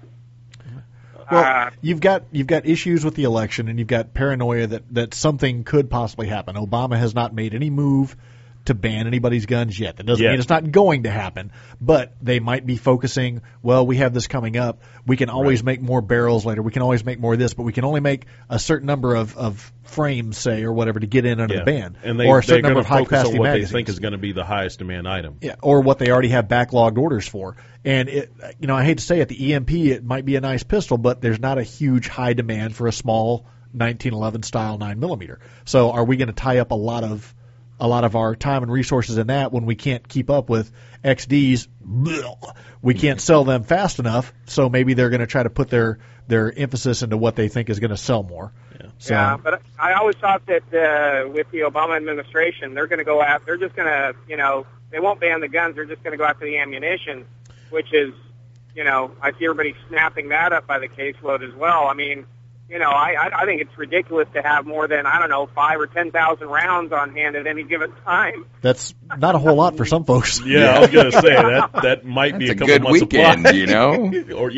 Speaker 4: Well, you've got issues with the election, and you've got paranoia that something could possibly happen. Obama has not made any move to ban anybody's guns yet. That doesn't mean it's not going to happen, but they might be focusing, well, we have this coming up. We can always make more barrels later. We can always make more of this, but we can only make a certain number of frames, say, or whatever, to get in under the ban.
Speaker 3: And
Speaker 4: or a certain number
Speaker 3: they're
Speaker 4: of
Speaker 3: going to focus
Speaker 4: high-capacity
Speaker 3: on what
Speaker 4: magazines.
Speaker 3: they think is going to be the highest demand item.
Speaker 4: Yeah, or what they already have backlogged orders for. And, I hate to say it, the EMP, it might be a nice pistol, but there's not a huge high demand for a small 1911 style 9mm. So are we going to tie up a lot of our time and resources in that when we can't keep up with XDs? We can't sell them fast enough, so maybe they're going to try to put their emphasis into what they think is going to sell more.
Speaker 9: Yeah, but I always thought that with the Obama administration, they're going to go after, they're just going to, they won't ban the guns, they're just going to go after the ammunition, which is, I see everybody snapping that up by the caseload as well. I mean, I think it's ridiculous to have more than, 5,000 or 10,000 rounds on hand at any given time.
Speaker 4: That's not a whole lot for some folks.
Speaker 3: Yeah, I was going to say that might be
Speaker 2: That's
Speaker 3: a couple
Speaker 2: good
Speaker 3: months
Speaker 2: weekend,
Speaker 3: supply. Or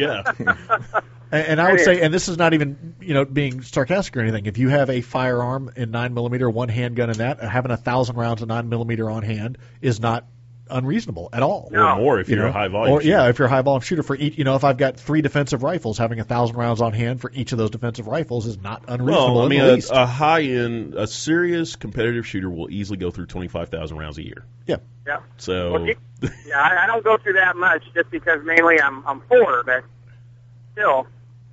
Speaker 4: And I would say, and this is not even being sarcastic or anything. If you have a firearm in 9mm, one handgun in that, having 1,000 rounds of 9mm on hand is not unreasonable at all.
Speaker 3: Or more if you're a high volume shooter.
Speaker 4: Yeah, if you're a high volume shooter for each, if I've got 3 defensive rifles, having 1,000 rounds on hand for each of those defensive rifles is not unreasonable.
Speaker 3: Well, I mean,
Speaker 4: in the least.
Speaker 3: a high-end, a serious competitive shooter will easily go through 25,000 rounds a year.
Speaker 4: Yeah.
Speaker 9: Yeah.
Speaker 3: So.
Speaker 9: Well, I don't go through that much just because mainly I'm poor, but still.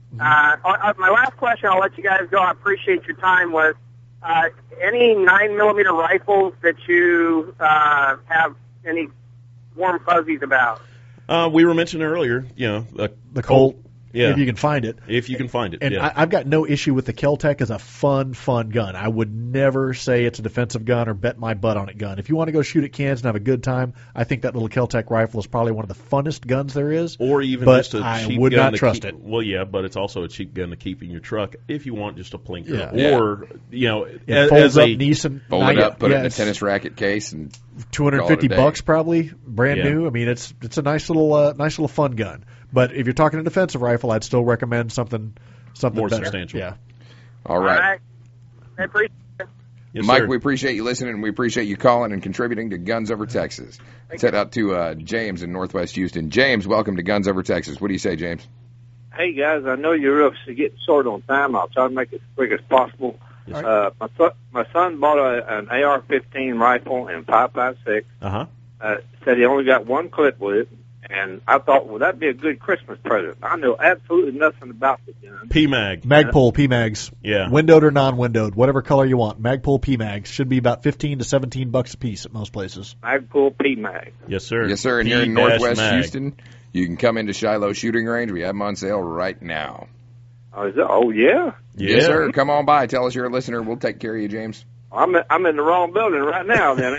Speaker 9: My last question, I'll let you guys go. I appreciate your time. Was any 9mm rifles that you have any warm fuzzies about?
Speaker 3: We were mentioning earlier,
Speaker 4: the Colt.
Speaker 3: Yeah.
Speaker 4: If you can find it.
Speaker 3: If you can find it,
Speaker 4: And
Speaker 3: yeah.
Speaker 4: I've got no issue with the Kel-Tec as a fun gun. I would never say it's a defensive gun or bet my butt on it gun. If you want to go shoot at cans and have a good time, I think that little Kel-Tec rifle is probably one of the funnest guns there is.
Speaker 3: Or even
Speaker 4: but
Speaker 3: just a
Speaker 4: I
Speaker 3: cheap
Speaker 4: would
Speaker 3: gun
Speaker 4: not trust
Speaker 3: keep,
Speaker 4: it.
Speaker 3: Well, yeah, but it's also a cheap gun to keep in your truck if you want just a plinker.
Speaker 4: Yeah.
Speaker 3: Or,
Speaker 4: It folds
Speaker 3: as
Speaker 4: up
Speaker 3: a
Speaker 4: Neeson.
Speaker 2: Fold it up, put it in a
Speaker 4: it's
Speaker 2: tennis racket case, and
Speaker 4: $250 probably, brand
Speaker 3: Yeah.
Speaker 4: new. I mean, it's a nice little fun gun. But if you're talking a defensive rifle, I'd still recommend something
Speaker 3: more
Speaker 4: better.
Speaker 3: substantial.
Speaker 4: Yeah.
Speaker 2: All right.
Speaker 9: I appreciate it.
Speaker 3: Yes,
Speaker 2: Mike,
Speaker 3: sir.
Speaker 2: we appreciate you listening, and we appreciate you calling and contributing to Guns Over Texas. Let's head out to James in Northwest Houston. James, welcome to Guns Over Texas. What do you say, James?
Speaker 10: Hey, guys, I know you're up to get started on time. I'll try to make it as quick as possible.
Speaker 3: Yes,
Speaker 10: My son bought an AR-15 rifle in 5.56.
Speaker 3: Uh-huh.
Speaker 10: Said he only got one clip with it, and I thought, well, that'd be a good Christmas present. I know absolutely nothing about the gun.
Speaker 3: PMAG.
Speaker 4: Magpul PMags.
Speaker 3: Yeah.
Speaker 4: Windowed or non-windowed, whatever color you want. Magpul PMags should be about $15 to $17 a piece at most places.
Speaker 10: Magpul PMag.
Speaker 3: Yes, sir.
Speaker 2: Yes, sir. And here in
Speaker 3: P-Mag.
Speaker 2: Northwest Houston, you can come into Shiloh Shooting Range. We have them on sale right now.
Speaker 10: Oh, yeah?
Speaker 2: Yes, sir. Come on by. Tell us you're a listener. We'll take care of you, James.
Speaker 10: I'm in the wrong building right now, then.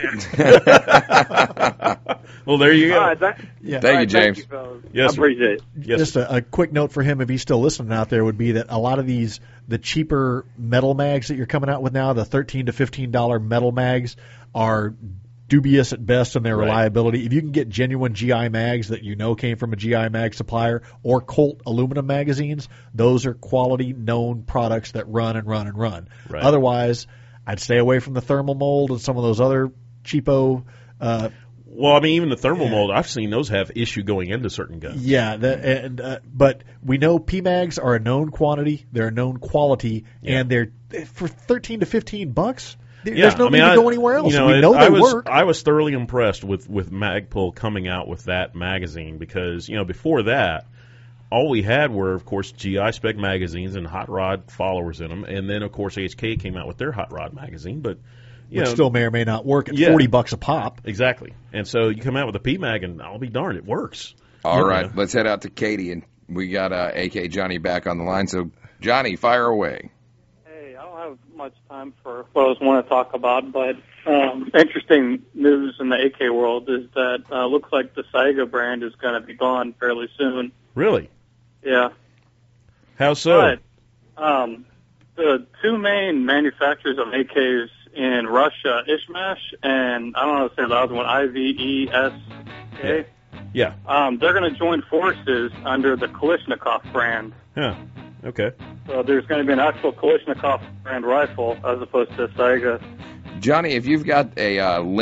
Speaker 3: Well, there you go.
Speaker 10: All right,
Speaker 2: Thank you, James.
Speaker 10: Thank you, fellas.
Speaker 3: Yes,
Speaker 10: I
Speaker 3: sir.
Speaker 10: appreciate it.
Speaker 3: Yes,
Speaker 4: Just a quick note for him, if he's still listening out there, would be that a lot of the cheaper metal mags that you're coming out with now, the $13 to $15 metal mags, are dubious at best in their
Speaker 3: Right.
Speaker 4: reliability. If you can get genuine GI mags that came from a GI mag supplier, or Colt aluminum magazines, those are quality known products that run and run and run.
Speaker 3: Right.
Speaker 4: Otherwise, I'd stay away from the thermal mold and some of those other cheapo.
Speaker 3: Well, I mean, even the thermal mold, I've seen those have issue going into certain guns.
Speaker 4: Yeah, but we know PMags are a known quantity, they're a known quality, and they're for $13 to $15. There's no need to go anywhere else. We know they work.
Speaker 3: I was thoroughly impressed with Magpul coming out with that magazine because, before that, all we had were, of course, GI spec magazines and hot rod followers in them. And then, of course, HK came out with their hot rod magazine. But,
Speaker 4: which still may or may not work at $40 a pop.
Speaker 3: Exactly. And so you come out with a PMag, and I'll be darned, it works.
Speaker 2: All right, let's head out to Katie, and we got AK Johnny back on the line. So, Johnny, fire away.
Speaker 11: Hey, I don't have much time for what I was wanting to talk about, but interesting news in the AK world is that looks like the Saiga brand is going to be gone fairly soon.
Speaker 3: Really?
Speaker 11: Yeah.
Speaker 3: How so?
Speaker 11: But the two main manufacturers of AKs in Russia, Ishmash, and I don't know how to say the other one, IVESK.
Speaker 3: Yeah.
Speaker 11: They're going to join forces under the Kalashnikov brand.
Speaker 3: Yeah. Okay.
Speaker 11: So there's going to be an actual Kalashnikov brand rifle as opposed to Saiga.
Speaker 2: Johnny, if you've got a link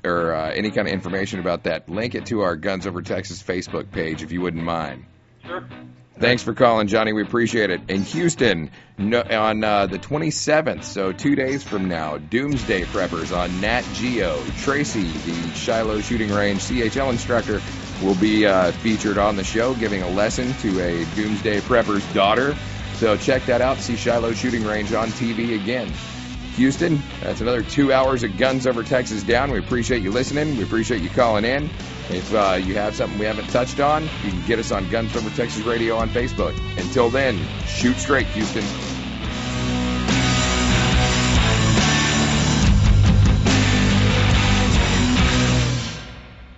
Speaker 2: or any kind of information about that, link it to our Guns Over Texas Facebook page if you wouldn't mind.
Speaker 11: Sure.
Speaker 2: Thanks for calling, Johnny. We appreciate it. In Houston, on the 27th, so 2 days from now, Doomsday Preppers on Nat Geo. Tracy, the Shiloh Shooting Range CHL instructor, will be featured on the show, giving a lesson to a Doomsday Prepper's daughter. So check that out. See Shiloh Shooting Range on TV again. Houston, that's another 2 hours of Guns Over Texas down. We appreciate you listening. We appreciate you calling in. If you have something we haven't touched on, you can get us on Guns Over Texas Radio on Facebook. Until then, shoot straight, Houston.